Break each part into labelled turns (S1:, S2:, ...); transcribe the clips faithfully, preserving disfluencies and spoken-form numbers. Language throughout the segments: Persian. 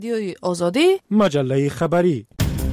S1: رادیوی آزادی،
S2: مجله خبری.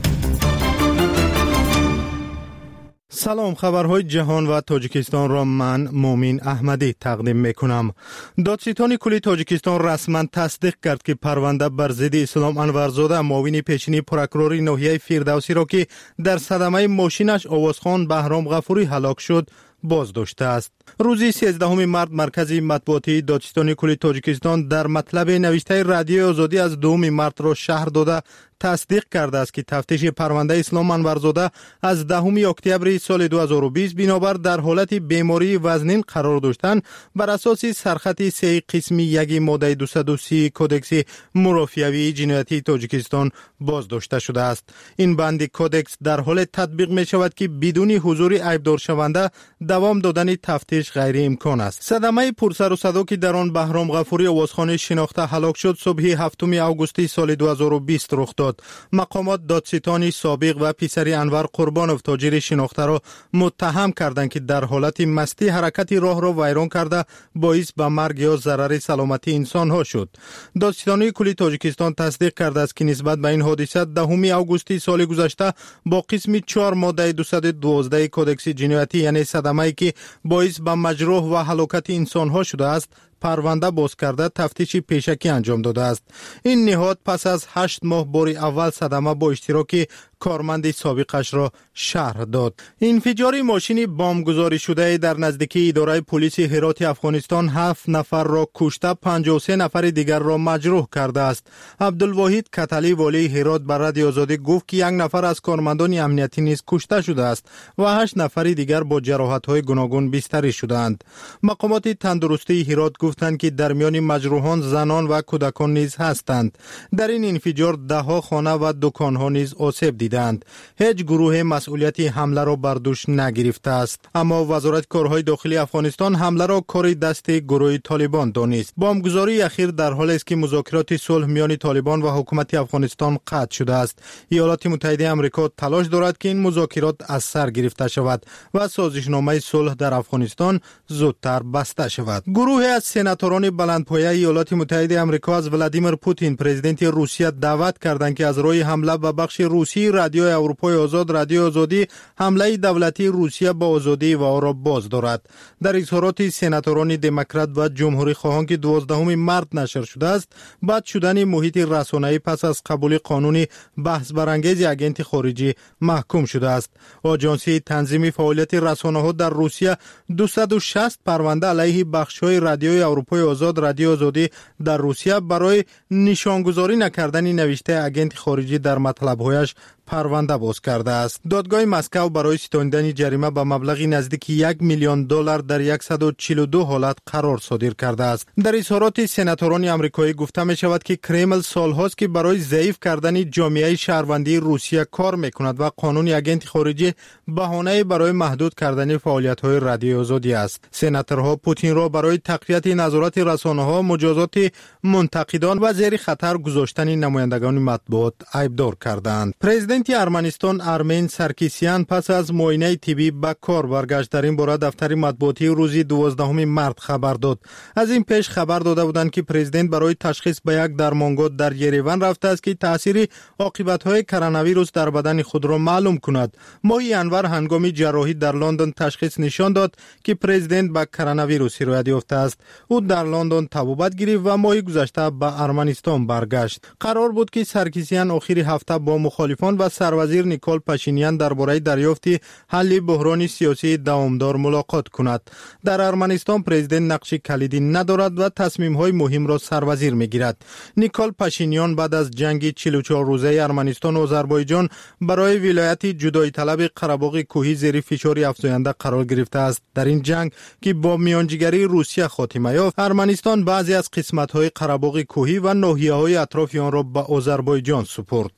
S2: سلام، خبرهای جهان و تاجیکستان را من مومین احمدی تقدیم میکنم. دادستان کلی تاجیکستان رسما تصدیق کرد که پرونده بر ضد اسلام انورزاده، معاون پیشین پروکوروری ناحیه فردوسی را که در صدمه ماشینش آوازخوان بهرام غفوری هلاک شد باز داشته است. روز سیزدهم مارس مرکز مطبوعاتی دادستان کلی تاجیکستان در مطلب نوشته رادیوی آزادی از دوم مارس را شهر داده تصدیق کرده است که تفتیش پرونده اسلام انورزاده از دهم اکتبر سال دو هزار و بیست بنابر در حالت بیماری وزنین قرار داشتن بر اساس سرخط سه قسم یک ماده دویست و سی کودکس مرافعوی جنایتی تاجیکستان باز داشته شده است. این بند کودکس در حال تطبیق می شود که بدون حضور عیبدار شونده دوام دادن تفتیش غیر امکان است. صدمه پرسر و صدا که در آن بهرام غفوری آوازخوان شناخته هلاک شد صبح هفتم آگوست سال دو هزار و بیست رخ داد. مقامات دادستان سابق و پسر انور قربانوف تاجر شناخته را متهم کردند که در حالت مستی حرکت راه را ویران کرده باعث به مرگ یا ضرر سلامتی انسان ها شد. دادستانی کلی تاجیکستان تصدیق کرده است که نسبت به این حادثه دهم آگوست سال گذشته با قسم چهار ماده دویست و دوازده کودکس جنایتی یعنی صدمه‌ای که باعث به مجروح و هلاکت انسان ها شده است پرونده باز کرده تفتیش پیشکی انجام داده است. این نهاد پس از هشت ماه بار اول صدمه با اشتراک کارمند سابقش را شرح داد. انفجار ماشین بمبگذاری شده در نزدیکی اداره پلیس هرات افغانستان هفت نفر را کشته پنجاه و سه نفر دیگر را مجروح کرده است. عبدالواحد کتلی والی هرات بر رادیو آزادی گفت که یک نفر از کارمندان امنیتی نیز کشته شده است و هشت نفر دیگر با جراحت‌های گوناگون بستری شدند. مقامات تندرستی هرات گفتند که در میان مجروحان زنان و کودکان نیز هستند. در این انفجار ده ها خانه و دکان‌ها نیز آسیب دیدند. هیچ گروه مسئولیت حمله را بر دوش نگرفته است، اما وزارت کارهای داخلی افغانستان حمله را کار دست گروه طالبان دانست. بمبگذاری اخیر در حالی است که مذاکرات صلح میان طالبان و حکومت افغانستان قطع شده است. ایالات متحده آمریکا تلاش دارد که این مذاکرات از سر گرفته شود و سازشنامه صلح در افغانستان زودتر بسته شود. گروه از سناتوران بلندپایه ایالات متحده آمریکا از ولادیمیر پوتین پرزیدنت روسیه دعوت کردند که از راه حمله به بخش روسی رادیوی اروپای آزاد رادیو آزادی حمله دولتی روسیه به آزادی و آن را باز دارد. در اظهارات سناتوران دموکرات و جمهوری خواهان که دوازدهم مارس نشر شده است، بعد شدن محیط رسانه‌ای پس از قبول قانون بحث برانگیز اگنت خارجی محکوم شده است. آژانسی تنظیم فعالیت رسانه‌ها در روسیه دویست و شصت پرونده علیه بخش‌های رادیوی اروپای آزاد رادیو آزادی در روسیه برای نشانگذاری نکردن نوشته اگنت خارجی در مطلب‌هایش پرونده باز کرده است. دادگاه مسکو برای ستانیدن جریمه به مبلغ نزدیک یک میلیون دلار در صد و چهل و دو حالت قرار صادر کرده است. در اظهارات سناتوران آمریکایی گفته می شود که کرمل سالهاست که برای ضعیف کردن جامعه شهروندی روسیه کار میکند و قانون اگنت خارجی بهانه برای محدود کردن فعالیت‌های رادیو آزادی است. سناتورها پوتین را برای تقویت نظارت رسانه‌ها، مجازات منتقدان و زیر خطر گذاشتن نمایندگان مطبوعات عیبدار کردند. پرزیدنت ارمنستان ارمین سرکیسیان پس از معاینه طبی به کار برگشت. در این باره دفتر مطبوعاتی روز دوازدهم مارس خبر داد. از این پیش خبر داده بودند که پرزیدنت برای تشخیص به یک درمانگاه در یریون رفته است که تاثیر عاقبت‌های کرونا ویروس در بدن خود را معلوم کند. ماه انور هنگام جراحی در لندن تشخیص نشان داد که پرزیدنت به کرونا ویروس سرایت یافته است. او در لندن طبابت گرفت و ماه گذشته به ارمنستان برگشت. قرار بود که سرکیسیان آخر هفته با مخالفان و سروزیر نیکول پاشینیان درباره دریافت حل بحران سیاسی دوامدار ملاقات کند. در ارمنستان پرزیدنت نقش کلیدی ندارد و تصمیم‌های مهم را سروزیر می‌گیرد. نیکول پاشینیان بعد از جنگ چهل و چهار روزه ارمنستان و آذربایجان برای ولایت جدایی طلب قره‌باغ کوهی زیر فشار افزاینده قرار گرفته است. در این جنگ که با میانجیگری روسیه خاتمه یافت، ارمنستان بعضی از قسمت‌های قره‌باغ کوهی و ناحیه‌های اطراف آن را به آذربایجان سپرد.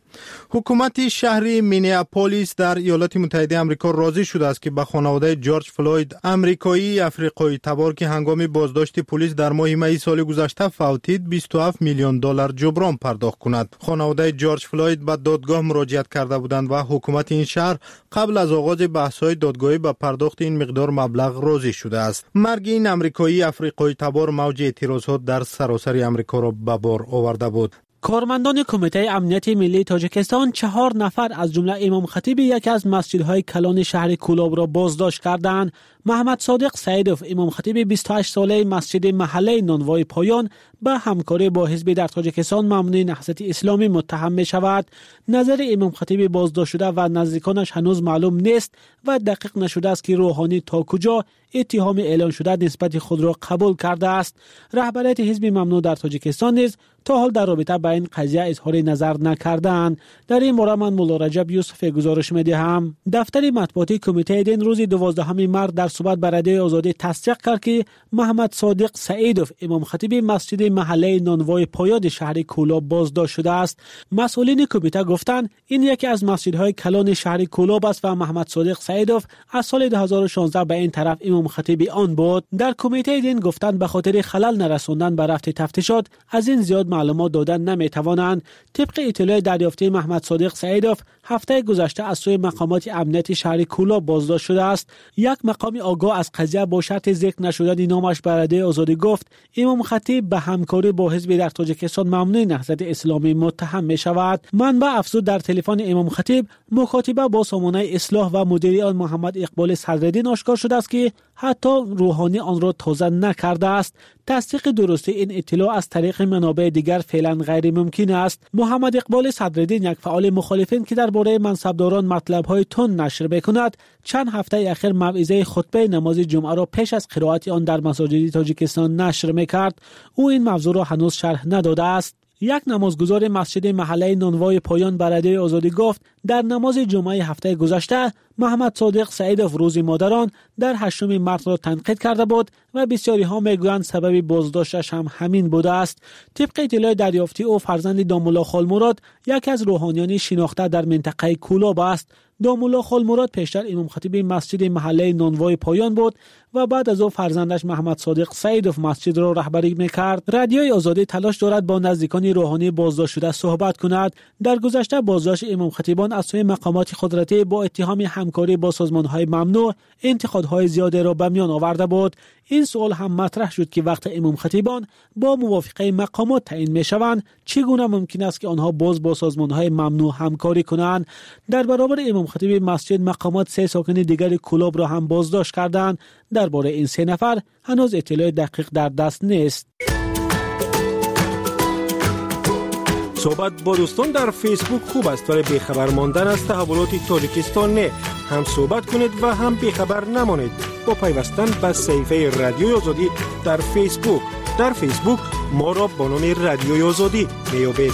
S2: حکومت شهر مینیاپولیس در ایالات متحده آمریکا راضی شده است که به خانواده جورج فلوید امریکایی افریقایی تبار که هنگام بازداشت پلیس در ماه می سال گذشته فوتید بیست و هفت میلیون دلار جبران پرداخت کند. خانواده جورج فلوید به دادگاه مراجعت کرده بودند و حکومت این شهر قبل از آغاز بحث‌های دادگاهی به پرداخت این مقدار مبلغ راضی شده است. مرگ این امریکایی افریقایی تبار موج اعتراضات در سراسر آمریکا را به بار آورده بود.
S1: کارمندان کمیته امنیت ملی تاجیکستان چهار نفر از جمله امام خطیب یکی از مسجدهای کلان شهر کولاب را بازداشت کردند. محمد صادق سعیدوف امام خطیب بیست و هشت ساله مسجد محله نانوای پایان به همکاری با حزب در تاجیکستان ممنوع نهضت اسلامی متهم می شود. نظر امام خطیب بازداشت شده و نزدیکانش هنوز معلوم نیست و دقیق نشده است که روحانی تا کجا اتهام اعلان شده نسبت خود را قبول کرده است. رهبریت حزب ممنوع در تاجیکستان نیز تا حال در رابطه با این قضیه اظهار نظر نکردند. در این باره من مولا رجب یوسف گزارش می‌دهم. دفتر مطبوعاتی کمیته دین روز دوازدهم مارس در صحبت با رادیوی آزادی تصدیق کرد که محمد صادق سعیدوف امام خطیب مسجد محله نانوای پایاد شهر کولاب بازداشت شده است. مسئولین کمیته گفتند این یکی از مسجدهای کلان شهر کولاب است و محمد صادق سعیدوف از سال دو هزار و شانزده به این طرف امام خطیب آن بود. در کمیته دین گفتند به خاطر خلل نرساندن به رفت تفتیشات از این زیاد معلومات دادن نمیتوانند. طبق اطلاع دریافتی محمد صادق سعیدوف هفته گذشته از سوی مقامات امنیتی شهر کولاب بازداشت شده است. یک مقام آگاه از قضیه با شرط ذکر نشدن نامش به رادیوی آزادی گفت امام خطیب به همکاری با حزب در تاجیکستان ممنوع نهضت اسلامی متهم می شود. منبع افزود در تلفن امام خطیب مکاتبه با سامانه اصلاح و مدیری آن محمد اقبال صدرالدین آشکار شده است که حتی روحانی آن را تازه نکرده است. تصدیق درستی این اطلاع از طریق منابع دیگر فعلا غیر ممکن است. محمد اقبال صدرالدین یک فعال مخالفین که درباره منصبداران مطلب‌های تند نشر می‌کند چند هفته اخیر موعظه خطبه نماز جمعه را پیش از قرائت آن در مساجد تاجیکستان نشر می‌کرد. او این موضوع را هنوز شرح نداده است. یک نمازگزار مسجد محله نانوای پایان به رادیوی آزادی گفت در نماز جمعه هفته گذشته محمد صادق سعیدوف روز مادران در هشتم مارس را تنقید کرده بود و بسیاری ها میگویند سبب بازداشتش هم همین بوده است. طبق اطلاع دریافتی او فرزند دامولا خالمراد یکی از روحانیان شناخته در منطقه کولاب است. دامولا خالمراد پیشتر امام خطیب مسجد محله نانوای پایان بود و بعد از او فرزندش محمد صادق سعیدوف مسجد را رهبری میکرد. رادیوی آزادی تلاش دارد با نزدیکان روحانی بازداشت شده صحبت کند. در گذشته بازداشت امام خطیبان از سوی مقامات قدرتی با اتهام همکاری با سازمان‌های ممنوع انتقادهای زیادی را به میان آورده بود. این سوال هم مطرح شد که وقت امام خطیبان با موافقه مقامات تعیین میشوند چگونه ممکن است که آنها باز با سازمان‌های ممنوع همکاری کنند؟ در برابر امام خطیب مسجد مقامات سه ساکن دیگر کولاب را هم بازداشت کردند. درباره این سه نفر هنوز اطلاع دقیق در دست نیست.
S3: صحبت با دوستان در فیسبوک خوب است ولی بیخبر ماندن از تحولات تاجیکستان نه. هم صحبت کنید و هم بیخبر نمانید با پیوستن به صفحه رادیوی آزادی در فیسبوک. در فیسبوک ما را با نام رادیوی آزادی میابید.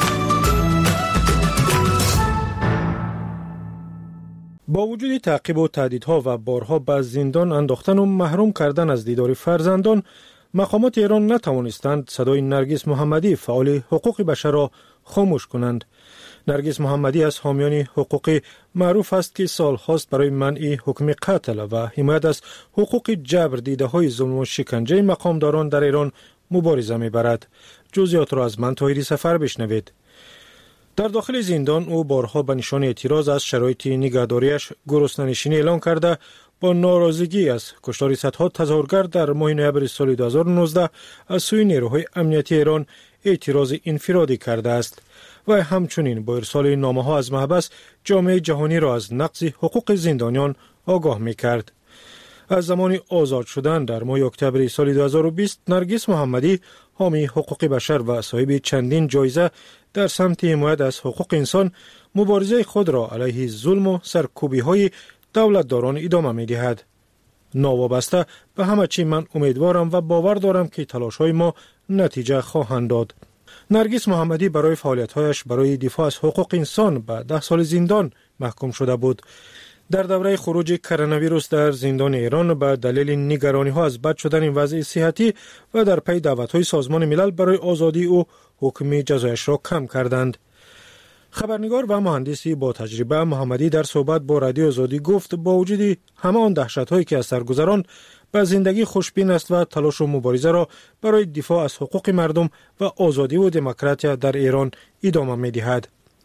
S3: با وجود تعقیب و تهدیدها و بارها به زندان انداختن و محروم کردن از دیدار فرزندان، مقامات ایران نتوانستند صدای نرگس محمدی فعال حقوق بشر را خاموش کنند. نرگس محمدی از حامیان حقوقی معروف است که سالهاست برای منع حکم قتل و حمایت از حقوق جبر دیده های ظلم و شکنجه مقامداران در ایران مبارزه می‌برد. جزئیات را از من طاهری سفر بشنوید. در داخل زندان او بارها به نشان اعتراض از شرایط نگهداریش گرسنه‌نشینی اعلان کرده با ناراضگی از کشتار صدها تظاهرگر در ماه نوامبر سال دو هزار و نوزده از سوی نیروهای امنیتی ایران اعتراض انفرادی کرده است و همچنین با ارسال نامه‌ها از محبس جامعه جهانی را از نقض حقوق زندانیان آگاه می‌کرد. از زمان آزاد شدن در ماه اکتبر سال دو هزار و بیست نرگس محمدی حامی حقوق بشر و صاحب چندین جایزه در سمت حمایت از حقوق انسان مبارزه خود را علیه ظلم و سرکوبی‌های دولتداران ادامه می‌دهد. ناوابسته به همه چی من امیدوارم و باور دارم که تلاش‌های ما نتیجه خواهند داد. نرگس محمدی برای فعالیت‌هایش برای دفاع از حقوق انسان به ده سال زندان محکوم شده بود. در دوره خروج کرونا ویروس در زندان ایران به دلیل نگرانی‌ها از بد شدن وضع صحتی و در پی دعوت‌های سازمان ملل برای آزادی او حکم جزایش را کم کردند. خبرنگار و مهندسی با تجربه محمدی در صحبت با رادیو آزادی گفت با وجود همه آن دهشت‌هایی که از سر گذران به زندگی خوشبین است و تلاش و مبارزه را برای دفاع از حقوق مردم و آزادی و دموکراسی در ایران ادامه می‌دهد.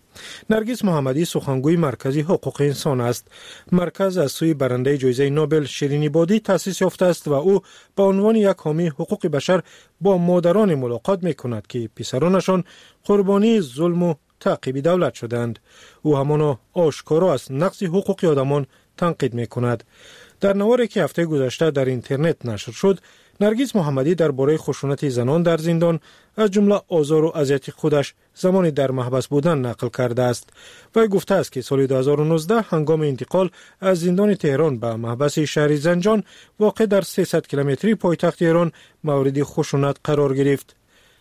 S3: نرگس محمدی سخنگوی مرکزی حقوق انسان است. مرکز از سوی برنده جایزه نوبل شیرین عبادی تأسیس یافته است و او به عنوان یک حامی حقوق بشر با مادران ملاقات می‌کند که پسرانشان قربانی ظلم و تعقیب دولت شدند. او همانا آشکارا از نقض حقوق آدمان تنقید می‌کند. در نواری که هفته گذشته در اینترنت نشر شد، نرگس محمدی درباره خشونت زنان در زندان از جمله آزار و اذیت خودش زمانی در محبس بودن نقل کرده است. وی گفته است که سال دو هزار و نوزده هنگام انتقال از زندان تهران به محبس شهر زنجان واقع در سیصد کیلومتری پایتخت ایران مورد خشونت قرار گرفت.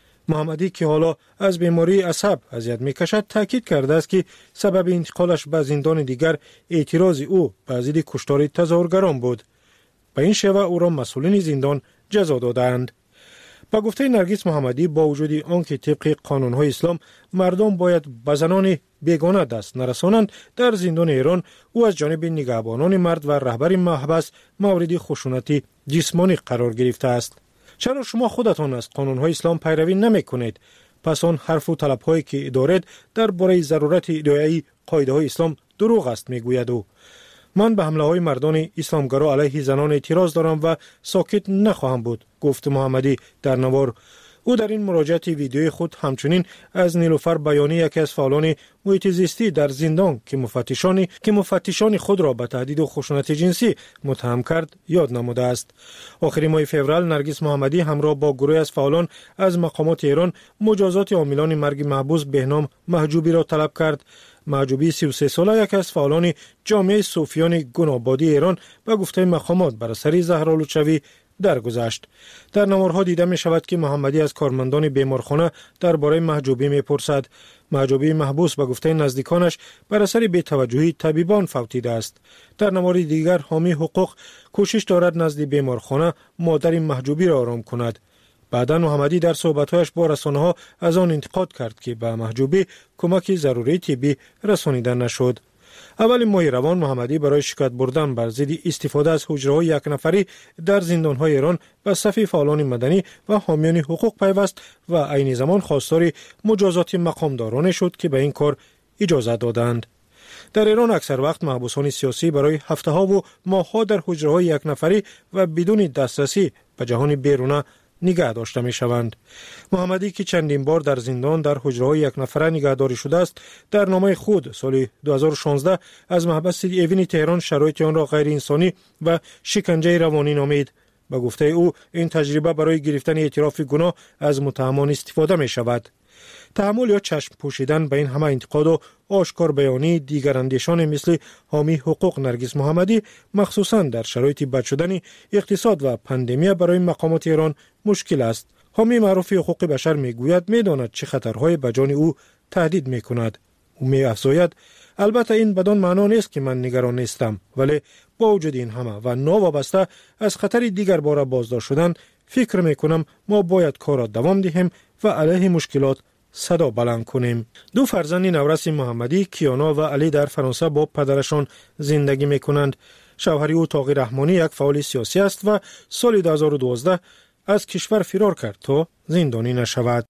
S3: محمدی که حالا از بیماری عصب اذیت می‌کشد تاکید کرده است که سبب انتقالش به زندان دیگر اعتراض او به ضد کشتار تظاهرگران بود. به این شیوه او را مسئولین زندان جزا دادند. با گفته نرگس محمدی با وجود آنکه طبق قانون‌های اسلام مردم باید به زنان بیگانه دست نرسانند، در زندان ایران او از جانب نگهبانان مرد و رهبر محبس مورد خشونت جسمانی قرار گرفته است. چرا شما خودتان از قانون‌های اسلام پیروی نمی‌کنید؟ پس آن حرف و طلب‌هایی که دارید درباره ضرورت ادعای قاعده‌های اسلام دروغ است میگوید او. من به حمله‌های مردان اسلامگرا علیه زنان اعتراض دارم و ساکت نخواهم بود، گفت محمدی در نوار. او در این مراجعه ویدیوی خود همچنین از نیلوفر بیانی، یکی از فعالان محیط زیستی در زندان که مفتشانی که مفتشان خود را به تهدید و خشونت جنسی متهم کرد، یاد نموده است. آخر ماه فوریه نرگس محمدی همراه با گروه از فعالان از مقامات ایران مجازات عاملان مرگ محبوس بهنام محجوبی را طلب کرد. محجوبی سی و سه ساله یک از فعالان جامعه صوفیان گنابادی ایران به گفته مقامات بر اثر زهرآلودشوی درگذشت. در نوارها دیده می شود که محمدی از کارمندان بیمارخانه درباره محجوبی می پرسد. محجوبی محبوس به گفته نزدیکانش بر اثر بی‌توجهی طبیبان فوتیده است. در نوار دیگر حامی حقوق کوشش دارد نزد بیمارخانه مادر محجوبی را آرام کند. بعدا محمدی در صحبت‌هایش با رسانه‌ها از آن انتقاد کرد که به محجوبی کمک ضروری طبی رسانیده نشد. اول ماه روان محمدی برای شکایت بردن بر ضد استفاده از حجره‌های یک نفری در زندان‌های ایران به صف فعالان مدنی و حامیان حقوق پیوست و عین زمان خواستار مجازات مقامداران شد که به این کار اجازه دادند. در ایران اکثر وقت محبوسان سیاسی برای هفته‌ها و ماه‌ها در حجره‌های یک نفری و بدون دسترسی به جهان بیرونه نگاه داشته می شوند. محمدی که چندین بار در زندان در حجره‌های یک نفره نگهداری شده است، در نامه خود سال دو هزار و شانزده از محبس اوین تهران شرایط آن را غیر انسانی و شکنجه روانی نامید. به گفته او این تجربه برای گرفتن اعتراف گناه از متهمان استفاده می شود. تحمل یا چشم پوشیدن به این همه انتقاد و آشکار بیانی دیگر اندیشان مثل حامی حقوق نرگس محمدی مخصوصاً در شرایط بد شدن اقتصاد و پاندمی برای مقامات ایران مشکل است. حامی معروف حقوق بشر میگوید میداند چه خطرهای به جان او تهدید میکند. او می‌افزاید البته این بدان معنا نیست که من نگران نیستم، ولی با وجود این همه و ناوابسته از خطر دیگر باره بازداشت شدن فکر میکنم ما باید کار را دوام دهیم و علیه مشکلات صدا بلند کنیم. دو فرزند نورس محمدی کیانا و علی در فرانسه با پدرشان زندگی میکنند. شوهر او طاغی رحمانی یک فعال سیاسی است و سال دو هزار و دوازده از کشور فرار کرد تا زندانی نشود.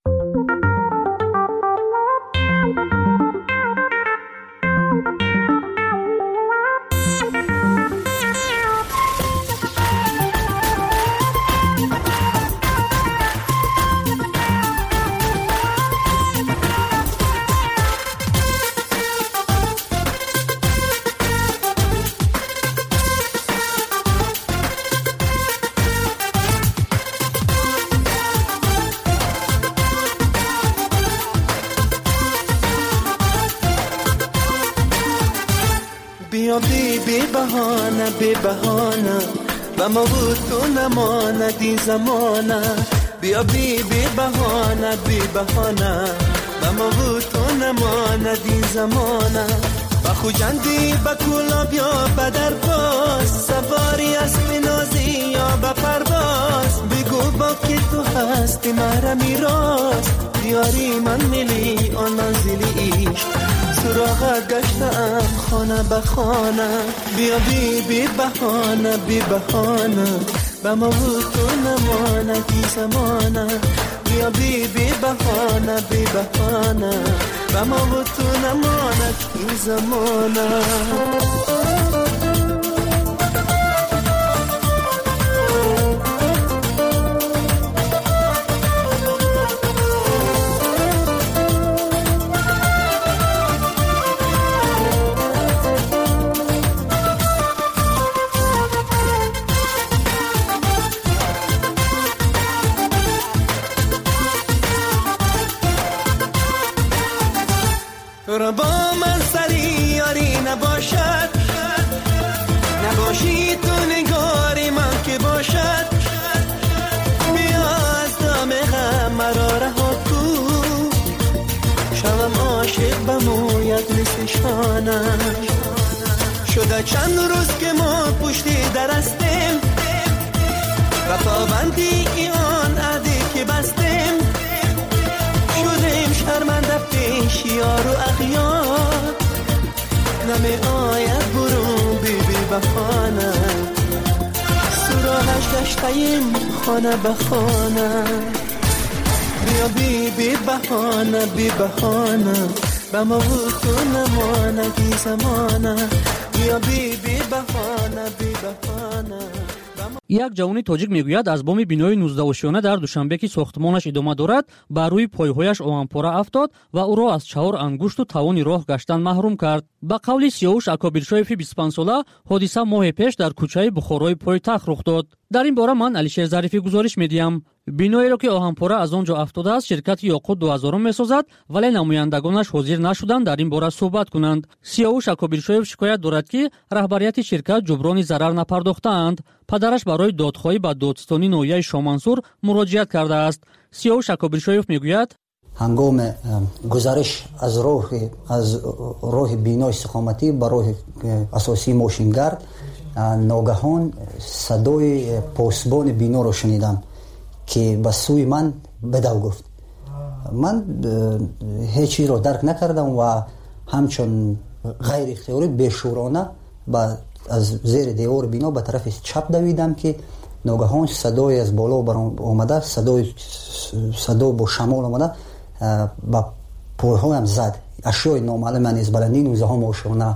S4: بیا بی بی بهانه بی بهانه و ما بود تو نماندی زمانه. بیا بی بی بهانه بی بهانه و ما بود تو نماندی زمانه. با خوجندی با کولا بیا بدر باز سواری اسب نازی یا با پرواز بگو با که تو هستی مرا میراز دیاری من ملی آن منزلی سراغت گشتم خانه به خانه. بیا بی بی بهانه بی بهانه به ما بود تو نمانه کی زمانه. بیا بی بی بهانه بی بهانه به و ما و تو نماند این زمانه. تو با من سری یاری نباشد، نباشی تو نگاری من که باشد. بیا از دام غم مرا رها کن، شوم عاشق بموید مثل شانم. شده چند روز که ما پشتی در هستیم، و پابندی آن عهدی که بستیم. شدیم شرمنده پیش یار و اغیار، نمی آید برون بی بی بخانه. سراغش گشتیم خانه به خانه. بیا بی بی بخانه بی بخانه، به ما و تو نمانه بی زمانه. بیا بی بی بخانه بی بخانه.
S5: یک ҷавони тоҷик мегӯяд аз боми бинои нуздаҳушона дар душанбе ки сохтмонаш идома дорад ба рӯи пойҳояш оҳанпора афтод ва ӯро аз чаҳор ангушту тавони роҳ гаштан маҳрум кард. ба қавли Сиёуш Акобиршоеви бисту панҷсола, ҳодиса моҳе пеш дар кӯчаи Бухорои пойтахт рух дод. дар ин бора ман Алишер Зарифӣ гузориш медиҳам. биноеро ки оҳанпора аз он ҷо афтодааст ширкати Ёқут дуҳазорум месозад, вале намояндагонаш ҳозир нашуданд дар ин бора суҳбат кунанд. Сиёуш Акобиршоев шикоят дорад ки раҳбарияти ширкат ҷуброни зарар напардохтаанд. падараш барои додхоҳӣ ба додистони ноҳияи Шомансур муроҷиат кардааст. Сиёуш Акобиршоев мегӯяд:
S6: ҳангоми гузариш аз роҳи аз роҳи бинои истиқоматӣ ба роҳи асосии мошингард, ногаҳон садои посбони биноро шунидам ки ба сӯи ман бедав гуфт. ман ҳеҷ чизро дарк накардам ва ҳамчун ғайриихтиёрӣ бешӯрона ба аз зери девори бино ба тарафи чап давидам ки ногаҳон садое аз боло баром омада, садои садо бо шамол омада ба пойҳоям зад. ашёи номаълум низ баландии нӯзаҳом ошона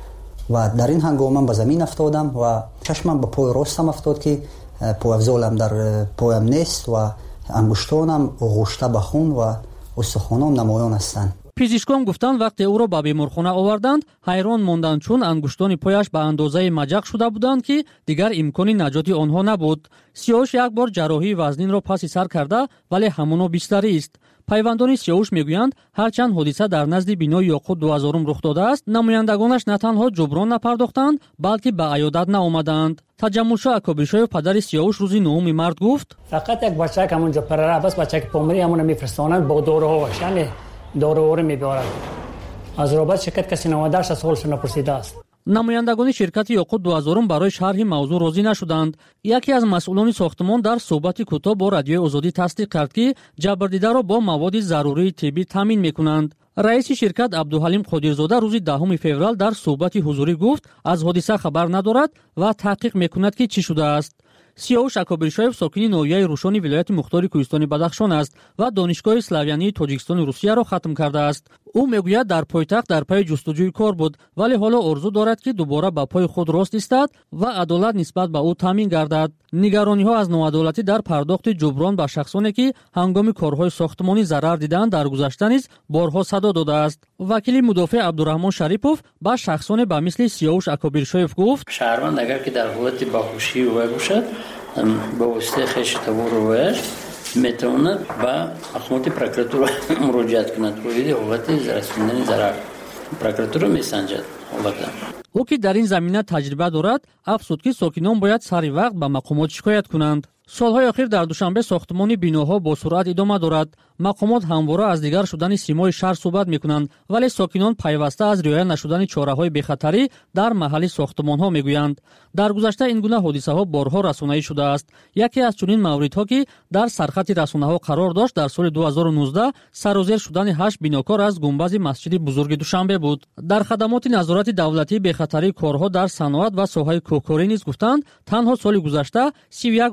S6: ва дар ин ҳангома ман ба замин афтодам ва чашмам ба пои ростам афтод ки пойафзолам дар поям нест ва ангуштонам оғӯшта ба хун ва устухонам намоён ҳастанд.
S5: пизишкон гуфтанд вақте ӯро ба беморхона оварданд, ҳайрон монданд, чун ангуштони пояш ба андозаи маҷақ шуда буданд ки дигар имкони наҷоти онҳо набуд. Сиёуш як бор ҷарроҳии вазнинро паси сар карда, вале ҳамоно бистарист. пайвандони Сиёуш мегӯянд, ҳарчанд ҳодиса дар назди бинои Ёқут дуҳазорум рух додааст, намояндагонаш на танҳо ҷуброн напардохтанд, балки ба аёдат наомаданд. таҷаммулшоҳ Акобиршоев падари Сиёуш рӯзи нӯҳуми март гуфт:
S7: фақат як бачак ҳамонҷо парара бас бачаки помирӣ ҳамона мефиристонанд бо доруҳо ва шами доруворӣ мебарад. аз робат ширкат каси намояндааш аз ҳолшон напурсидааст.
S5: намояндагони ширкати Ёқут дуҳазорум барои шарҳи мавзӯъ розӣ нашуданд. яке аз масъулони сохтмон дар суҳбати кӯтоҳ бо Радиои Озодӣ тасдиқ кард ки ҷабрдидаро бо маводи зарурии тиббӣ таъмин мекунанд. раиси ширкат Абдуҳалим Қодирзода рӯзи даҳуми феврал дар суҳбати ҳузурӣ гуфт, аз ҳодиса хабар надорад ва таҳқиқ мекунад ки чӣ шудааст. Сиёуш Акобиршоев сокини ноҳияи Рӯшони вилояти Мухтори Кӯҳистони Бадахшон аст ва донишгоҳи Славянии Тоҷикистони Русияро хатм кардааст. ӯ мегӯяд дар пойтахт дар пайи ҷустуҷӯи кор буд, вале ҳоло орзу дорад ки дубора ба пои худ рост истад ва адолат нисбат ба ӯ таъмин гардад. нигарониҳо аз ноадолатӣ дар пардохти ҷуброн ба шахсоне ки ҳангоми корҳои сохтмонӣ зарар дидаанд дар гузашта низ борҳо садо додааст. вакили мудофиъ Абдураҳмон Шарипов ба шахсоне ба мисли Сиёуш Акобиршоев гуфт:
S8: шаҳрванд агар ки дар ҳолати бахушӣ вай бошад, ба воситаи хеши тавори вояш метавонад ба мақомоти прокуратура муроҷиат кунад. боиди ҳолати расондани зарар прокуратура месанҷад ҳолата.
S5: ӯ ки дар ин замина таҷриба дорад, афзуд ки сокинон бояд сари вақт ба мақомот шикоят кунанд. солҳои охир дар душанбе сохтмони биноҳо бо суръат идома дорад. мақомот ҳамвора аз дигар шудани симои шаҳр суҳбат мекунанд, вале сокинон пайваста аз риоя нашудани чораҳои бехатарӣ дар маҳалли сохтмонҳо мегӯянд. дар гузашта ин гуна ҳодисаҳо борҳо расонаӣ шудааст. яке аз чунин мавридҳо ки дар сархати расонаҳо қарор дошт, дар соли дуҳазору нуздаҳ сарозер шудани ҳашт бинокор аз гумбази масҷиди бузурги Душанбе буд. дар хадамоти назорати давлатии бехатарии корҳо дар саноат ва соҳаи кӯҳкорӣ низ гуфтанд, танҳо соли гузашта сию як ҳодисаи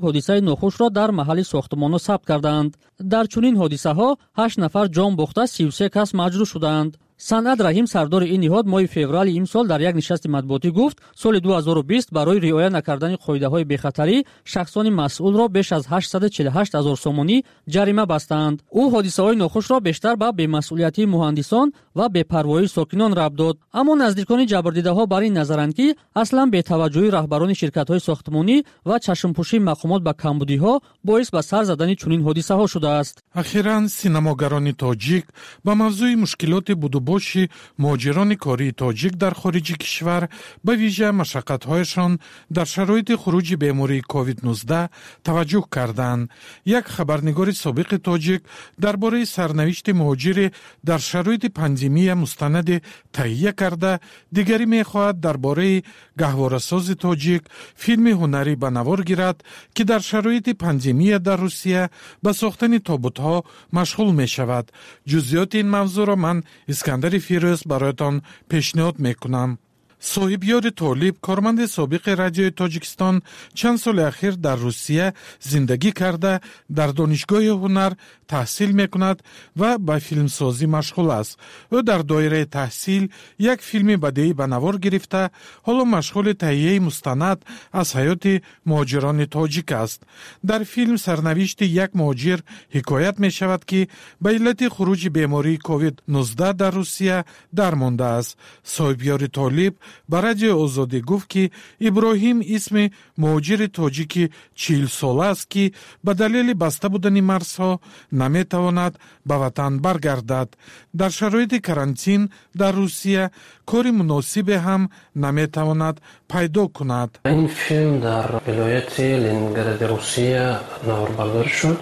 S5: نوخوش را در محل ساختمان ثبت کردند. در چنین حادثه‌ها هشت نفر جان باخته سی و سه کس مجروح شدند. صنعت رحیم سردار این نهاد ماه فوریه این سال در یک نشست مطبوعاتی گفت سال دو هزار و بیست برای رعایت نکردن قاعده‌های بخطری شخصان مسئول را بیش از هشتصد و چهل و هشت هزار سومانی جریمه بستند. او حادثه‌های ناخوش را بیشتر به بی‌مسئولیتی مهندسان و بی‌پروایی ساکنان ربط داد. اما نزدیکان جبردیده‌ها بر این نظرند که اصلا بی‌توجهی رهبران شرکت‌های ساختمانی و چشمپوشی مقامات به کمبودی‌ها باعث به سر زدن چنین حادثه‌ها شده است.
S9: اخیراً سینماگران تاجیک با موضوع مشکلات بودوباشی مهاجران کاری تاجیک در خارج کشور به ویژه مشقت‌هایشان در شرایط خروج بیماری کووید نوزده توجه کردند. یک خبرنگار سابق تاجیک درباره سرنوشت مهاجر در شرایط پاندمی مستند تهیه کرده، دیگری می‌خواهد درباره گهواره‌ساز تاجیک فیلم هنری به نوار گیرد که در شرایط پاندمی در روسیه به ساختن تابوت‌ها مشغول می‌شود. جزئیات این موضوع را من اسکندر فیروز برایتان پیشنهاد میکنم. صاحبیار طالب کارمند سابق رادیوی تاجیکستان چند سال اخیر در روسیه زندگی کرده در دانشگاه هنر تحصیل میکند و به فیلمسازی مشغول است. او در دایره تحصیل یک فیلم بدیعی به نوار گرفته حالا مشغول تهیه مستند از حیات مهاجران تاجیک است. در فیلم سرنوشت یک مهاجر حکایت می شود که به علت خروج بیماری کووید نوزده در روسیه درمانده است. صاحبیار طالب به رادیو آزادی گفت که ابراهیم اسم مهاجر تاجیک چهل ساله است که به دلیل بسته بودن مرزها نمیتواند به وطن برگردد. در شرایط کرانتین در روسیه کاری مناسب هم نمیتواند پیدا کند.
S10: این فیلم در ولایت لنینگراد روسیه نواربرداری شد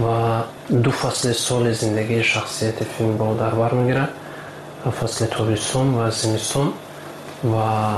S10: و دو فصل سال زندگی شخصیت فیلم را در بر میگیرد، فصل تابستان و زمستان، و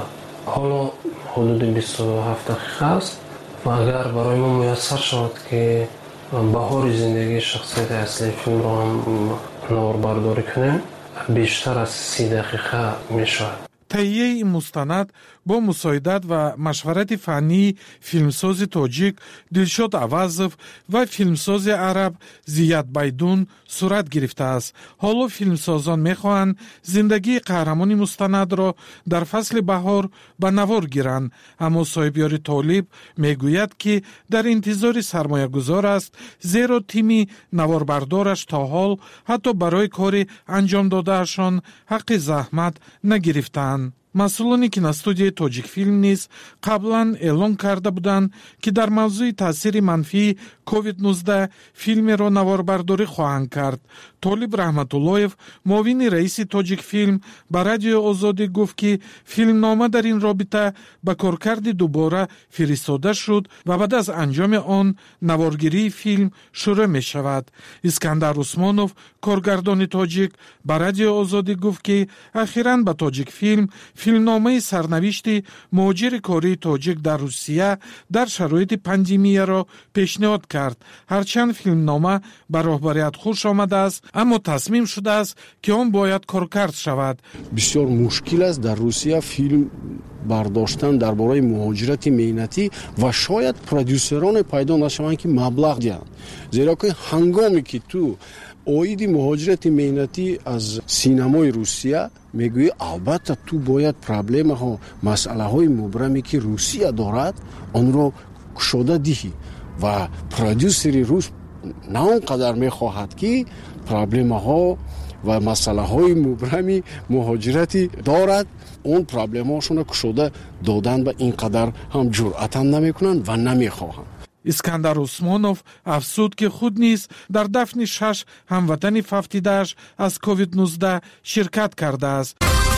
S10: حالا حدود بیست و هفت دقیقه است و اگر برای ما میسر شود که بهار زندگی شخصیت اصلی فیلم را هم نواربرداری کنیم بیشتر از سی دقیقه می شود.
S9: تهیه این مستند با مساعدت و مشورت فنی فیلمساز تاجیک دلشاد عوضов و فیلمساز عرب زیاد بایدون صورت گرفته است. حالا فیلمسازان میخواهند زندگی قهرمان مستند را در فصل بهار به نوار گیرند، اما صاحبیار طالب میگوید که در انتظار سرمایه گذار است، زیرا تیم نواربردارش تا حال حتی برای کار انجام دادهشان حق زحمت نگرفتند. مسئولانی که استودیوی تاجیک فیلم نیز قبلا اعلان کرده بودند که در موضوع تاثیر منفی کووید نوزده فیلم را نواربرداری خواهند کرد. طالب رحمت اللهیف معاون رئیس تاجیک فیلم به رادیو آزادی گفت که فیلم نامه در این رابطه به کارکرد دوباره فرستاده شد و بعد از انجام آن نوارگیری فیلم شروع می شود. اسکندر عثمانوف کارگردان تاجیک به رادیو آزادی گفت که اخیراً به تاجیک فیلم فیلمنامه سرنوشت مهاجر کاری تاجیک در روسیه در شرایط پاندمی را پیشنهاد کرد. هرچند فیلمنامه به راهبریت خوش آمده است، اما تصمیم شده است که آن باید کارکرد شود.
S11: بسیار مشکل است در روسیه فیلم برداشتن درباره مهاجرت مهنتی و شاید پرودوسران پیدا نشوند که مبلغ دهند، زیرا که هنگامی که تو اویدی مهاجرت مهنتی از سینمای روسیه میگویی البته تو باید پرابلم ها مسئله های مبرمی که روسیه دارد آن را کشاده دهی و پرودوسری روس نه اونقدر میخواهد که پرابلم ها و مسئله های مبرمی مهاجرتی دارد اون پرابلم هاشون کشاده دادن و اینقدر هم جرأتا نمیکنن و نمیخواهند.
S9: اسکندر عثمانوف افسود که خود نیز در دفن شش هموطن ففتیده‌اش از کووید نوزده شرکت کرده است.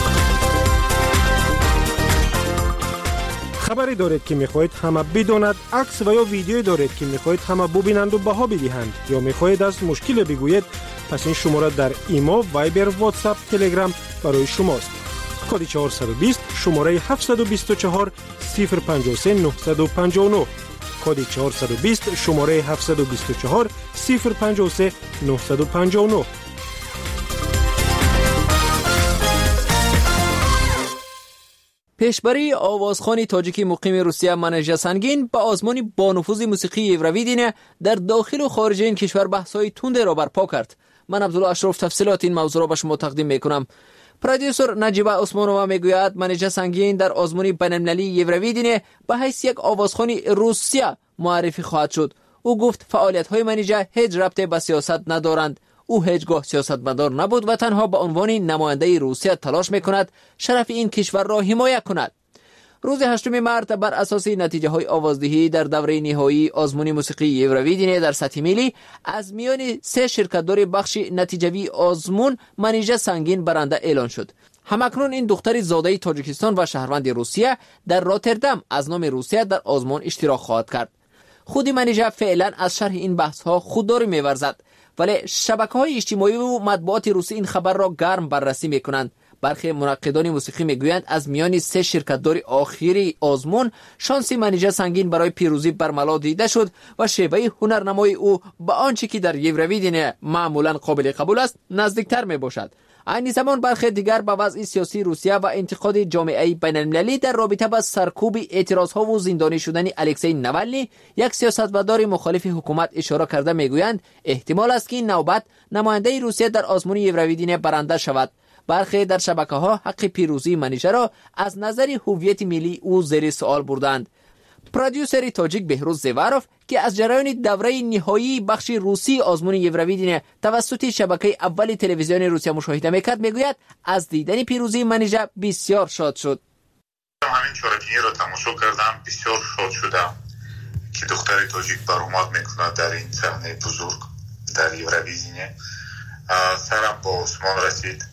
S3: خبری دارید که میخواهید همه بداند، عکس و یا ویدیویی دارید که میخواهید همه ببینند و بها بدهند، یا میخواهید از مشکل بگویید، پس این شماره در ایما، وایبر، واتساپ، تلگرام برای شماست. کد چهارصد و بیست شماره هفتصد و بیست و چهار صفر پنجاه و سه نهصد و پنجاه و نه، کد چهارصد و بیست شماره هفتصد و بیست و چهار صفر پنجاه و سه نهصد و پنجاه و نه.
S12: پیشبری آوازخوان تاجیکی مقیم روسیه منیژه سنگین با آزمون با نفوذ موسیقی یورویدین در داخل و خارج این کشور بحث‌های تند را برپا کرد. من عبدالله اشرف تفصیلات این موضوع را به شما تقدیم میکنم. پرودیوسر نجیبه عثمانووا میگوید منیژه سنگین در آزمون بین‌المللی یورویدین به حیث یک آوازخوان روسیه معرفی خواهد شد. او گفت فعالیت‌های منیژه هیچ ربطی به سیاست ندارند. او هیچگاه سیاستمدار نبود و تنها به عنوان نماینده روسیه تلاش میکند شرف این کشور را حمایت کند. روز هشتم مارس بر اساس نتیجه های آوازدهی در دوره نهایی آزمون موسیقی یورویدین در سطح ملی از میان سه شرکت‌دار بخش نتیجوی آزمون منیژه سنگین برنده اعلان شد. همکنون این دختر زاده تاجیکستان و شهروند روسیه در روتردام از نام روسیه در آزمون اشتراک خواهد کرد. خود منیژه فعلا از شرح این بحث‌ها خودداری می‌ورزد، ولی شبکه‌های اجتماعی و مطبوعات روسی این خبر را گرم بررسی می‌کنند. برخی منقدان موسیقی میگویند از میان سه شرکت‌دار آخری آزمون شانسی منیژه سنگین برای پیروزی برملا دیده شد و شیوه هنرنمای او به آنچه که در یورویدین معمولا قابل قبول است نزدیکتر میباشد. این زمان برخی دیگر به وضع سیاسی روسیه و انتقاد جامعه بین‌المللی در رابطه با سرکوب اعتراضها و زندانی شدن الکسی ناولنی یک سیاستمدار مخالف حکومت اشاره کرده میگویند احتمال است که این نوبت نماینده روسیه در آزمون یورویدین برنده شود. برخی در شبکه‌ها حق پیروزی منیژه را از نظر هویت ملی او زیر سوال بردند. پرودیوسر تاجیک بهروز زیواروف که از جریان دوره نهایی بخش روسی آزمون یورویدین توسط شبکه اول تلویزیون روسیه مشاهده میکرد میگوید از دیدن پیروزی منیژه بسیار شاد شد.
S13: همین چهاربینی را تماشا کردم، بسیار شاد شدم که دختر تاجیک برآمد میکند در این صحنه بزرگ در یورویدین. سرم با آسمان رسید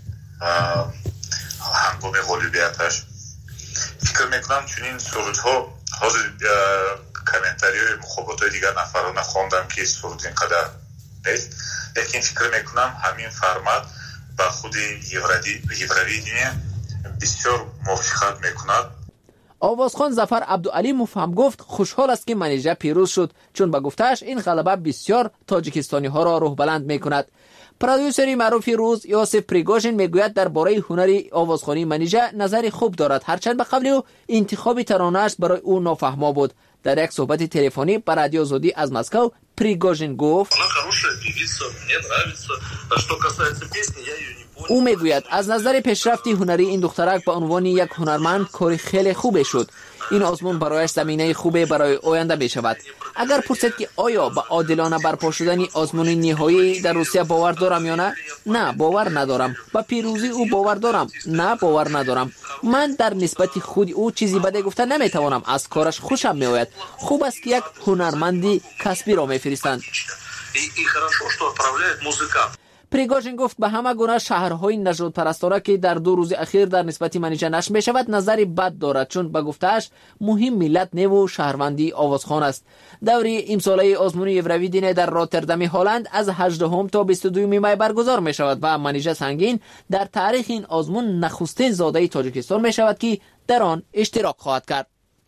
S13: هنگام غالبیتش. فکر میکنم چنین سرودها حاضر کامنتاری های مخابرات های دیگر نفران خواندم که سرود اینقدر نیست، لیکن فکر میکنم همین فرمت با خود یورویدین بسیار موافقت میکند.
S12: آوازخوان ظفر عبدالعلیموف هم گفت خوشحال است که منیژه پیروز شد، چون به گفتهش این غلبه بسیار تاجیکستانی ها را روح بلند میکند. پرودیوسری معروف روز یوسف پریگوژین میگوید درباره هنر آوازخوانی منیژه نظری خوب دارد، هرچند به قبل او انتخاب ترانه‌اش برای او نافهما بود. در یک صحبت تلفنی با رادیو آزادی از مسکو پریگوژین گفت او میگوید از نظر پیشرفتی هنری این دخترک به عنوان یک هنرمند کار خیلی خوبه شد. این آزمون برایش زمینه خوبه برای آینده می شود. اگر پرسید که آیا به عادلانه برپا شدن آزمون نهایی در روسیه باور دارم یا نه؟ نه، باور ندارم. به پیروزی او باور دارم؟ نه، باور ندارم. من در نسبت خود او چیزی بده گفتن نمیتوانم. از کارش خوشم میآید. خوب است که یک هنرمندی کسبی را میفرستند. پریگوژین گفت به همه گونه شهرهای نژاد پرستانه که در دو روز اخیر در نسبت منیژه نشر می شود نظری بد دارد، چون به گفتهش مهم ملت نو و شهروندی آوازخوان است. دوره امساله آزمون یورویدین در روتردام هلند از هجدهم تا بیست و دوم می برگزار می شود و منیژه سنگین در تاریخ این آزمون نخستین زاده تاجیکستان می شود که در آن اشتراک خواهد کرد.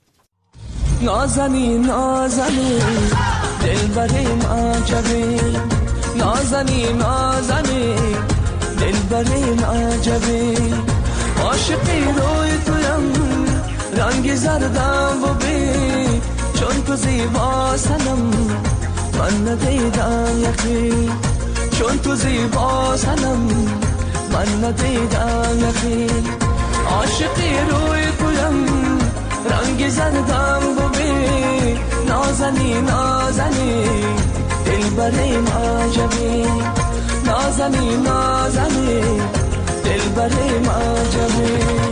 S14: نازنین نازنین دلبریم عجبی، نازنین نازنین دلبریم عجبی، عاشقی روی تویم رنگ زردم و بی، چون تو زیبا سنم من ندیدم یکی، چون تو زیبا سنم من ندیدم یکی، عاشقی روی تویم رنگ زردم و بی، نازنین نازنین دلبریم عجبی، نازنین نازنین دلبریم عجبی.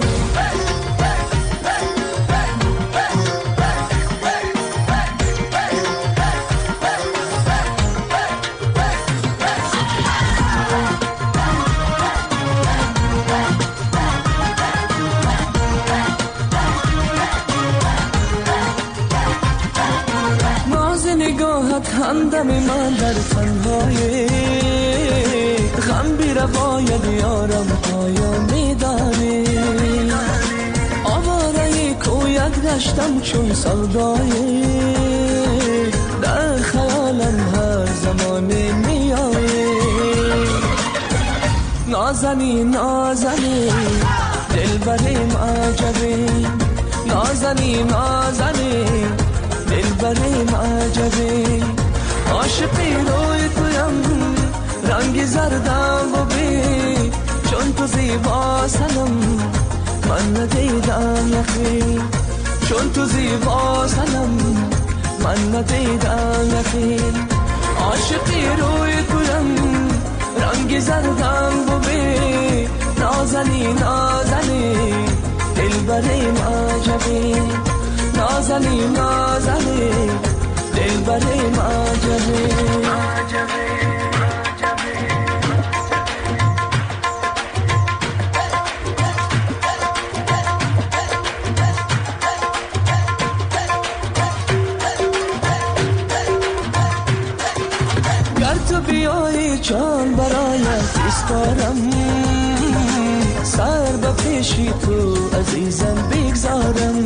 S14: همدم من در تنهایی غم بی رواید یارم آیا میدانی، آواره کویت گشتم چون سودایی، در خیالم هر زمان میایی، نازنین نازنین دلبریم عجبی، نازنی نازنی دلبریم عجبی عاشقی روی تویم رنگ زردم ببین چون تو زیبا سنم من ندیدم یقین چون تو زیبا سنم من ندیدم یقین عاشقی روی تویم رنگ زردم ببین نازنی نازنی دلبریم عجبی نازنی نازنی دلبریم عجبی گر تو بیایی جان برایت اسپارم سر به پیشی تو عزیزم بگذارم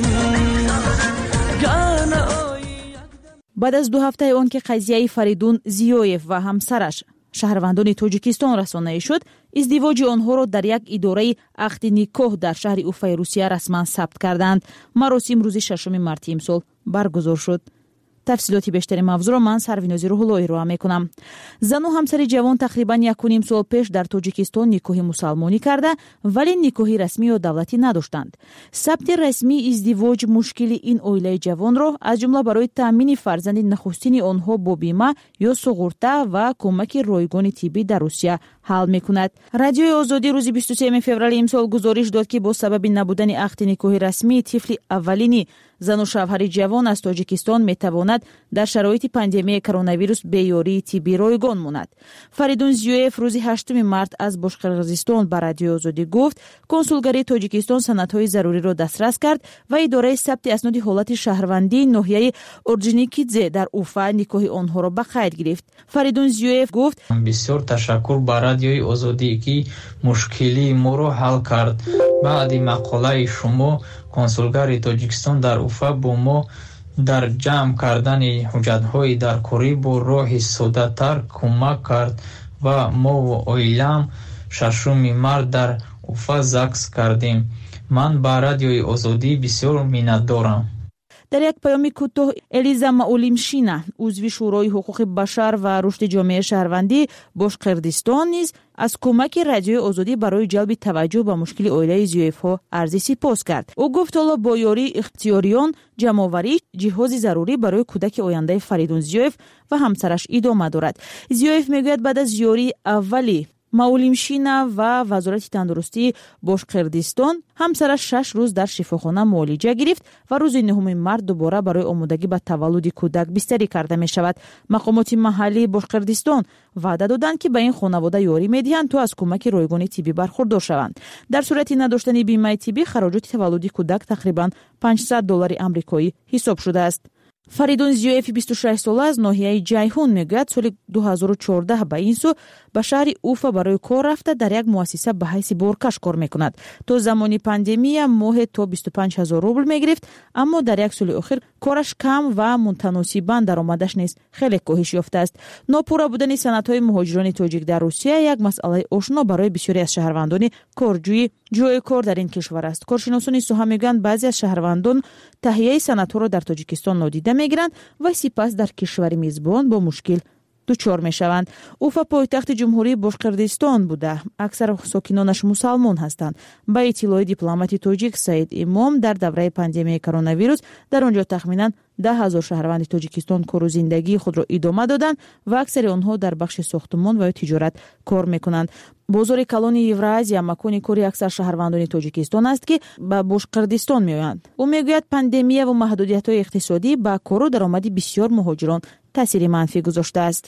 S15: بعد از دو هفته آن که قضیه فریدون زیویف و همسرش شهروندان تاجیکستان رسانه‌ای شد، ازدواج آنها را در یک اداره عقد نکاح در شهر اوفای روسیه رسما ثبت کردند. مراسم روز ششم مارت امسال برگزار شد. تفصیلات بیشتر موضوع را من سروینازی روح‌اللهی ارائه میکنم. زن و همسر جوان تقریبا یک و نیم سال پیش در تاجیکستان نکاح مسلمانی کرده ولی نکاح رسمی و دولتی نداشتند. ثبت رسمی ازدواج مشکل این عائله جوان را از جمله برای تامین فرزند نخستین آنها با بیمه یا سوغورتا و کمک رایگان طبی در روسیه حل میکند. رادیوی آزادی روز بیست و سوم فوریه امسال گزارش داد که با سبب نبودن عقد نکاح رسمی طفل اولینی زن و شوهر جوان از تاجیکستان میتواند در شرایط پاندمی کرونا ویروس بیاری طبی رایگان ماند. فریدون زیویف روز هشتم مارت از باشقرغیزستان به رادیوی آزادی گفت کنسولگری تاجیکستان سندهای ضروری را دسترس کرد و اداره ثبت اسناد حالت شهروندی ناحیه اورجنیکیدزه در اوفا نکاح آنها را به قید گرفت. فریدون زیویف گفت
S16: بسیار تشکر به رادیوی آزادی که مشکلی ما را حل کرد. بعد مقاله شما کنسولگری تاجیکستان در اوفا با ما در جمع کردن حجت‌های در کاری با راه ساده‌تر کمک کرد و ما و عائله‌ام ششم مارت در اوفا زاکس کردیم. من به رادیوی آزادی بسیار منتدارم.
S15: در یک پیام کوتاه الیزا ماولیم-شینا عضو شورای حقوق بشر و رشد جامعه شهروندی باشقردستان نیز از کمک رادیوی آزادی برای جلب توجه به مشکل عائله زیویف ها عرض سپاس کرد. او گفت حالا با یاری اختیاریان جمع‌آوری جهاز ضروری برای کودک آینده فریدون زیویف و همسرش ادامه دارد. زیویف میگوید بعد از یاری اولی ماولیم-شینا و وزارت تندرستی باشقردستان همسرش شش روز در شفاخانه معالجه گرفت و روز نهم مارت دوباره برای آمادگی به تولد کودک بستری کرده می شود. مقامات محلی باشقردستان وعده دادند که به این خانواده یاری میدهند تا از کمک رایگان طبی برخوردار شوند. در صورت نداشتن بیمه طبی خراجات تولد کودک تقریبا پانصد دلار آمریکایی حساب شده است. فریدون زیویف بیست و شش ساله از ناحیه جیهون میگوید سال دو هزار و چهارده به این سو به شهر اوفا برای کار رفته در یک مؤسسه به حیث بارکش کار میکند. تا زمانی پاندمی ماه تا بیست و پنج هزار روبل میگرفت، اما در یک سال اخیر کارش کم و متناسباً درآمدش نیز خیلی کاهش یافته است. ناپورا بودن سندهای مهاجران تاجیک در روسیه یک مسئله آشنا برای بسیاری از شهروندان کارجوی جای کار در این کشور است. کارشناسان سوها میگویند بعضی از شهروندان تهیه سندها را در تاجیکستان نادیده میگیرند و سپس در کشور میزبان با مشکل دچار میشوند. اوفا پایتخت جمهوری باشقردستان بوده. اکثر ساکنانش مسلمان هستند. با اطلاع دیپلمات تاجیک سعید امام در دوره پاندمی کرونا ویروس در آنجا تخمینا ده هزار شهروند تاجیکستان کار و زندگی خود را ادامه دادند و اکثر آنها در بخش ساختمان و تجارت کار میکنند. بازار کلان اوراسیا مکان کاری اکثر شهروندان تاجیکستان است که به باشقردستان میآیند. او میگوید پاندمی و محدودیت‌های اقتصادی با کار و درآمد بسیار مهاجران تاثیر منفی گذاشته است.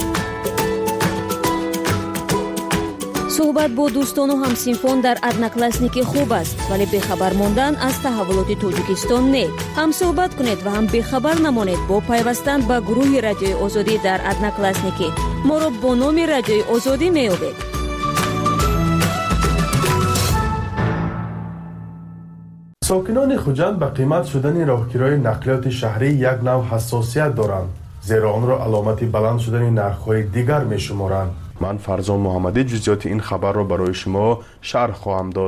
S17: صحبت با دوستان و همسینفان در ادناکلاسنیکی خوب است، ولی بخبر ماندن از تحولات تاجیکستان نه. هم صحبت کنید و هم بخبر نمانید با پیوستن به گروه رادیوی آزادی در ادناکلاسنیکی. ما را با نام رادیوی آزادی میابید.
S18: ساکنان خوجند به قیمت شدن راهگیرهای نقلیات شهری یک نوع حساسیت دارند، زیرا آن را علامت بلند شدن نرخ‌های دیگر می‌شمارند. من فرزان محمدی جزئیات این خبر را برای شما شرح خواهم داد.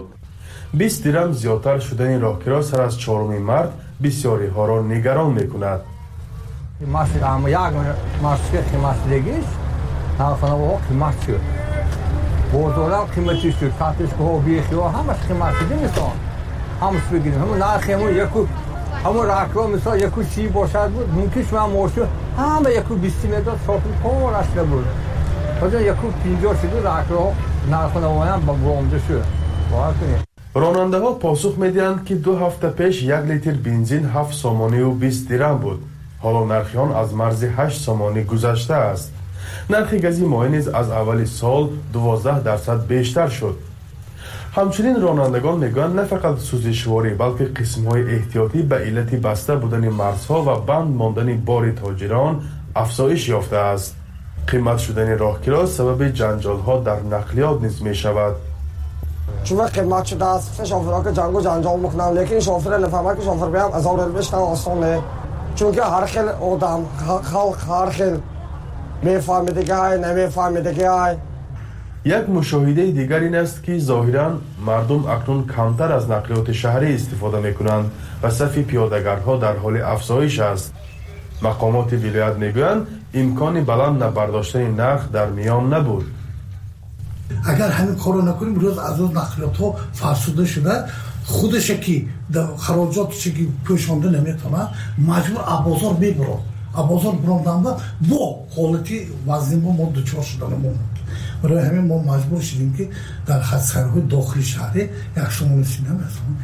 S18: بیست درم زیادتر شدن راهگیرها سر از چهارم مارس بسیاری ها را نگران میکند.
S19: Masih ama ya masih kıymetli değil. Halkına o kıymet yok. Bu dolar kıymeti istiyor. Tatlı ko bir şey o hamas kıymeti değil mi son? Hamas bugün hem narxımı yakı ama rakro mesela yakı şey boşad bu mümkün şu moşu ama yakı bistime de sokun ko raşla bu. O da yakı pinjor şudu rakro narxına oyan babamda şu. Bakın.
S18: راننده ها پاسخ میدهند که دو هفته پیش یک لیتر بنزین هفت سامانی و بیست درم بود. حالا نرخ آن از مرز هشت سامانی گذشته است. نرخ گازی مایع نیز از اول سال دوازده درصد بیشتر شد. همچنین رانندگان میگویند نه فقط سوزشواری بلکه قسم‌های احتیاطی به علت بسته بودن مرزها و بند ماندن بار تاجران افزایش یافته است. قیمت شدن راهگیرها سبب جنجال‌ها در نقلیات نیز می‌شود.
S20: چون قیمت شده است شوفرها که جنگ و جنجال میکنن لیکن شوفر نفهمه که شوفر بیام از اول بشتن آسانه چون که هر خیل آدم خلق هر خیل میفهمیده که های نمیفهمیده که های.
S18: یک مشاهده دیگر این است که ظاهراً مردم اکنون کمتر از نقلیات شهری استفاده میکنند و صف پیاده‌گرها در حال افزایش است. مقامات ولایت میگویند امکان بلند نبرداشتن نرخ در میان نبود.
S21: اگر همین کارو نکنیم روز از روز نقلیات ها فرسوده شده خودش که خراجاتش که پوشانده نمیتونه مجبور ابازار میبرد ابازار براندن با حالتی وزن ما ما دچار شدن ما برای همین ما مجبور شدیم که در خدسرهای داخلی شهری یک شمال سینه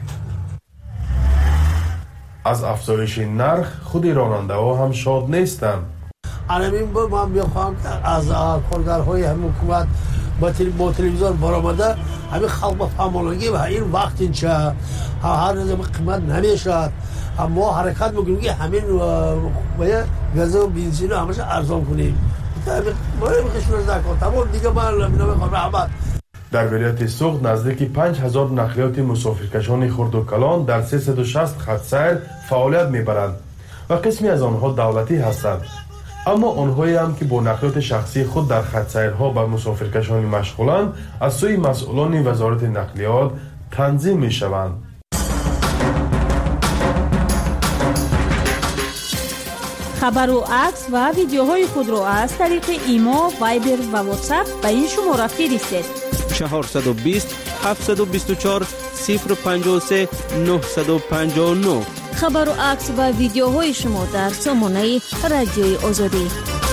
S18: از افزایش نرخ خود راننده ها هم شاد نیستند.
S22: علمین با من میخوام که از کارگرهای همین حکومت با تلویزیون برآمده همین خلق با فهمانگی و این وقت اینچه هر روز قیمت نمیشد ما حرکت میکنیم که همین باید گاز و بنزین رو همش ارزان کنیم باید بخشون زکات تمام دیگه من نمیخوام رحمت.
S18: در ولایت سوخت نزدیک پنج هزار نقلیات مسافرکشان خرد و کلان در سیصد و شصت خط سیر فعالیت میبرند و قسمی از آنها دولتی هستند. اما آنهایی هم که با نقلیات شخصی خود در خط سیرها به مسافرکشانی مشغولند از سوی مسئولان وزارت نقلیات تنظیم می شوند.
S15: خبر و عکس و ویدیوهای خود را از طریق ایما، وایبر و واتساپ به این شماره فرستید.
S23: چهارصد و بیست هفتصد و بیست و چهار صفر پنجاه و سه نهصد و پنجاه و نه.
S17: خبر و عکس و ویدیوهای شما در سامانه رادیوی آزادی.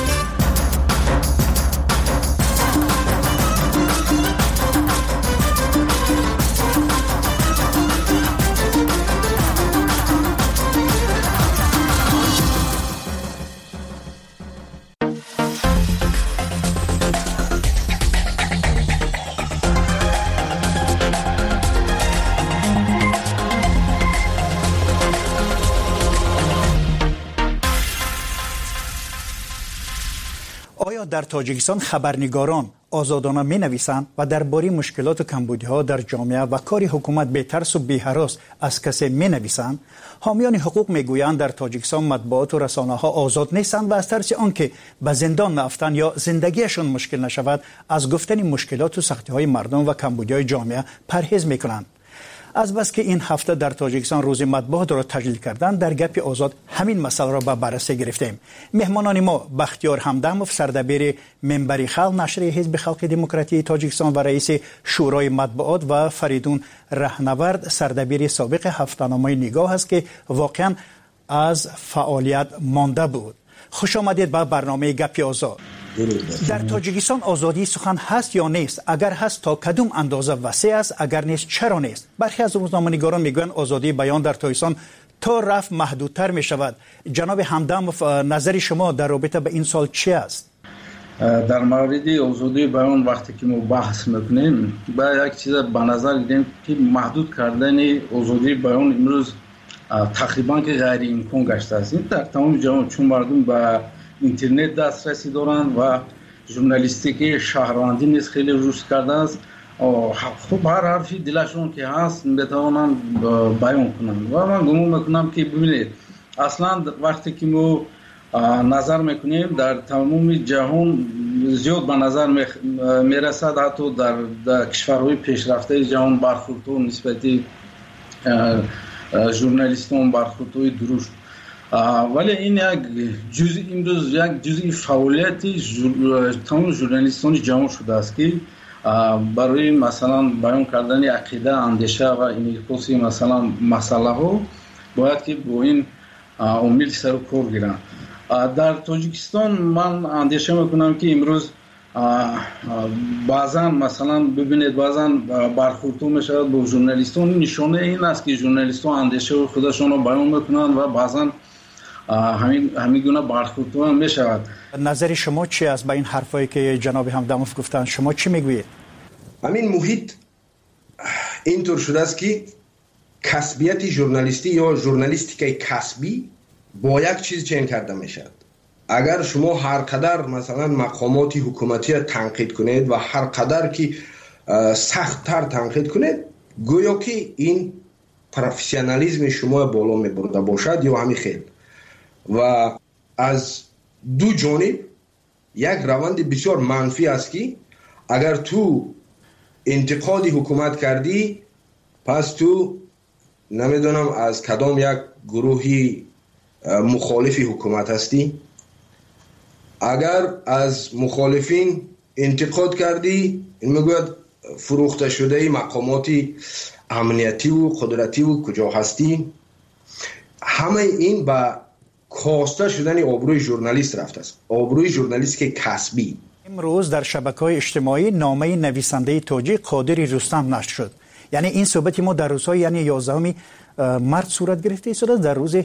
S24: در تاجیکستان خبرنگاران آزادانه می نویسند و درباره مشکلات و کمبودی‌ها در جامعه و کار حکومت بی ترس و بی هراس از کسی می نویسند. حامیان حقوق می گویند در تاجیکستان مطبوعات و رسانه ها آزاد نیستند و از ترس آنکه به زندان رفتن یا زندگیشان مشکل نشود از گفتن مشکلات و سختی های مردم و کمبودی‌های جامعه پرهیز می کنند. از بس که این هفته در تاجیکستان روز مطبوعات را تجلیل کردند در گپ آزاد همین مسئله را به بررسی گرفتیم. مهمانان ما بختیار همدموف سردبیر منبر خلق نشر حزب خلق دموکراتی تاجیکستان و رئیس شورای مطبوعات و فریدون رهنورد سردبیر سابق هفته‌نامه نگاه است که واقعا از فعالیت مانده بود. خوش آمدید به برنامه گپ آزاد. در تاجیکستان آزادی سخن هست یا نیست؟ اگر هست تا کدوم اندازه وسیع است؟ اگر نیست چرا نیست؟ برخی از روزنامه‌نگاران میگویند آزادی بیان در تاجیکستان تا رفت محدودتر می شود. جناب همدموف نظر شما در رابطه به این سال چی است؟
S25: در مورد آزادی بیان وقتی که ما بحث میکنیم با یک چیز به نظر گیریم که محدود کردن آزادی بیان امروز تقریبا که غیر امکان گشته است. در تمام جهان چون مردم به اینترنت دسترسی دارند و ژورنالیستیک شهروندی نیز خیلی رشد کرده است. خب هر حرفی دلشون که هست بتوانند بیان کنند و من گمان میکنم که ببینید اصلا وقتی که ما نظر میکنیم در تمام جهان زیاد به نظر میرسد حتی در, در کشورهای پیشرفته جهان برخوردها نسبتی ژورنالیستان برخوردهای درشت، ولی این یک جزء امروز یک جزء فعالیتی تمام ژورنالیستان جهان شده است که برای مثلا بیان کردن عقیده، اندیشه و انعکاس مثلا مسئله ها باید که با این عامل سر و کار گیرند. در تاجیکستان من اندیشه میکنم که امروز بعضا مثلا ببینید بعضا برخوردها میشود با ژورنالیستان، نشانه این است که ژورنالیستان اندیشه خودشان رو بیان میکنند و بعضا همین همین گونه برخوردها هم میشود.
S24: نظر شما چی است با این حرفایی که جناب همدموف گفتن؟ شما چی میگویید؟
S1: همین محیط اینطور شده است که کسبیت ژورنالیستی یا ژورنالیستیکای کسبی با یک چیز چین کرده میشد. اگر شما هر قدر مثلا مقامات حکومتی تنقید کنید و هر قدر که سخت تر تنقید کنید، گویا که این پروفسیونالیسم شما بالا میبرده باشد یا همین خیل. و از دو جانب یک روند بسیار منفی است که اگر تو انتقاد حکومت کردی، پس تو نمیدونم از کدام یک گروهی مخالفی حکومت هستی. اگر از مخالفین انتقاد کردی، این میگوید فروخته شده مقامات امنیتی و قدرتی و کجا هستی. همه این با کاسته شدن آبروی ژورنالیست رفته است، آبروی ژورنالیست که کسبی.
S24: امروز در شبکه‌های اجتماعی نامه نویسنده تاجیک قادری رستم نشر شد. یعنی این صحبت ما در روزهای یعنی یازدهم مارس صورت گرفته است، در روز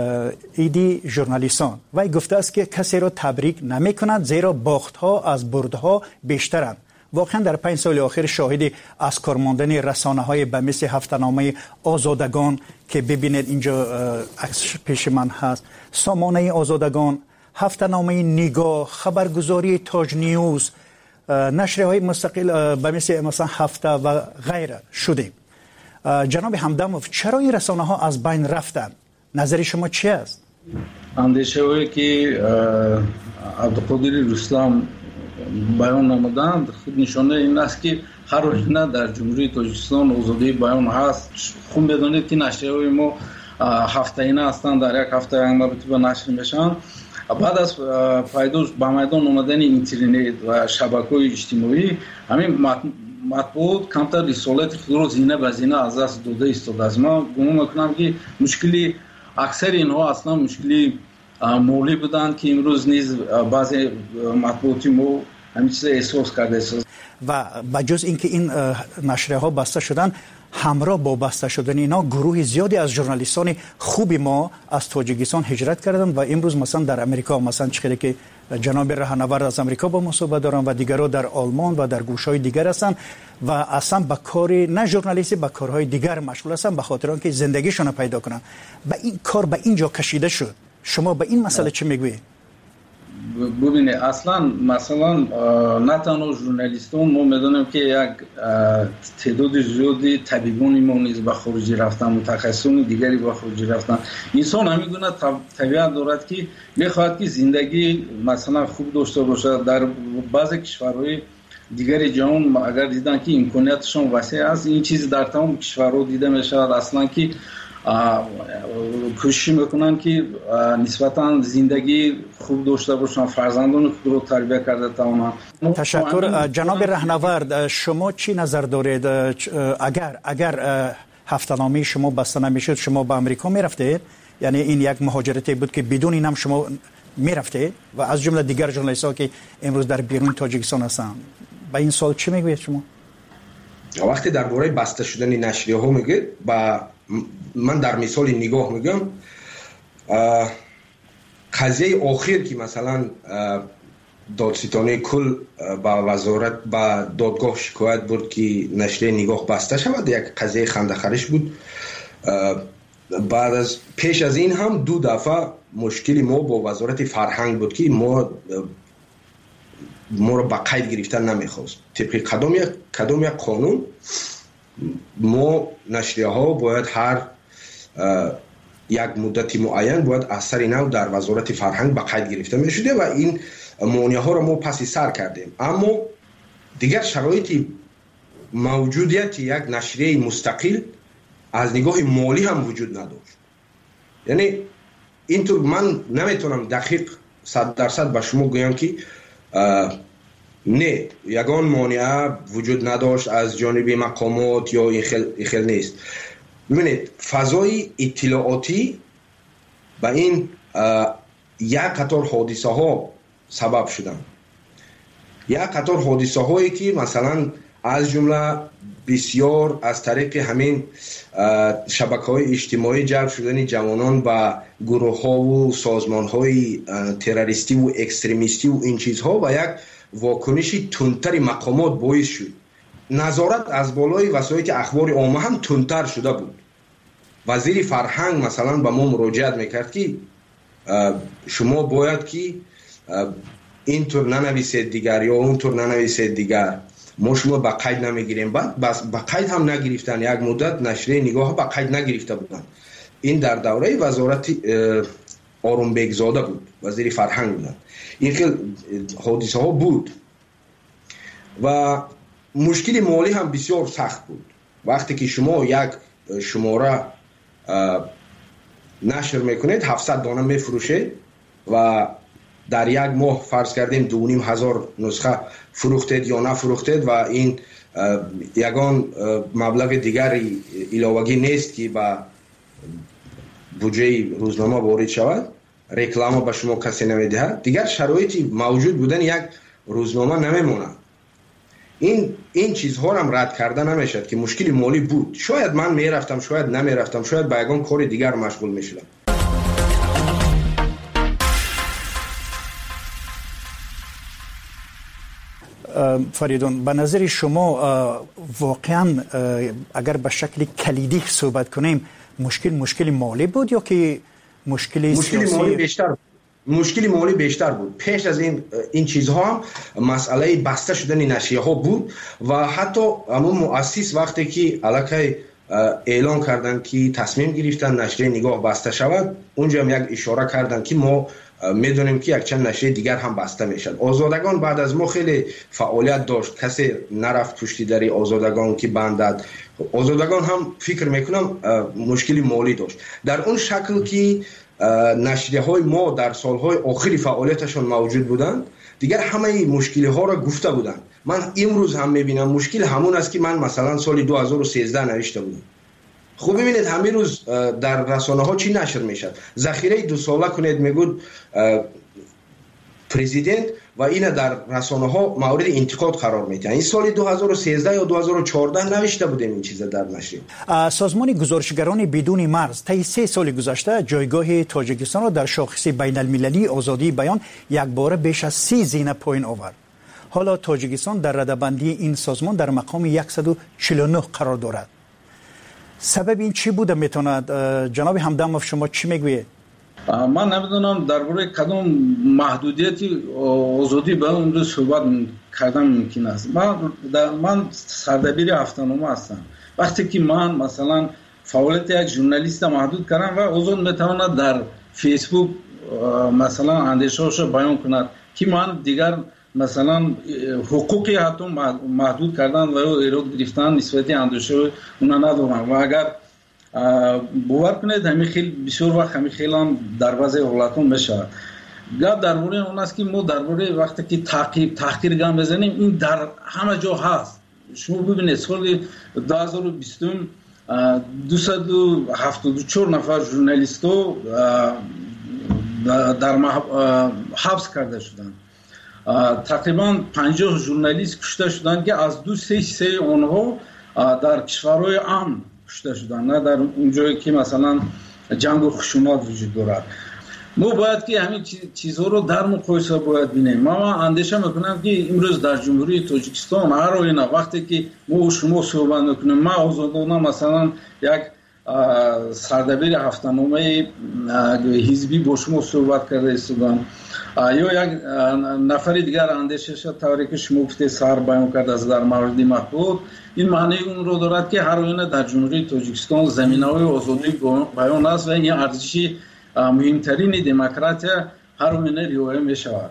S24: عید ژورنالیستان. و گفته است که کسی را تبریک نمی کند زیرا باخت‌ها از بردها بیشترند. واقعا در پنج سال آخر شاهد از کار ماندن رسانه‌های به مثل هفته‌نامه آزادگان که ببینید اینجا عکس پیش من هست، سامانه آزادگان، هفته‌نامه نگاه، خبرگزاری تاج نیوز، نشریه‌های مستقل به مثل مثلا هفته و غیره شدیم. جناب همدموف، چرا این رسانه‌ها از بین رفتن؟ نظر شما چی است؟
S25: اندیشه هایی که عبدالقادر رستم بیان نمودند خود نشانه این است که هر روزانه در جمهوری تاجیکستان آزادی بیان هست. خوب بدانید که نشریه‌های ما هفته‌انه هستند، در یک هفته یک مرتبه نشر میشن. بعد از پیدایش به میدان آمدن اینترنت و شبکه‌های اجتماعی، همین مطبوعات کمتر رسالت خود را زینه به زینه از دست داده ایستاده است. من گمان میکنم که مشکلی اکثر اینها اصلا مشکلی مولی بودند که امروز نیز بعضی مطبوعاتی ما همین چیز احساس کرده است.
S24: و بجز اینکه این نشریه ها بسته شدن، همراه با بسته شدن اینا گروه زیادی از ژورنالیستان خوبی ما از تاجیکستان هجرت کردند و امروز مثلا در امریکا، مثلا چقدر که جناب راهنورد از امریکا با ما صحبت دارن و دیگرها در آلمان و در گوشهای دیگر هستند و اصلا به کار نه ژورنالیستی، به کارهای دیگر مشغول هستند به خاطر اینکه زندگیشون پیدا کنن. به این کار به اینجا کشیده شد. شما به این مسئله چه میگویید؟
S25: ببینید اصلا مثلا نه تنها ژورنالیستان، ما میدونیم که یک تعداد زیادی طبیبان ما نیز به خارج رفتن، متخصصان دیگری به خارج رفتن. انسان همیگونه طبیعت دارد که میخواهد که زندگی مثلا خوب داشته باشد. در بعضی کشورهای دیگر جهان اگر دیدن که امکاناتشون وسیع است، این چیز در تمام کشورها دیده میشد اصلا که کوشش میکنن که نسبتا زندگی خوب داشته باشن، فرزندان خود رو تربیت کرده توانن.
S24: تشکر. جناب راهنورد، شما چی نظر دارید؟ اگر اگر هفته‌نامه شما بسته نمیشد شما به امریکا میرفتید؟ یعنی این یک مهاجرتی بود که بدون اینم شما میرفتید و از جمله دیگر ژورنالیست‌ها که امروز در بیرون تاجیکستان هستند. با این سوال چی میگوید شما؟
S1: وقتی درباره بسته شدن نشریه‌ها میگید، با من در مثال نگاه میگم، قضیه آخر که مثلا دادستانی کل با وزارت با دادگاه شکایت بود که نشریه نگاه بسته شود، یک قضیه خنده‌خرش بود. بعد از پیش از این هم دو دفعه مشکلی ما با وزارت فرهنگ بود که ما ما رو با قید گرفتن نمیخواست. طبق کدام یک کدام یک قانون ما نشریه ها باید هر یک مدت معین باید اثر نو در وزارت فرهنگ با قید گرفته می شده و این مانع ها را ما پس سر کردیم، اما دیگر شرایط موجودیت یک نشریه مستقل از نگاه مالی هم وجود نداشت. یعنی اینطور من نمیتونم دقیق صد درصد به شما گویم که نه یگان مانع وجود نداشت از جانب مقامات یا این خیل, این خیل نیست. ببینید فضای اطلاعاتی به این یک قطار حادثه ها سبب شدن. یک قطار حادثه هایی که مثلا از جمله بسیار از طریق همین شبکه های اجتماعی جلب شدن جوانان و گروه ها و سازمان های تروریستی و اکستریمیستی و این چیزها و یک واکنشی تندتر مقامات باعث شد. نظارت از بالای وسایل اخبار عامه هم تندتر شده بود. وزیر فرهنگ مثلا به ما مراجعت میکرد که شما باید که اینطور ننویسید دیگر یا اونطور ننویسید دیگر، ما شما به قید نمیگیریم. بعد بس به قید هم نگرفتن، یک مدت نشریه نگاه به قید نگرفته بودن. این در دوره وزارت آرونبگ زاده بود، وزیر فرهنگ بودن. این خیلی حادثه ها بود و مشکل مالی هم بسیار سخت بود. وقتی که شما یک شماره نشر میکنید هفتصد دانه میفروشه و در یک ماه فرض کردیم دو و نیم هزار نسخه فروختید یا نفروختید و این یگان مبلغ دیگری علاوگی نیست که با بودجه روزنامه وارد شود، رکلام به شما کسی نمیدهد، دیگر شرایطی موجود بودن یک روزنامه نمیمونه. این این چیزها هم رد کرده نمیشد که مشکل مالی بود. شاید من میرفتم، شاید نمیرفتم، شاید به یگان کار دیگر مشغول میشدم.
S24: فریدون، به نظر شما واقعا اگر به شکل کلیدی صحبت کنیم مشکل مشکل مالی بود یا که مشکل
S1: مشکل
S24: سیاسی؟
S1: مالی بیشتر مشکل مالی بیشتر بود. پیش از این این چیزها هم مسئله بسته شدن نشریه ها بود و حتی همون مؤسس وقتی که علاقه اعلان کردن که تصمیم گرفتن نشریه نگاه بسته شود، اونجا هم یک اشاره کردن که ما میدونیم که یک چند نشریه دیگر هم بسته میشد. آزادگان بعد از ما خیلی فعالیت داشت، کسی نرفت پشتی در آزادگان که بندد. آزادگان هم فکر میکنم مشکلی مالی داشت. در اون شکل که نشریه های ما در سالهای آخری فعالیتشان موجود بودند، دیگر همه مشکلی ها را گفته بودند. من امروز هم میبینم مشکل همون است که من مثلا سال دو هزار و سیزده نوشته بودم. خوب ببینید همین روز در رسانه ها چی نشر میشد؟ ذخیره دو ساله کنید میگود پرزیدنت و این در رسانه ها مورد انتقاد قرار میده. این سال دو هزار و سیزده یا دو هزار و چهارده نوشته بودیم این چیزا در نشریه.
S24: سازمان گزارشگران بدون مرز طی سه سال گذشته جایگاه تاجیکستان را در شاخص بین المللی آزادی بیان یک بار بیش از سی زینه پایین آورد. حالا تاجیکستان در رده‌بندی این سازمان در مقام صد و چهل و نه قرار دارد. سبب این چی بوده میتوند؟ جناب همدمов شما چی میگویید؟
S25: من نمیدونم درباره کدام محدودیتی آزادی به اون صحبت کردن ممکن است. من من سردبیر هفته‌نامه هستم. وقتی که من مثلا فعالیت یک ژورنالیست محدود کردم و آزاد میتواند در فیسبوک مثلا اندیشه‌اش بیان کند که من دیگر مثلا حقوقی حتی محدود کردن و ایراد گرفتن نسبت اندیشه اونا ندارم و اگر باور کنید همین خیلی بسیار وقت همین خیلی هم در بعضی حالتون میشه. گپ درباره اون است که ما درباره وقتی که تعقیب تحقیر گام بزنیم این در همه جا هست. شما ببینید سال دو هزار و بیست دویست و هفتاد و چهار نفر ژورنالیستو در حبس کرده شدند. تقریبا پنجاه ژورنالیست کشته شدند که از دو سه سه آنها در کشورهای امن کشته شدند، نه در اونجایی که مثلا جنگ و خشونت وجود دارد. ما باید که همین چیزها رو در مقایسه باید بینیم. ما اندیشه میکنم که امروز در جمهوری تاجیکستان هر آینه وقتی که ما شما صحبت میکنیم، ما آزادانه مثلا یک سردبیر هفته‌نامه حزبی با شما صحبت کرده استودم یا یک نفر دیگر اندیشش طوری که شما گفته سر بیان کرده از در مورد مطبوعات، این معنی اون رو دارد که هر آینه در جمهوری تاجیکستان زمینه‌های آزادی بیان است و این ارزش مهمترین دموکراسی هر آینه رعایت می شود.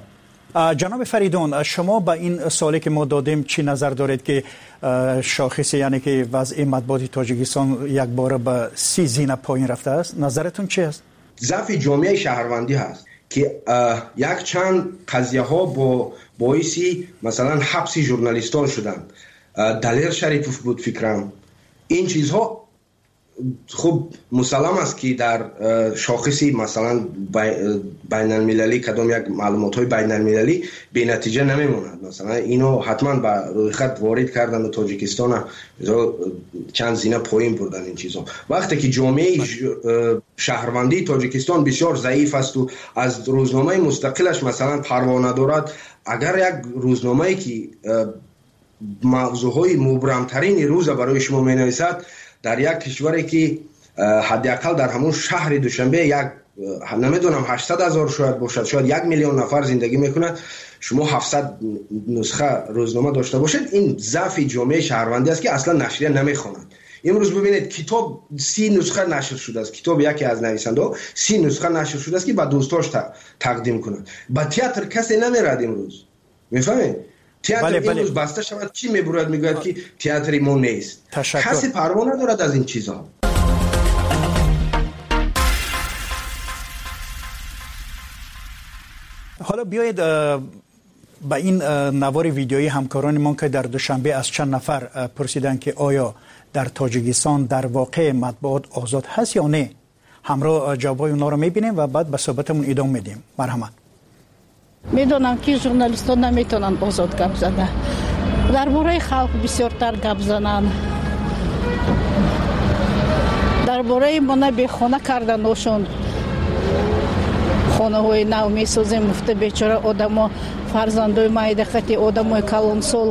S24: جناب فریدون، شما با این سوالی که ما دادیم چی نظر دارید که شاخص یعنی که وضع مطبوعات تاجیکستان یک بار به سی زینه پایین رفته است؟ نظرتون چی است؟
S1: ضعف جامعه شهروندی هست که یک چند قضیه ها با باعثی مثلا حبس ژورنالیستان شدند. دلیر شریفوف بود فکرم. این چیزها خب مسلم است که در شاخصی مثلا بین المللی کدام یک معلومات های بین المللی به نتیجه نمیموند. مثلا اینو حتما به روی خط وارد کردن و تاجیکستان چند زینه پایین بردن این چیزها. وقتی که جامعه شهروندی تاجیکستان بسیار ضعیف است و از روزنامه مستقلش مثلا پروانه دارد، اگر یک روزنامه‌ای که موضوعهای مبرمترین روز برای شما می‌نویسد در یک کشوری که حداقل در همون شهر دوشنبه یک نمیدونم هشتصد هزار شاید باشد، شاید یک میلیون نفر زندگی میکنه، شما هفتصد نسخه روزنامه داشته باشید، این ضعف جامعه شهروندی است که اصلا نشریه نمیخونند. امروز ببینید کتاب سی نسخه نشر شده است، کتاب یکی از نویسنده سی نسخه نشر شده است که به دوستاش تقدیم کنند. با تئاتر کسی نمیرد امروز، میفهمید؟ تئاتر بله بله. امروز بسته شود چی میبرد میگوید که تئاتر ما نیست. کسی پروا ندارد از این چیزها.
S24: حالا بیایید با این نوار ویدیویی همکاران ما که در دوشنبه از چند نفر پرسیدن که آیا در تاجیکستان در واقع مطبوعات آزاد هست یا نه، همراه جوابای اونا رو میبینیم و بعد به صحبتمون ادامه میدیم. مرحمت.
S2: میدونم که ژورنالیستان نمیتونن آزاد گپ زنن، درباره خلق بسیارتر گپ زنن، درباره مانه به خانه کردنشون، خانه های نو میسازیم، مفته بیچاره آدم فرزندای مایدقتی آدم های کلانسال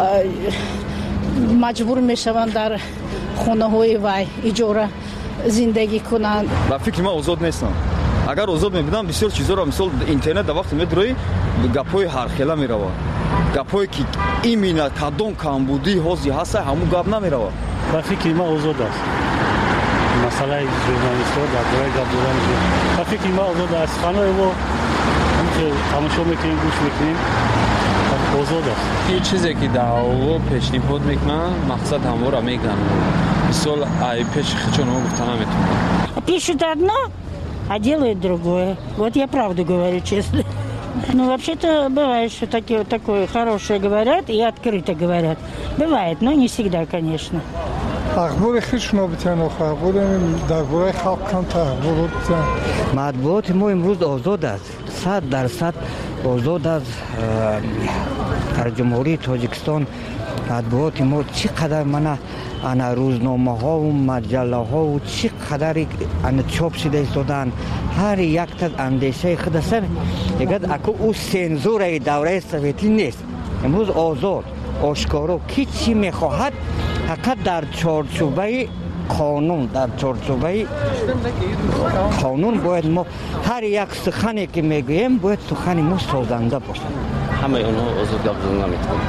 S2: مجبور میشوند در خانه های وای اجاره زندگی کنند.
S4: با فکر ما آزاد نیستم. اگر آزاد میبودم بسیار چیزا رو مثل اینترنت در وقت میدروی گپای هر خیله میروه، گپایی که این مینا کدام کمبودی هازی هست همون گپ نمیروه.
S6: با فکر ما آزاد است. مسئله ژورنالیست‌ها در برای گپ زدن با فکر ما آزاد است. خانه ما که تماشا میکنیم گوش میکنیم آزاد است.
S7: این چیزی که در او پیشنهاد میکنم مقصد همو را میگن. مثال ای پیش خچون ما گفتن نمیتونم.
S2: Пишут одно, а делают другое. Вот я правду говорю, честно. Ну, вообще-то бывает, что такие, такое хорошее говорят и открыто говорят. Бывает, но не всегда, конечно.
S8: اخبار خیش نابطن آخه اخبار درباره خلق کم تحول بودن.
S26: مطبوعات ما امروز آزاد است، صد درصد آزاد است. در جمهوری تاجیکستان مطبوعات ما چقدر منه انا روزنامه ها و مجله ها و چقدر انا چاپ شده ایستادن، هر یک تا اندیشه خود است. اگر اکو او سنزور دوره سویتی نیست، امروز آزاد آشکارا کی چی میخواهد فقط در چارچوبه قانون، در چارچوبه قانون باید ما هر یک سخنی که میگوییم باید سخن ما سازنده باشه.
S7: همه اونها آزاد گپ زدن نمیتونن،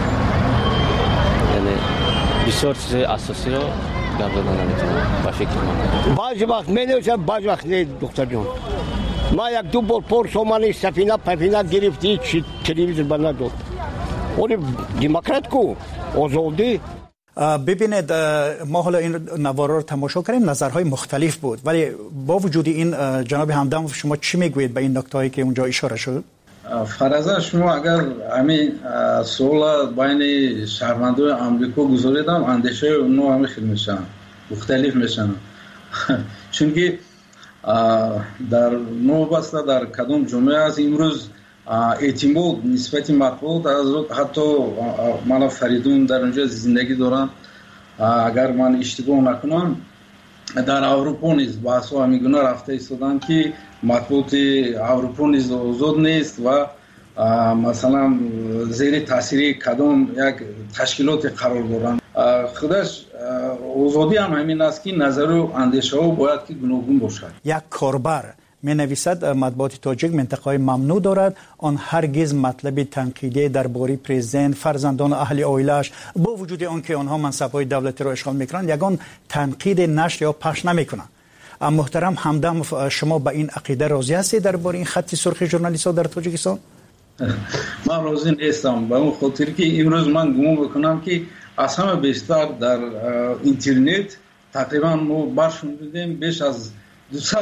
S7: یعنی بسیار چیز اساسی رو گپ زدن نمیتونن. با فکر من
S22: بعضی وقت مینوشم بعضی وقت نه دکتر جان. ما یک دو بار پرسومانی سفینه پفینه گرفتی چی تلویزیون بنا داد. اون دموکرات کو آزادی.
S24: ببینید ما حالا این نوارا رو تماشا کردیم، نظرهای مختلف بود، ولی با وجود این جناب همدم شما چی میگویید به این نکته‌ای که اونجا اشاره شد؟
S25: فرضاً شما اگر همین سوال بین شهروندان آمریکا گذاریدم اندیشه اونها همین خیلی میشن مختلف میشن چون که در نوبسته در کدام جامعه از امروز اعتماد نسبت مطبوعات از حتی من فریدون در اونجا زندگی دارم، اگر من اشتباه نکنم در اروپا نیست بحث ها همیگونه رفته ایستادن که مطبوعات اروپا نیز آزاد نیست و مثلا زیر تاثیر کدام یک تشکیلات قرار دارن. خودش آزادی هم همین است که نظر و اندیشه ها باید که گوناگون باشد.
S24: یک کاربر می نویسد مطبوعات تاجیک منطقه ممنوع دارد، آن هرگز مطلب تنقیدی درباره پرزیدنت، فرزندان و اهل عائله‌اش با وجود آنکه آنها منصب‌های دولتی را اشغال میکنند یگان تنقید نشر یا پخش نمیکنند. محترم همدم شما با این عقیده راضی هستید درباره این خط سرخ ژورنالیست‌ها در تاجیکستان؟
S25: من راضی نیستم به اون خاطر که امروز من گمان بکنم که از همه بیشتر در اینترنت تقریبا ما برشون دیدیم بیش از دویست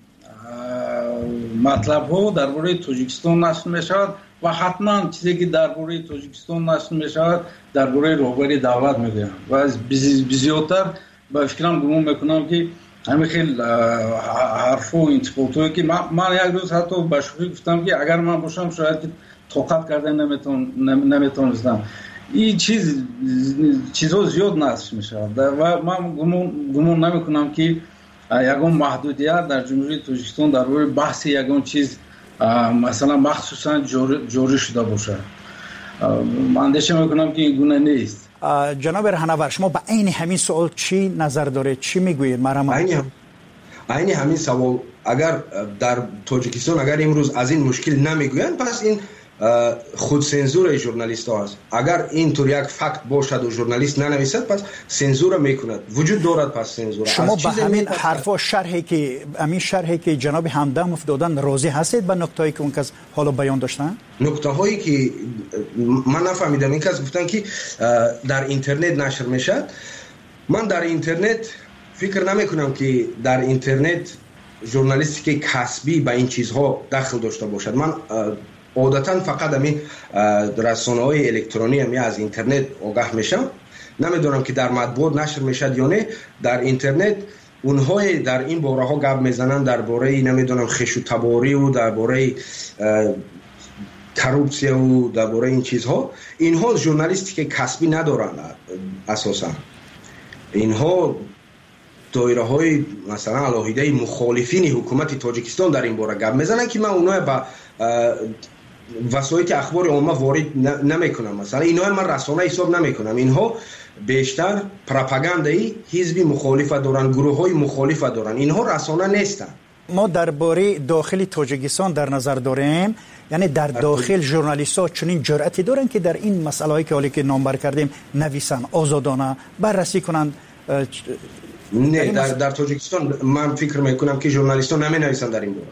S25: مطلب ها درباره تاجیکستان نشر می شود و حتما چیزی که درباره تاجیکستان نشر می شود درباره رهبری دولت می گویند و از بزیادتر به فکرم گمان میکنم که همین خیلی حرفا و انتقادهایی که من, من یک روز حتی به شوخی گفتم که اگر من باشم شاید که طاقت کردن نمیتونستم این چیز چیزها زیاد نشر می شود و من گمان, گمان نمی کنم که یگان محدودیت در جمهوری تاجیکستان درباره بحث یگان چیز مثلا مخصوصا جاری شده باشه. من اندیشه میکنم که این گونه نیست.
S24: جناب رهنورد شما به عین همین سوال چی نظر دارید؟ چی میگویید؟ مرحبا.
S1: عین همین سوال اگر در تاجیکستان اگر امروز از این مشکل نمیگویند پس این خود سنزور ژورنالیست ها است. اگر اینطور یک فکت باشد و ژورنالیست ننویسد پس سنزور میکند. وجود دارد پس سنزور.
S24: شما به همین حرفا شرحی که همین شرحی که جناب همدموف دادن راضی هستید به نکتهایی که اون کس حالا بیان داشتن؟
S1: نکته هایی که من نفهمیدم این کس گفتن که در اینترنت نشر میشد. من در اینترنت فکر نمی کنم که در اینترنت ژورنالیستیک کسبی به این چیزها دخل داشته باشد. من عادتا فقط همین رسانه‌های الکترونی همی از اینترنت آگاه میشم. نمیدونم که در مطبوعات نشر میشد یا نه. در اینترنت اونهای در این باره ها گپ میزنن درباره نمیدونم خش و تباری و درباره کروپسیه و درباره این چیزها، اینها ژورنالیستیک کسبی ندارن اساسا. اینها دایره های مثلا علاهیده مخالفین حکومت تاجیکستان در این باره گپ میزنن که من اونها با وسایل اخبار عامه وارد نمیکنم. مثلا اینها من رسانه حساب نمیکنم. اینها بیشتر پروپاگاندایی حزبی مخالف دارن، گروه های مخالف دارن. اینها رسانه نیستن.
S24: ما درباره داخل تاجیکستان در نظر داریم، یعنی در داخل ژورنالیست‌ها چنین جرأتی دارن که در این مسائلی که حالی که نامبر کردیم نویسن، آزادانه بررسی کنند.
S1: نه در در تاجیکستان من فکر میکنم که ژورنالیست‌ها نمی نویسن در این باره.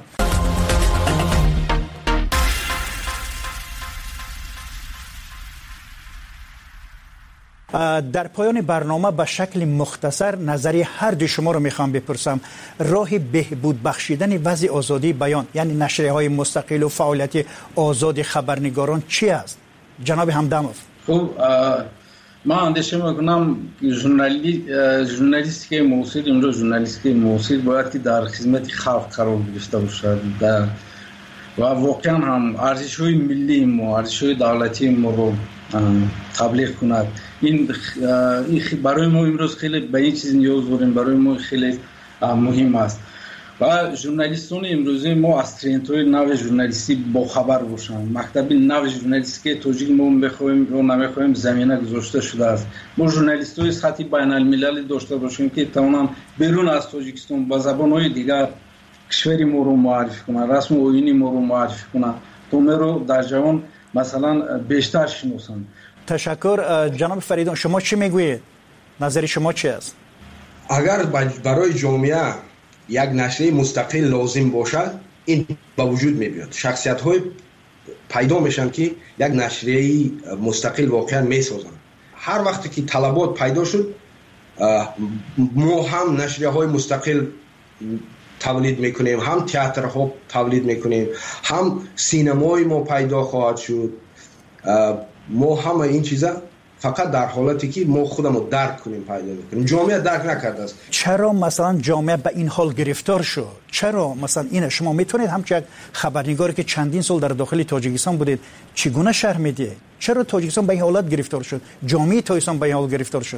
S24: در پایان برنامه به شکل مختصر نظری هر دو شما رو میخوام بپرسم. راه بهبود بخشیدن وضع آزادی بیان یعنی نشریه های مستقل و فعالیت آزاد خبرنگاران چی است؟ جناب همدموف.
S25: خب من اندیشه میکنم ژورنالی ژورنالیستیک معاصر امروز ژورنالیستیک معاصر باید که در خدمت خلق قرار گرفته باشد و واقعا هم ارزش‌های ملی ما، ارزش‌های دولتی ما رو تبلیغ کند. این این برای ما امروز خیلی به این چیز نیاز داریم، برای ما خیلی مهم است و ژورنالیستان امروزی ما از ترندهای نو ژورنالیستی با خبر باشند. مکتب نو ژورنالیستی تاجیک ما میخوایم و نمیخوایم زمینه گذاشته شده است. ما ژورنالیستای سطح بین المللی داشته باشیم که توانند بیرون از تاجیکستان با زبان‌های دیگر کشوری ما رو معرفی کنند، رسم و آیین ما رو معرفی کنند تا ما رو در جهان مثلا بیشتر شناسند.
S24: تشکر. جناب فریدون شما چی میگویید؟ نظر شما چی است؟
S1: اگر برای جامعه یک نشریه مستقل لازم باشد این با وجود میبیاد. شخصیت های پیدا میشن که یک نشریه مستقل واقعا میسازن. هر وقتی که طلبات پیدا شد ما هم نشریه های مستقل تولید میکنیم، هم تئاترها تولید میکنیم، هم سینمای ما پیدا خواهد شد. ما همه این چیزا فقط در حالتی که ما خودمو درک کنیم پیدا میکنیم. جامعه درک نکرده است.
S24: چرا مثلا جامعه به این حال گرفتار شد؟ چرا مثلا این شما میتونید همچنین خبرنگاری که چندین سال در داخل تاجیکستان بودید چگونه شرح میدید؟ چرا تاجیکستان به این حالت گرفتار شد؟ جامعه تاجیکستان به این حال گرفتار شد؟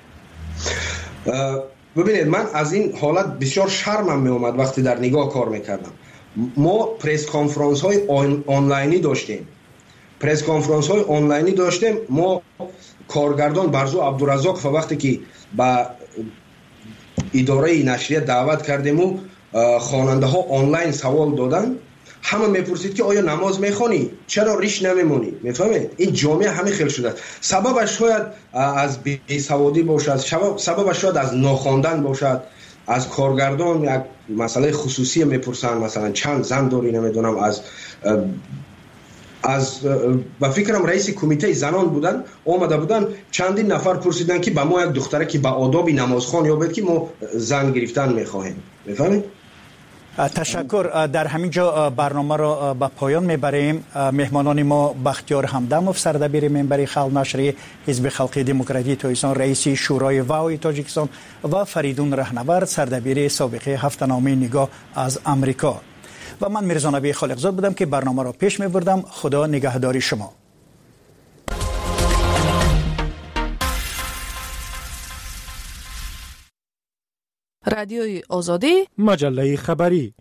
S1: ببینید من از این حالت بسیار شرمم می اومد وقتی در نگاه کار میکردم. ما پرس کانفرانس های آنلاینی داشتیم. پرس کانفرانس های آنلاینی داشتیم. ما کارگردان برزو عبدالرزاق وقتی که با اداره نشریه دعوت کردیم و خواننده ها آنلاین سوال دادن، همه میپرسید که آیا نماز میخوانی؟ چرا ریش نمیمونی؟ میفهمید؟ این جامعه همین خیل شده. سببش شاید از بیسوادی باشد، سببش شاید از ناخواندن باشد. از کارگردان یک مسئله خصوصی میپرسن، مثلا چند زن داری نمیدونم، از از و فکرم رئیس کمیته زنان بودن، آمده بودن چندین نفر پرسیدن که با ما یک دختره که با آداب نمازخوان یابد که ما زن گرفتن میخواهیم. میفهمید؟
S24: تشکر. در همین جا برنامه را به پایان میبریم. مهمانان ما بختیار همدموف، سردبیر منبر خلق نشری حزب خلقی دموکراتی تاجیکستان، رئیس شورای واوی تاجیکستان و فریدون رهنورد، سردبیر سابقه هفته‌نامه نگاه از امریکا. و من میرزا نبی خالقزاد بودم که برنامه را پیش میبردم. خدا نگهداری شما.
S3: رادیوی آزادی،
S5: مجله خبری.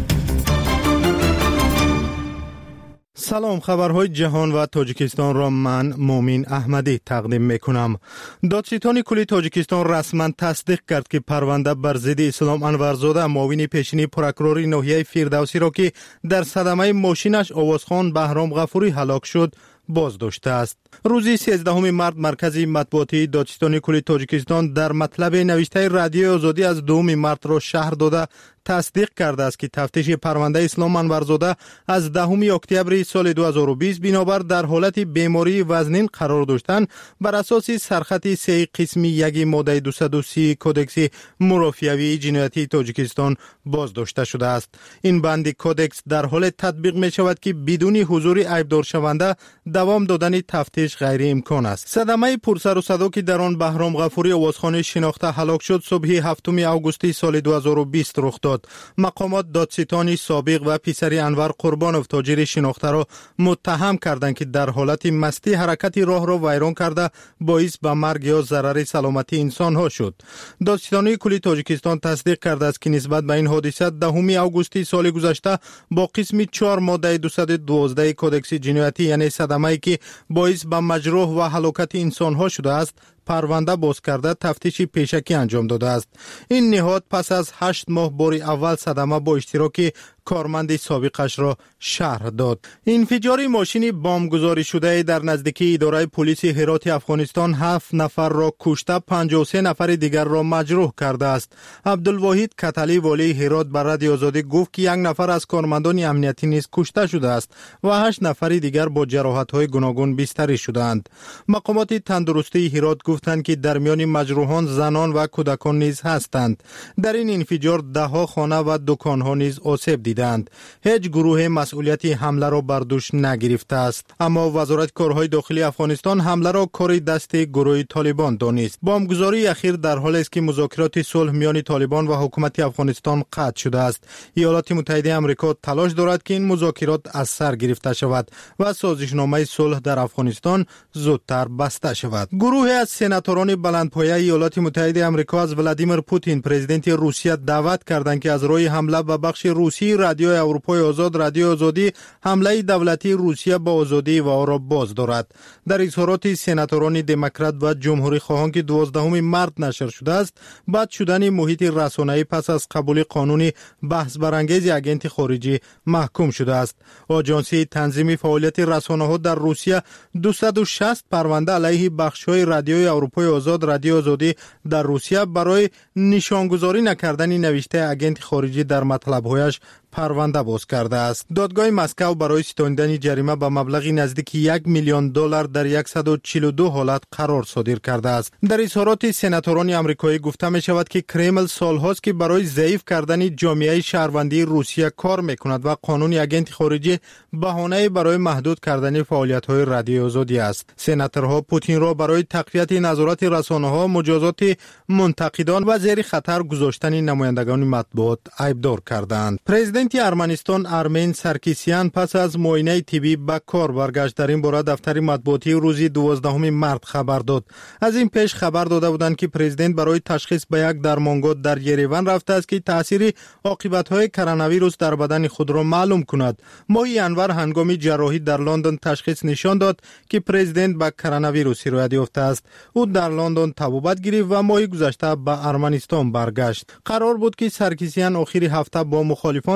S5: سلام، خبرهای جهان و تاجیکستان را من مومین احمدی تقدیم میکنم. دادستان کلی تاجیکستان رسما تصدیق کرد که پرونده بر ضد اسلام انورزاده، معاون پیشین پروکوروری ناحیه فردوسی را که در صدمه ماشینش آوازخوان بهرام غفوری هلاک شد باز داشته است. روز سیزدهم مارس مرکز مطبوعاتی دادستان کلی تاجیکستان در مطلب نوشته رادیوی آزادی از دوم مارس را شهر داده تصدیق کرده است که تفتیش پرونده اسلام انورزاده از دهم اکتبر سال دو هزار و بیست بنابر در حالت بیماری وزنین قرار داشتن بر اساس سرخط سه قسمی یک ماده دویست و سی کودکس مرافعوی جنایتی تاجیکستان باز داشته شده است. این بند کودکس در حال تطبیق می شود که بدون حضور عیبدار شونده دوام دادن تفتیش غیر امکان است. صدمه پرسر و صدا که در آن بهرام غفوری آوازخوان شناخته هلاک شد صبح هفتم آگوست سال دو هزار و بیست رخ داد. مقامات دادستانی سابق و پسری انور قربانوف تاجر شناخته را متهم کردند که در حالت مستی حرکت راه را ویران کرده باعث به مرگ یا ضرر سلامتی انسان ها شد. دادستانی کلی تاجیکستان تصدیق کرده است که نسبت به این حادثه دهم آگوست سال گذشته با قسم چهار ماده دویست و دوازده کودکس جنایتی یعنی صدمه‌ای که باعث به مجروح و هلاکت انسان ها شده است پرونده باز کرده تفتیش پیشکی انجام داده است. این نهاد پس از هشت ماه بار اول صدمه با اشتراک کارمند سابقش را شرح داد. انفجار ماشین بمبگذاری شده در نزدیکی اداره پلیس هرات افغانستان هفت نفر را کشته پنجاه و سه نفر دیگر را مجروح کرده است. عبدالواحد کتلی والی هرات بر رادیو آزادی گفت که یک نفر از کارمندان امنیتی نیز کشته شده است و هشت نفر دیگر با جراحت‌های گوناگون بستری شدند. مقامات تندرستی هرات گفتند که در میان مجروحان زنان و کودکان نیز هستند. در این انفجار ده ها خانه و دکان‌ها نیز آسیب دیدند. هیچ گروه مسئولیت حمله را بر دوش نگرفته است، اما وزارت کارهای داخلی افغانستان حمله را کار دست گروه طالبان دانست. بمبگذاری اخیر در حالی است که مذاکرات صلح میان طالبان و حکومت افغانستان قطع شده است. ایالات متحده آمریکا تلاش دارد که این مذاکرات از سر گرفته شود و سازشنامه صلح در افغانستان زودتر بسته شود. گروه از سناتوران بلندپایه ایالات متحده آمریکا از ولادیمیر پوتین پرزیدنت روسیه دعوت کردند که از روی حمله به بخش روسی رادیو اروپای آزاد رادیو آزادی حمله دولتی روسیه با آزادی و آن را باز دارد. در اظهارات سناتوران دموکرات و جمهوری خواهان که دوازدهم مارس نشر شده است، بعد شدن محیط رسانه‌ای پس از قبول قانون بحث برانگیز اگنت خارجی محکوم شده است. آژانسی تنظیم فعالیت رسانه‌ها در روسیه دویست و شصت پرونده علیه بخش‌های رادیوی اروپای آزاد رادیو آزادی در روسیه برای نشانگذاری نکردن نوشته اگنت خارجی در مطلب‌هایش پرونده باز کرده است. دادگاه مسکو برای ستانیدن جریمه به مبلغ نزدیک یک میلیون دلار در صد و چهل و دو حالت قرار صادر کرده است. در اظهارات سناتوران آمریکایی گفته می شود که کرمل سالهاست که برای ضعیف کردن جامعه شهروندی روسیه کار می کند و قانون اگنت خارجی بهانه برای محدود کردن فعالیت‌های رادیو آزادی است. سناتورها پوتین را برای تقویت نظارت رسانه‌ها، مجازات منتقدان و زیر خطر گذاشتن نمایندگان مطبوعات ایبدار کردند. پرزیدنت ارمنستان ارمین سرکیسیان پس از معاینه طبی به کار برگشت. در این باره دفتر مطبوعاتی روز دوازدهم مارس خبر داد. از این پیش خبر داده بودند که پرزیدنت برای تشخیص به یک درمانگاه در یریون رفته است که تاثیر عاقبت‌های کرونا ویروس در بدن خود را معلوم کند. ماه انور هنگام جراحی در لندن تشخیص نشان داد که پرزیدنت به کرونا ویروس سرایت یافته است. او در لندن طبابت گرفت و ماه گذشته به ارمنستان برگشت. قرار بود که سرکیسیان آخر هفته با مخالفان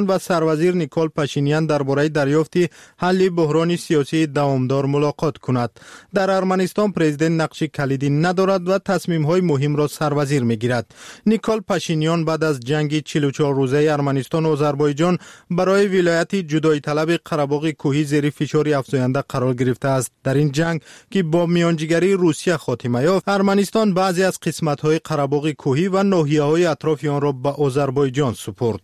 S5: و سروزیر نیکول پاشینیان درباره دریافت حل بحران سیاسی دوامدار ملاقات کند. در ارمنستان پرزیدنت نقش کلیدی ندارد و تصمیم‌های مهم را سروزیر می‌گیرد. نیکول پاشینیان بعد از جنگ چهل و چهار روزه ارمنستان و آذربایجان برای ولایت جدایی طلب قره‌باغ کوهی زیر فشار افزاینده قرار گرفته است. در این جنگ که با میانجیگری روسیه خاتمه یافت، ارمنستان بعضی از قسمت‌های قره‌باغ کوهی و ناحیه‌های اطراف آن را به آذربایجان سپرد.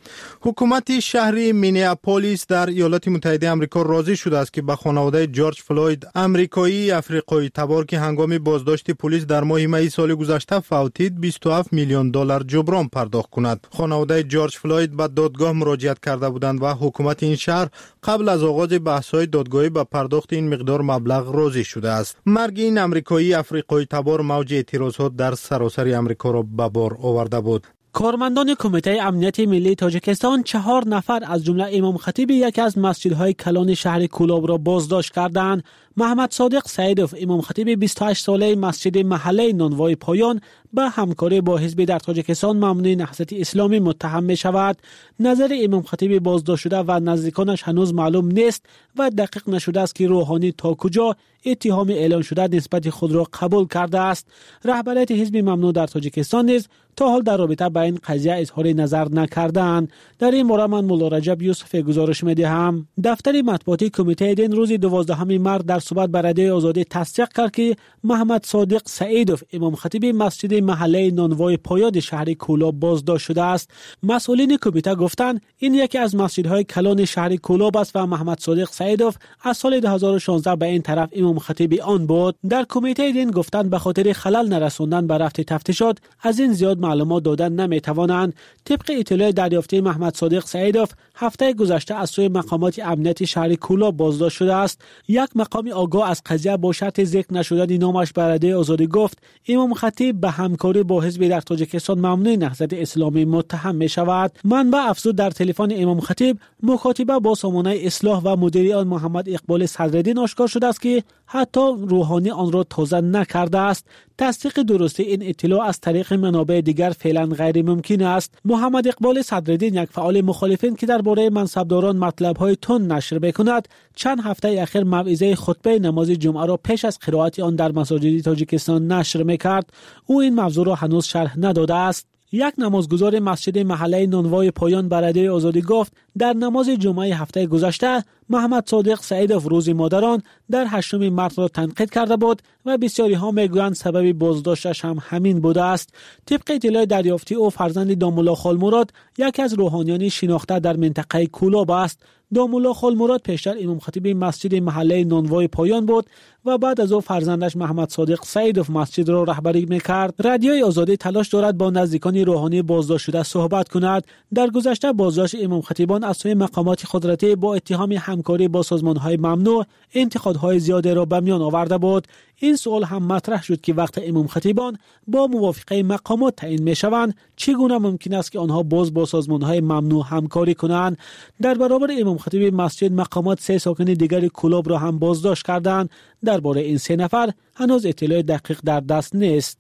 S5: حکومت شهری مینیاپولیس در ایالات متحده آمریکا راضی شده است که به خانواده جورج فلوید امریکایی افریقایی تبار که هنگام بازداشت پلیس در ماه می سال گذشته فوتید بیست و هفت میلیون دلار جبران پرداخت کند. خانواده جورج فلوید به دادگاه مراجعت کرده بودند و حکومت این شهر قبل از آغاز بحث‌های دادگاهی به پرداخت این مقدار مبلغ راضی شده است. مرگ این امریکایی افریقایی تبار موج اعتراضات در سراسر آمریکا را به بار آورده بود.
S9: کارمندان کمیته امنیت ملی تاجیکستان چهار نفر از جمله امام خطیب یکی از مسجدهای کلان شهر کولاب را بازداشت کردند. محمد صادق سعیدوف امام خطیب بیست و هشت ساله مسجد محله نانوای پایان به همکاری با حزب در تاجیکستان ممنوع نهضت اسلامی متهم می شود. نظر امام خطیب بازداشت شده و نزدیکانش هنوز معلوم نیست و دقیق نشده است که روحانی تا کجا اتهام اعلان شده نسبت خود را قبول کرده است. رهبریت حزب ممنوع در تاجیکستان نیز تا حال در رابطه با این قضیه اظهار نظر نکردند. در این باره من مولا رجب یوسف گزارش می‌دهم. دفتر مطبوعاتی کمیته دین روز دوازدهم مارس در صحبت با رادیوی آزادی تصدیق کرد که محمد صادق سعیدوف امام خطیب مسجد محله نانوای پایاد شهر کولاب بازداشت شده است. مسئولین کمیته گفتند این یکی از مسجدهای کلان شهر کولاب است و محمد صادق سعیدوف از سال دو هزار و شانزده به این طرف امام خطیب آن بود. در کمیته دین گفتند به خاطر خلل نرساندن به رفت تفتیشات از این زیاد معلومات دادن نمیتوانند. طبق اطلاع دریافتی محمد صادق سعیدوف هفته گذشته از سوی مقامات امنیتی شهر کولاب بازداشت شده است. یک مقام آگاه از قضیه با شرط ذکر نشدن نامش به رادیوی آزادی گفت امام خطیب به همکاری با حزب در تاجیکستان ممنوع نهضت اسلامی متهم می شود. منبع افزود در تلفن امام خطیب مکاتبه با سامانه اصلاح و مدیر آن محمد اقبال صدرالدین آشکار شده است که حتی روحانی آن را تازه نکرده است. تصدیق درستی این اطلاع از طریق منابع دیگر فعلا غیر ممکن است. محمد اقبال صدرالدین یک فعال مخالفین که درباره منصبداران مطلب‌های تند نشر می‌کند چند هفته اخیر موعظه خطبه نماز جمعه را پیش از قرائت آن در مساجد تاجیکستان نشر می‌کرد. او این موضوع را هنوز شرح نداده است. یک نمازگزار مسجد محله نانوای پایان به رادیوی آزادی گفت در نماز جمعه هفته گذشته محمد صادق سعیدوف روز مادران در هشتم مارس را تنقید کرده بود و بسیاری ها میگویند سبب بازداشتش هم همین بوده است. طبق اطلاع دریافتی او فرزند دامولا خالمراد یکی از روحانیان شناخته در منطقه کولاب است. دامولا خالمراد پیشتر امام خطیب مسجد محله نانوای پایان بود و بعد از او فرزندش محمد صادق سعیدوف مسجد را رهبری میکرد. رادیوی آزادی تلاش دارد با نزدیکان روحانی بازداشت شده صحبت کند. در گذشته بازداشت امام خطیبان از سوی مقامات قدرتی با اتهام همکاری با سازمان‌های ممنوع انتقادهای زیادی را به میان آورده بود. این سوال هم مطرح شد که وقت امام خطیبان با موافقه مقامات تعیین میشوند چگونه ممکن است که آنها باز با سازمان‌های ممنوع همکاری کنند. در برابر امام خطیب مسجد مقامات سه ساکن دیگر کولاب را هم بازداشت کردند. درباره این سه نفر هنوز اطلاع دقیق در دست نیست.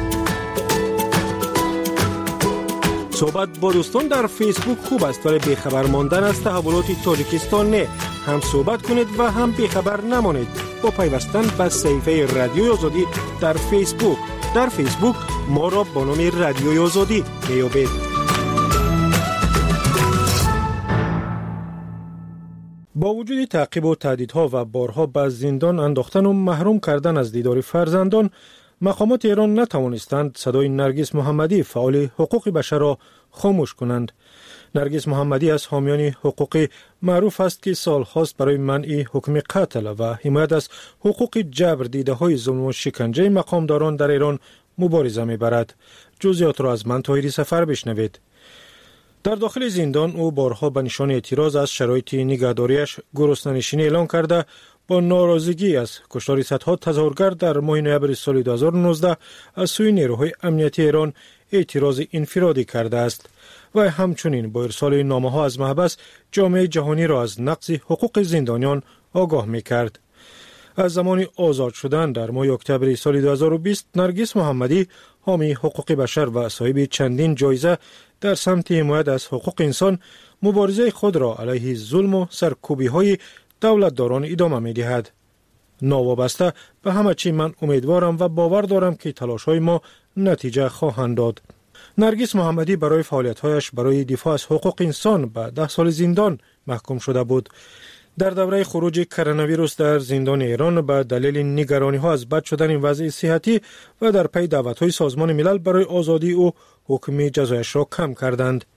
S10: صحبت با دوستان در فیسبوک خوب است ولی بیخبر ماندن از تحولات تاجیکستان نه. هم صحبت کنید و هم بیخبر نمانید با پیوستن به صفحه رادیوی آزادی در فیسبوک. در فیسبوک ما را با نام رادیوی آزادی میابید. با وجود تعقیب و تهدیدها و بارها به زندان انداختن و محروم کردن از دیدار فرزندان، مقامات ایران نتوانستند صدای نرگس محمدی فعال حقوق بشر را خاموش کنند. نرگس محمدی از حامیان حقوقی معروف است که سالهاست برای منع حکم قتل و حمایت از حقوق جبر دیده های ظلم و شکنجه مقامداران در ایران مبارزه می‌برد. جزئیات را از من طاهری سفر بشنوید. در داخل زندان او بارها به نشان اعتراض از شرایط نگهداریش گرسنه‌نشینی اعلان کرده با ناراضگی از کشتار صدها تظاهرگر در ماه نوامبر سال دو هزار و نوزده از سوی نیروهای امنیتی ایران اعتراض انفرادی کرده است و همچنین با ارسال نامه‌ها از محبس جامعه جهانی را از نقض حقوق زندانیان آگاه می‌کرد. از زمان آزاد شدن در ماه اکتبر سال دو هزار و بیست نرگس محمدی حامی حقوق بشر و صاحب چندین جایزه در سمت حمایت از حقوق انسان مبارزه خود را علیه ظلم و سرکوبی های دولتداران ادامه می دهد. ناوابسته به همه چی من امیدوارم و باور دارم که تلاش های ما نتیجه خواهند داد. نرگس محمدی برای فعالیت‌هایش برای دفاع از حقوق انسان به ده سال زندان محکوم شده بود. در دوره خروج کرونا ویروس در زندان ایران به دلیل نگرانی‌ها از بد شدن وضع صحتی و در پی دعوت‌های سازمان ملل برای آزادی او حکم جزایش را کم کردند.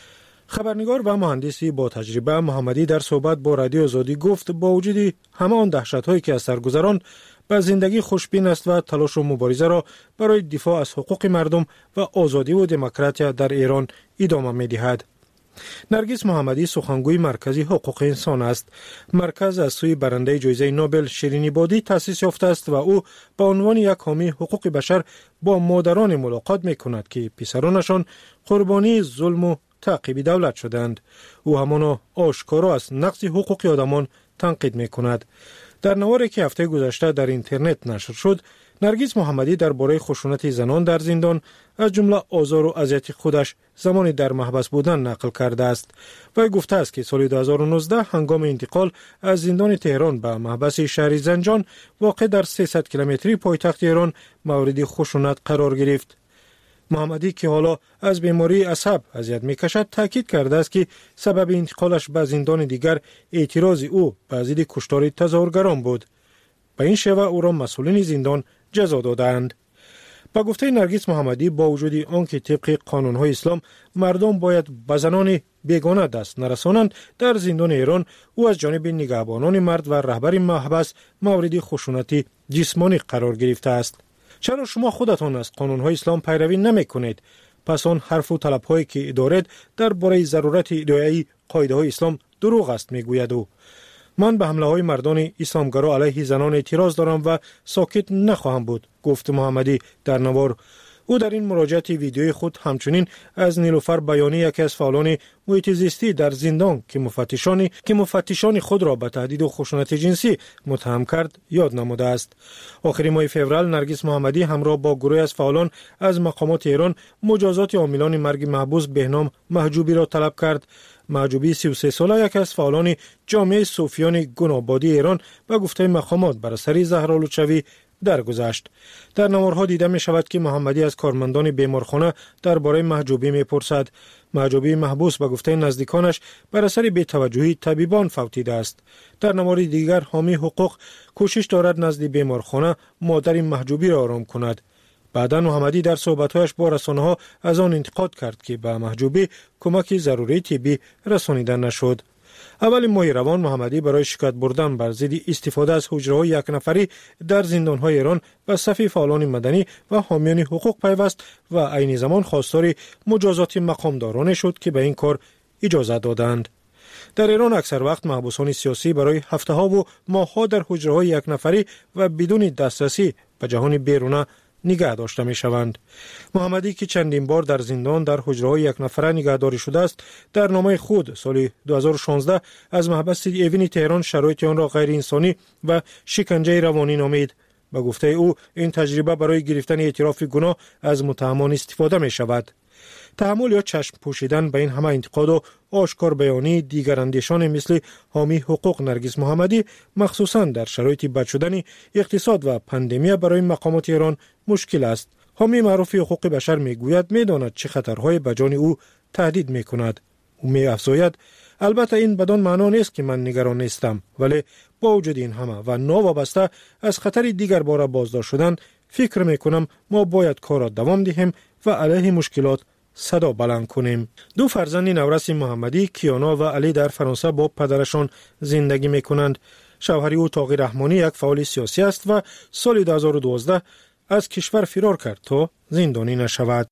S10: خبرنگار و مهندسی با تجربه محمدی در صحبت با رادیو آزادی گفت با وجود همه آن دهشت‌هایی که از سر گذراند به زندگی خوشبین است و تلاش و مبارزه را برای دفاع از حقوق مردم و آزادی و دموکراسی در ایران ادامه می‌دهد. نرگس محمدی سخنگوی مرکزی حقوق انسان است. مرکز از سوی برنده جایزه نوبل شیرین عبادی تأسیس یافته است و او به عنوان یک حامی حقوق بشر با مادران ملاقات می‌کند که پسرانشان قربانی ظلم و تعقیب دولت شدند. او همانا آشکارا از نقض حقوق آدمان تنقید می‌کند. در نواری که هفته گذشته در اینترنت نشر شد، نرگس محمدی درباره خشونت زنان در زندان از جمله آزار و اذیت خودش زمانی در محبس بودن نقل کرده است و گفته است که سال دو هزار و نوزده هنگام انتقال از زندان تهران به محبس شهر زنجان واقع در سیصد کیلومتری پایتخت ایران مورد خشونت قرار گرفت. محمدی که حالا از بیماری عصب اذیت می‌کشد تاکید کرده است که سبب انتقالش به زندان دیگر اعتراض او به ضد کشتار تظاهرگران بود. به این شیوه او را مسئولین زندان جزا دادند. با گفته نرگس محمدی با وجود آنکه طبق قانون‌های اسلام مردم باید به زنان بیگانه دست نرسانند، در زندان ایران او از جانب نگهبانان مرد و رهبر محبس مورد خشونت جسمانی قرار گرفته است. چرا شما خودتان از قانون‌های اسلام پیروی نمی‌کنید؟ پس آن حرف و طلب‌هایی که دارید درباره ضرورت رعایت قاعده‌های اسلام دروغ است میگوید او. من به حمله‌های مردان اسلامگرا علیه زنان اعتراض دارم و ساکت نخواهم بود، گفت محمدی در نوار. او در این مراجعه ویدیوی خود همچنین از نیلوفر بیانی، یکی از فعالان محیط زیستی در زندان که مفتشانی که مفتشان خود را به تهدید و خشونت جنسی متهم کرد، یاد نموده است. آخر ماه فوریه نرگس محمدی همراه با گروه از فعالان از مقامات ایران مجازات عاملان مرگ محبوس بهنام محجوبی را طلب کرد. محجوبی سی و سه ساله یک از فعالان جامعه صوفیان گنابادی ایران به گفته مقامات بر اثر زهرآلودشوی درگذشت. در نوارها دیده می شود که محمدی از کارمندان بیمارخانه درباره محجوبی می پرسد. محجوبی محبوس به گفته نزدیکانش بر اثر بی‌توجهی طبیبان فوتیده است. در نوار دیگر حامی حقوق کوشش دارد نزد بیمارخانه مادر محجوبی را آرام کند. بعدا محمدی در صحبت‌هایش با رسانه‌ها از آن انتقاد کرد که به محجوبی کمک ضروری طبی رسانیده نشد. اول ماه روان محمدی برای شکایت بردن بر ضد استفاده از حجره‌های یک نفری در زندان‌های ایران به صف فعالان مدنی و حامیان حقوق پیوست و عین زمان خواستار مجازات مقامداران شد که به این کار اجازه دادند. در ایران اکثر وقت محبوسان سیاسی برای هفته‌ها و ماه‌ها در حجره‌های یک نفری و بدون دسترسی به جهان بیرونه نگاه داشته می شوند. محمدی که چندین بار در زندان در حجره‌های یک نفره نگهداری شده است، در نامه خود سال دو هزار و شانزده از محبس اوین تهران شرایط آن را غیر انسانی و شکنجه روانی نامید. به گفته او این تجربه برای گرفتن اعتراف گناه از متهمان استفاده می شود. تحمل یا چشم پوشیدن به این همه انتقاد و آشکار بیانی دیگر اندیشان مثل حامی حقوق نرگس محمدی مخصوصاً در شرایط بد شدن اقتصاد و پاندمی برای مقامات ایران مشکل است. حامی معروف حقوق بشر میگوید میداند چه خطرهای به جان او تهدید میکند. او می‌افزاید البته این بدان معنا نیست که من نگران نیستم، ولی با وجود این همه و ناوابسته از خطر دیگر باره بازداشت شدن فکر میکنم ما باید کار را دوام دهیم و علیه مشکلات صدا بلند کنیم. دو فرزند نورس محمدی کیانا و علی در فرانسه با پدرشان زندگی میکنند. شوهر او طاغی رحمانی یک فعال سیاسی است و سال دو هزار و دوازده از کشور فرار کرد تا زندانی نشود.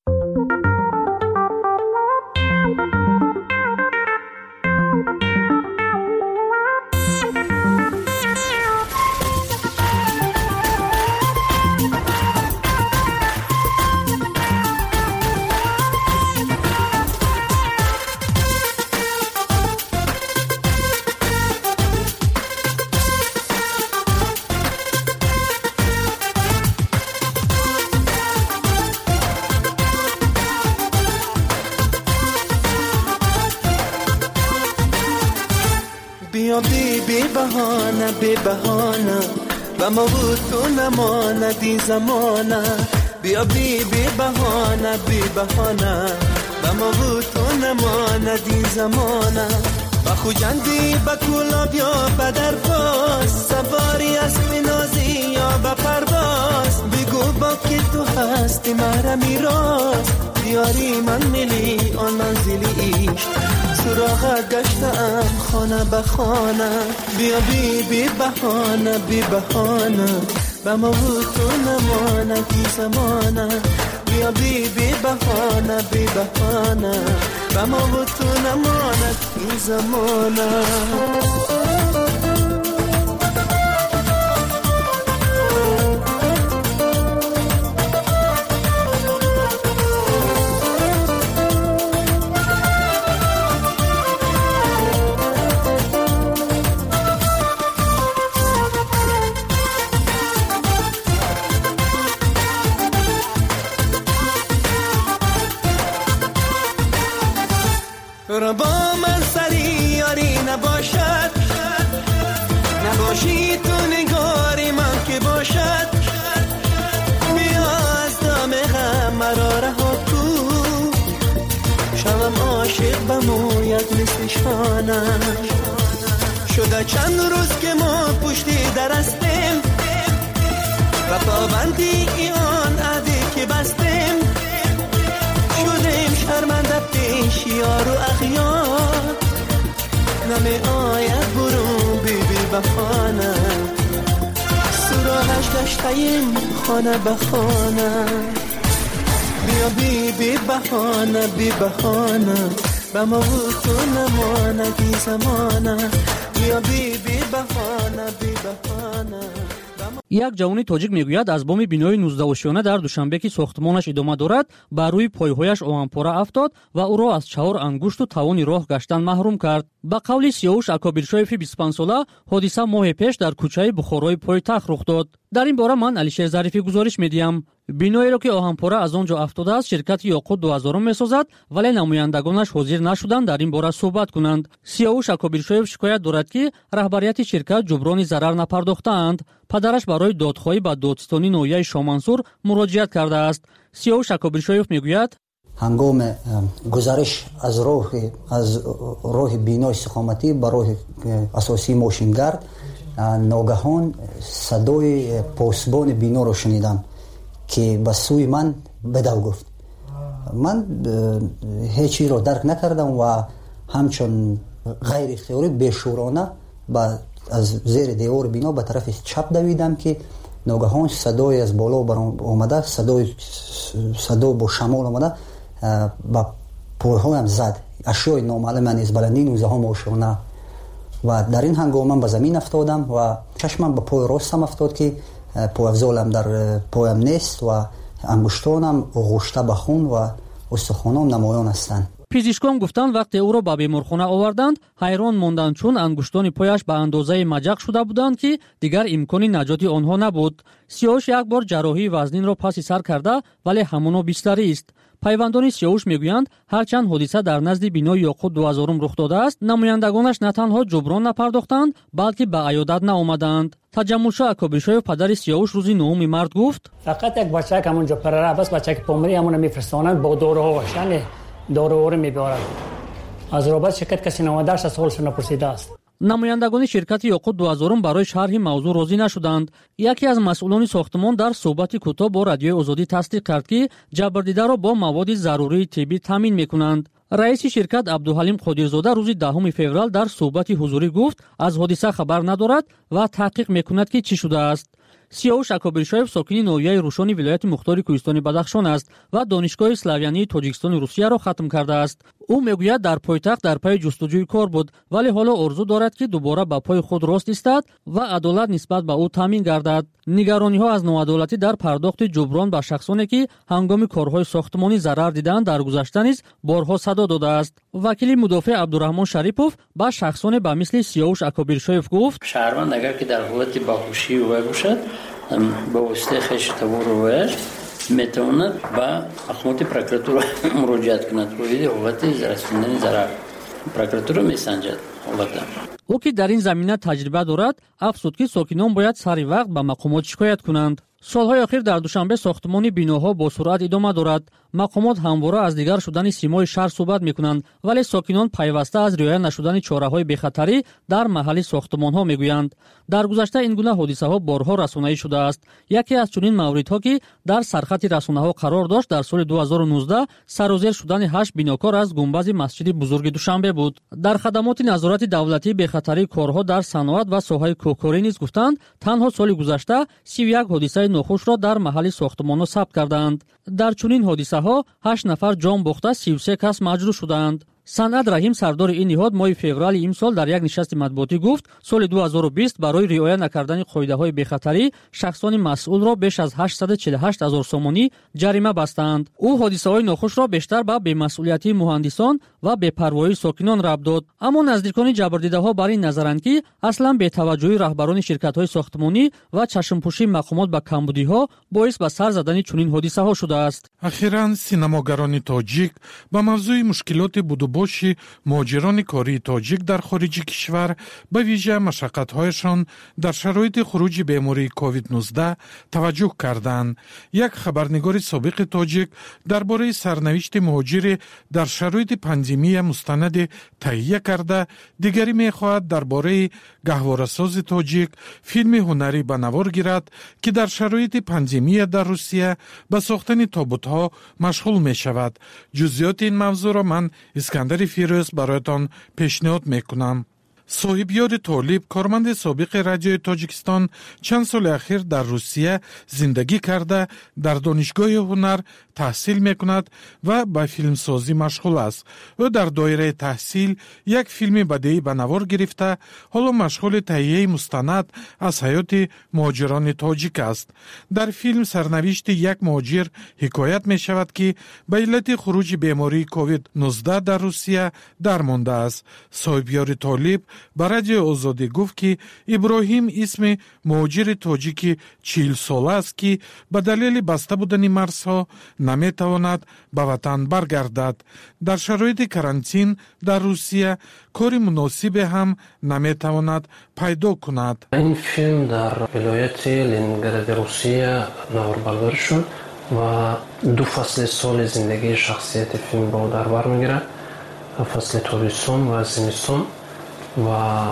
S11: بیا بی بی بهانه بی بهانه و ما بود تو نماندی زمانه بیا بی بی بهانه بی بهانه و ما بود تو نماندی زمانه و خوجندی با کلاب یا بدر باز سواری اسب نازی یا با پرواز بگو با که تو هستی مرا میراز بیاری من ملی آن منزلی ایش سراغت گشتم خانه به خانه بیا بی بی بهانه بی بهانه به ما بود تو نمانه کی زمانه بیا بی بی بهانه بی بهانه به ما بود تو نمانه کی زمانه با من سری یاری نباشد نباشی تو نگاری من که باشد بیا از دام غم مرا رها کو شوم عاشق بموید مثل شانم شده چند روز که ما پشتی درستیم و پابندی ایان عهدی که بستیم شدیم شرمنده پیش یار و اخیار نمی آید برون بی بی بخانه سراغش گشتیم خانه به خانه بیا بی بی بخانه بی بخانه به ما بود تو نمانه بی زمانه بیا بی بی بخانه بی بخانه.
S12: یک جوانی توجیک میگوید از بام بینای نوزده شانه در دوشنبه که ساختمانش ادامه دارد بر روی پایهایش آهنپاره افتاد و او را از چهار انگشت و توان راه گشتن محروم کرد. با قول سیاوش اکابرشایفی بیست و پنج ساله حادثه ماه پیش در کوچه بخارای پایتخت رخ داد. در این باره من علیشیر ظریفی گزارش میدیم. بینایی را که آهنپاره از آنجا افتاده است شرکت یاقوت دو هزار میسازد ولی نمایندگانش حاضر نشدند در این باره صحبت کنند. سیاوش اکابرشایف شکایت دارد که رهبریت شرکت جبران ضرر نپرداختند. پدرش برای دادخواهی به دادستانی ناحیه شامنصور مراجعت کرده است. سیاوش اکابرشایف میگوید
S13: هنگام گزارش از راه از راه بینای استقامتی به راه اساسی ماشینگرد ناگهان صدای پاسبان بینا را شنیدم که به سوی من بدو گفت. من هیچی را درک نکردم و همچون غیر اختیاری بیشورانه با از زیر دیوار بینا به طرف چپ دویدم که ناگهان صدای از بالا برام آمده صدای صدا با شمال آمده با پاهایم زد اشیای نامعلوم از بلندی نوزده ها ماشانه و در این هنگام من به زمین افتادم و چشمم به پای راستم افتاد که پای افضالم در پایم نیست و انگشتانم غشته به خون و استخوانام نمایان هستند.
S12: پزشکان گفتند وقتی او را به بیمارخانه آوردند حیران ماندند چون انگشتان پایش به اندازه مجق شده بودند که دیگر امکانی نجات آنها نبود. سیاوش یک بار جراحی وزنین را پس سر کرده ولی همانا بیستری است. پیوندان سیاوش میگویند هرچند حادثه در نزد بینای یاقوت دو هزار رخ داده است نمایندگانش نه تنها جبران نپرداختند بلکه به عیادت نآمدند. تجملشاه اکابرشایف پدر سیاوش روزی نهم مارس گفت
S14: فقط یک بچه که همونجا پرره بس بچه که پومری همون میفرستانند با داروها وشن داروها رو میبرند از رابط شرکت کسی نوادرش از سوالش نپرسیده است.
S12: نمایندگان شرکت یاقوت دو هزار برای شرح موضوع راضی نشدند. یکی از مسئولان ساختمان در صحبت کوتاه با رادیوی آزادی تصدیق کرد که جبردیده را با مواد ضروری طبی تامین میکنند. رئیس شرکت عبدالحلیم قادرزاده روز دهم فوریه در صحبت حضوری گفت از حادثه خبر ندارد و تحقیق میکند که چی شده است. سیاوش اکابرشایف ساکن ناحیه روشانی ولایت مختار کوهستان بدخشان است و دانشگاه اسلاویانی تاجیکستان روسیه را ختم کرده است. او میگوید در پایتخت در پای جستجوی کار بود ولی حالا آرزو دارد که دوباره به پای خود راست ایستد و عدالت نسبت به او تامین گردد. نگرانی ها از ناعدالتی در پرداخت جبران به شخصانی که هنگام کارهای ساختمانی ضرر دیدند در گذشته نیز بارها صدا داده است. وکیل مدافع عبدالرحمن شریپوف با شخصان به مثل سیاوش اکابرشایف گفت
S16: شهروند اگر که در حالت باهوشی و باشد با واسطه خش تبور و میتواند با مقامات پروکراتور مراجعت کند و حالت رسوندن ضرر прокуратура месанҷад ҳолатам.
S12: او که در این زمینه تجربه دارد افزود که ساکنان باید سری وقت به مقامات شکایت کنند. سالهای اخیر در دوشنبه ساختمان بیناها با سرعت ادامه دارد. مقامات همواره از دیگر شدن سیمای شهر صحبت میکنند ولی ساکنان پیوسته از رعایت نشدن چاره‌های بخطری در محل ساختمان‌ها میگویند. در گذشته این گونه حادثه‌ها بارها رسانه‌ای شده است. یکی از چنین موردها که در سرخط رسانه‌ها قرار داشت در سال دو هزار و نوزده سر و زیر شدن هشت بیناکار از گنبد مسجد بزرگ دوشنبه بود. در خدمات نظارت دولتی بخطری کارها در صنعت و ساحه کوهکاری نیز گفتند تنها سال گذشته سی و یک حادثه ناخوش را در محل ساختمان‌ها ثبت کردند. در چنین حادثه‌ها هشت نفر جان باخته سی و سه کس مجروح شدند. صنعت رحیم سردار این نهاد ماه فوریه امسال در یک نشست مطبوعاتی گفت سال دو هزار و بیست برای رعایت نکردن قاعده‌های بخطری شخصان مسئول را بیش از هشتصد و چهل و هشت هزار سومانی جریمه بستند. او حادثه‌های ناخوش را بیشتر به بی‌مسئولیتی مهندسان و بی‌پروایی ساکنان ربط داد. اما نزدیکان جبردیده‌ها بر این نظرند که اصلا بی‌توجهی رهبران شرکت‌های ساختمانی و چشم‌پوشی مقامات به کمبودی‌ها باعث به سر زدن چنین حادثه‌ها شده است.
S15: اخیراً سینماگران تاجیک با موضوع مشکلات بود باشی مهاجران کاری تاجیک در خارج کشور به ویژه مشقت‌هایشان در شرایط خروج بیماری کووید نوزده توجه کردند. یک خبرنگار سابق تاجیک درباره سرنوشت مهاجر در شرایط پاندمی مستند تهیه کرده، دیگری می‌خواهد درباره گهواره‌ساز تاجیک فیلم هنری به نوار گیرد که در شرایط پاندمی در روسیه به ساختن تابوت‌ها مشغول می‌شود. جزئیات این موضوع را من اسکندر فیروز برایتان پیشنهاد میکنم. صاحبیار طالب کارمند سابق رادیوی تاجیکستان چند سال اخیر در روسیه زندگی کرده در دانشگاه هنر تحصیل میکند و به فیلمسازی مشغول است. او در دایره تحصیل یک فیلم بدیعی به نوار گرفته حالا مشغول تهیه مستند از حیات مهاجران تاجیک است. در فیلم سرنوشت یک مهاجر حکایت می شود که به علت خروج بیماری کووید نوزده در روسیه درمانده است. صاحبیار طالب به رادیو آزادی گفت که ابراهیم اسم مهاجر تاجیک چهل ساله است که به دلیل بسته بودن مرزها نمیتواند به وطن برگردد. در شرایط کرانتین در روسیه کار مناسب هم نمیتواند پیدا کند.
S18: این فیلم در ولایت لنینگراد روسیه نواربرداری شد و دو فصل سال زندگی شخصیت فیلم را در بر میگیرد، فصل تابستون و زمستون، و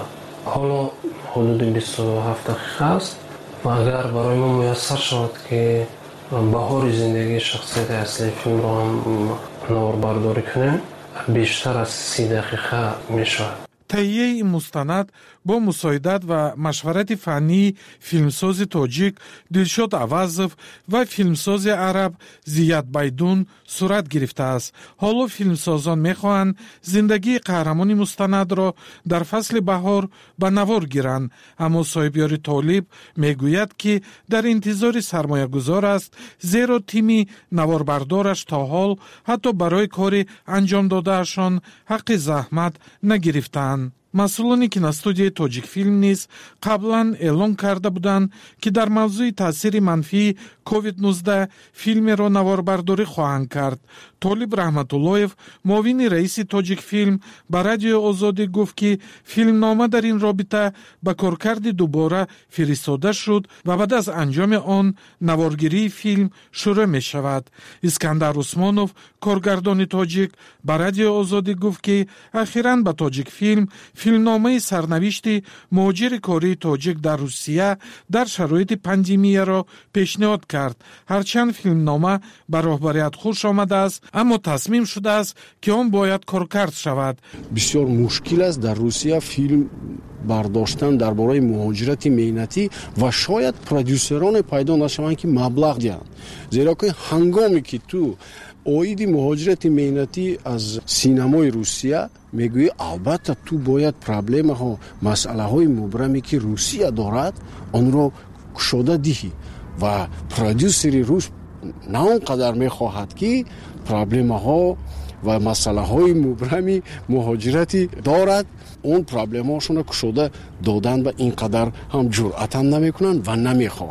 S18: حالا حدود بیست و هفت دقیقه است و اگر برای ما میسر شود که بهار زندگی شخصیت اصلی فیلم را هم نواربرداری کنیم بیشتر از سی دقیقه می شود.
S15: تهیه این مستند با مساعدت و مشورت فنی فیلمساز تاجیک دلشاد عوضов و فیلمساز عرب زیاد بایدون صورت گرفته است. حالا فیلمسازان میخواهند زندگی قهرمان مستند را در فصل بهار به نوار گیرند، اما صاحبیار طالب میگوید که در انتظار سرمایه گذار است، زیرا تیم نواربردارش تا حال حتی برای کار انجام دادهشان حق زحمت نگرفتند. مسئولانی که استودیوی تاجیک فیلم نیز قبلا اعلان کرده بودند که در موضوع تاثیر منفی کووید نوزده فیلم را نواربرداری خواهند کرد. طالب رحمت اللهیف معاون رئیس تاجیک فیلم به رادیو آزادی گفت که فیلمنامه در این رابطه به کارکرد دوباره فرستاده شد و بعد از انجام آن نوارگیری فیلم شروع می شود. اسکندر عثمانوف کارگردان تاجیک به رادیو آزادی گفت که اخیراً به تاجیک فیلم فیلمنامه سرنوشت مهاجر کاری تاجیک در روسیه در شرایط پاندمی را پیشنهاد کرد. هرچند فیلمنامه به راهبریت خوش آمده است، اما تصمیم شده است که آن باید کارکرد شود.
S19: بسیار مشکل است در روسیه فیلم برداشتن درباره مهاجرت مهنتی و شاید پرودوسران پیدا نشوند که مبلغ دهند، زیرا که هنگامی که تو اوید مهاجرت مهنتی از سینمای روسیه میگویی البته تو باید پرابلم ها مسئله های مبرمی که روسیه دارد آن را کشاده دهی و پرودوسری روس نه اونقدر میخواهد که پرابلم ها و مسئله های مبرمی مهاجرتی دارد اون پرابلم هاشون کشاده دادن و اینقدر هم جرأت هم نمیکنن و نمیخواهند.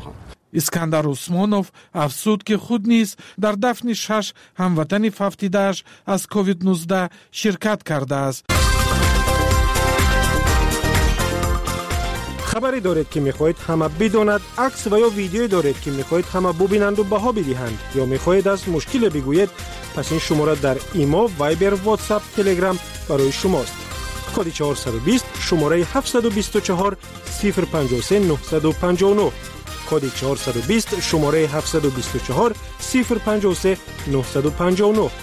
S15: اسکندر عثمانوف افسود که خود نیز در دفن شش هموطن ففتیده‌اش از کووید نوزده شرکت کرده است.
S10: خبری دارید که میخواهید همه بداند، عکس و یا ویدیویی دارید که میخواهید همه ببینند و بها بدهند، یا میخواهید از مشکل بگویید، پس این شماره در ایما، وایبر، واتساپ، تلگرام برای شماست. کد چهارصد و بیست شماره هفتصد و بیست و چهار صفر پنجاه و سه نهصد و پنجاه و نه. کد چهارصد و بیست شماره هفتصد و بیست و چهار صفر پنجاه و سه نهصد و پنجاه و نه.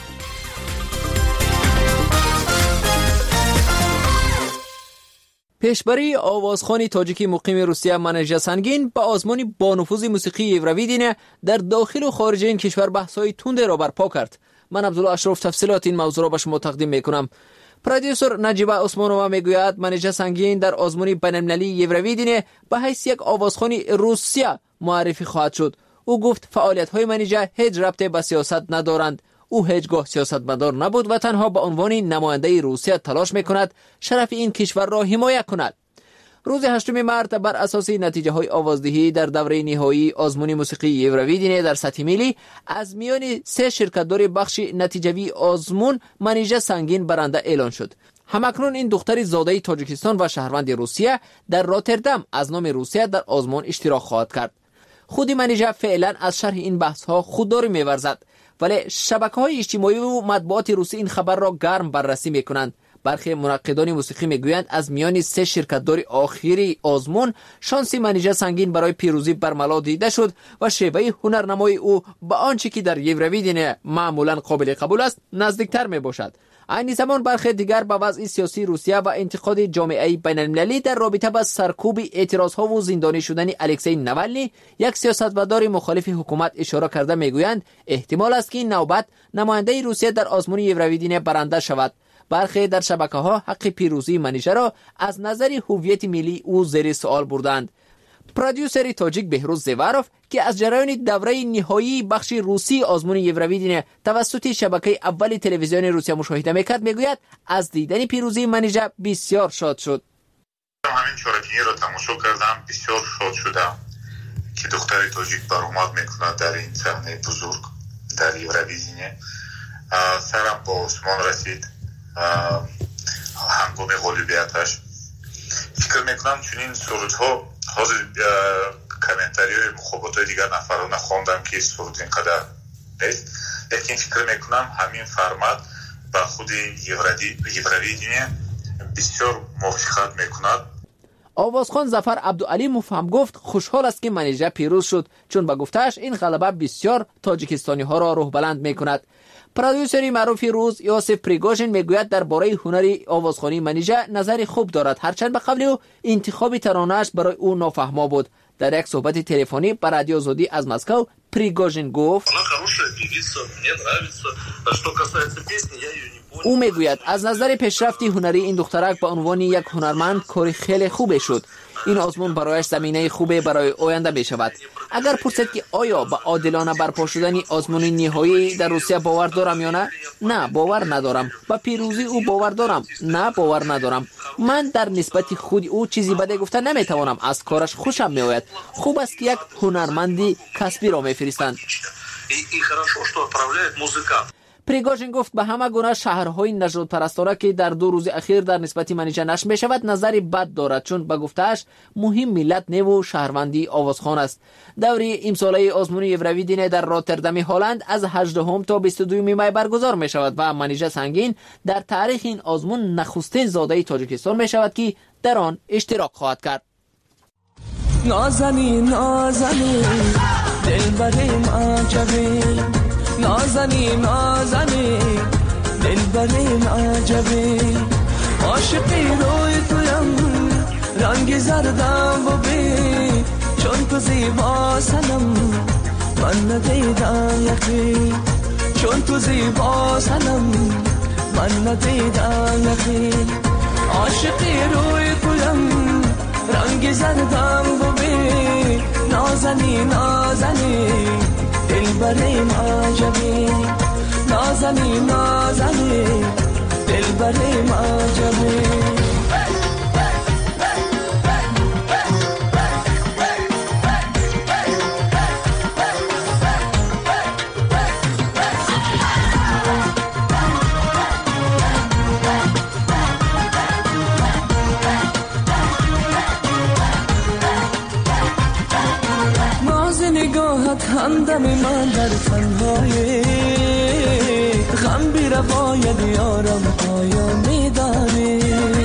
S4: پیشبری آوازخوان تاجیکی مقیم روسیه منیژه سنگین با آزمون با نفوذ موسیقی یورویدین در داخل و خارج این کشور بحث‌های تند را برپا کرد. من عبدالله اشرف تفصیلات این موضوع را به شما تقدیم میکنم. پرودیوسر نجیبه عثمانووا میگوید منیژه سنگین در آزمون بین‌المللی یورویدین به حیث یک آوازخوان روسیه معرفی خواهد شد. او گفت فعالیت‌های منیژه هیچ ربطی به سیاست ندارند. او هیچگاه سیاستمدار نبود و تنها به عنوان نماینده روسیه تلاش میکند شرف این کشور را حمایت کند. روز هشتم مارس بر اساس نتیجه های آوازدهی در دوره نهایی آزمون موسیقی یورویدین در سطح ملی از میان سه شرکت‌دار بخش نتیجوی آزمون منیژه سنگین برنده اعلان شد. همکنون این دختر زاده تاجیکستان و شهروند روسیه در روتردام از نام روسیه در آزمون اشتراک خواهد کرد. خود منیژه فعلا از شرح این بحث‌ها خودداری می‌ورزد، ولی شبکه‌های اجتماعی و مطبوعات روسی این خبر را گرم بررسی می‌کنند. برخی منقدان موسیقی میگویند از میان سه شرکت‌دار آخری آزمون شانس منیژه سنگین برای پیروزی برملا دیده شد و شیوه هنرنمای او به آنچه که در یورویدین معمولاً قابل قبول است نزدیکتر میباشد. این زمان برخی دیگر به وضع سیاسی روسیه و انتقاد جامعه بین‌المللی در رابطه با سرکوب اعتراضها و زندانی شدن الکسی ناولنی، یک سیاستمدار مخالف حکومت، اشاره کرده میگویند احتمال است که این نوبت نماینده روسیه در آزمون یورویدین برنده شود. برخی در شبکه‌ها حق پیروزی منیژه را از نظر هویت ملی او زیر سوال بردند. پرودیوسر تاجیک بهروز زیواروف که از جریان دوره نهایی بخش روسی آزمون یورویدین توسط شبکه اول تلویزیون روسیه مشاهده میکرد میگوید از دیدن پیروزی منیژه بسیار شاد شد.
S6: همین چارکنی را تماشا کردم، بسیار شاد شدم که دختر تاجیک برآمد میکند در این صحنه بزرگ در یورویدین. سرم با آسمان رسید هنگام غالبیتش. فکر میکنم چنین سرودها حاضر کامنتاری های مخابرات دیگر نفران خواندم که سرود اینقدر نیست، لیکن فکر میکنم همین فرمت با خود یورویدین بسیار موافقت میکند.
S4: آوازخوان ظفر عبدالعلیموف هم گفت خوشحال است که منیژه پیروز شد، چون به گفتهش این غلبه بسیار تاجیکستانی ها را روح بلند میکند. پرودیوسری معروف روز یوسف پریگوژین میگوید درباره هنر آوازخوانی منیژه نظری خوب دارد، هرچند به قبل او انتخاب ترانه‌اش برای او نافهما بود. در یک صحبت تلفنی با رادیو آزادی از مسکو پریگوژین گفت او میگوید از نظر پیشرفت هنری این دخترک به عنوان یک هنرمند کار خیلی خوبی شد. این آزمون برایش زمینه خوبی برای آینده می شود. اگر پرسید که آیا به عادلانه برپا شدن آزمون نهایی در روسیه باور دارم یا نه؟ نه، باور ندارم. به پیروزی او باور دارم؟ نه، باور ندارم. من در نسبت خود او چیزی بده گفته نمیتوانم. از کارش خوشم میآید. خوب است که یک هنرمندی کسبی را میفرستند. پریگوژین گفت به همه گونه شهرهای نژاد پرستانه که در دو روز اخیر در نسبت منیژه نشر می شود نظری بد دارد، چون به گفتهش مهم ملت نو شهروندی آوازخوان است. دوره امساله آزمون یورویدین در روتردام هلند از هجدهم تا بیست و دوم می برگزار می شود و منیژه سنگین در تاریخ این آزمون نخستین زاده تاجیکستان می شود که در آن اشتراک خواهد کرد.
S11: نازنین نازنین دلبریم عجبی، نازنین نازنین دلبریم عجبی، عاشقی روی تویم رنگ زردم ببین، چون تو زیبا سنم من ندیدم یکی، چون تو زیبا سنم من ندیدم یکی، عاشقی روی تویم رنگ زردم ببین، نازنین نازنین دلبریم عجبی، نازنین نازنین دلبریم عجبی. همدم من در تنهایی غم بی روایت یارم پایانی داری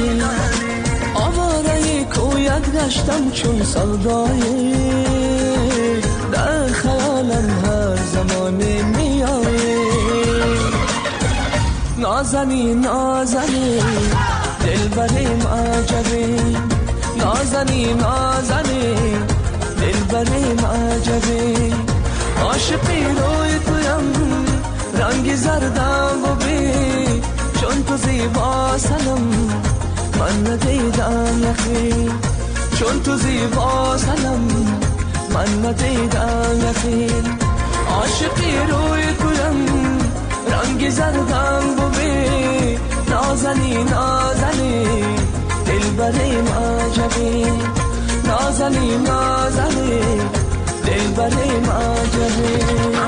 S11: آواره کویت گشتم چون سودایی در خیالم هر زمانی میایی نازنی نازنی دلبریم عجبی نازنی نازنی دلبریم عجبی عاشقی روی تویم رنگی زردم ببی چون تو زیبا سنم من ندیدم یخی چون تو زیبا سنم من ندیدم یخی عاشقی روی تویم رنگی زردم ببی نازنی نازنی دلبریم عجبی نازنی نازنی دلبریم عجبی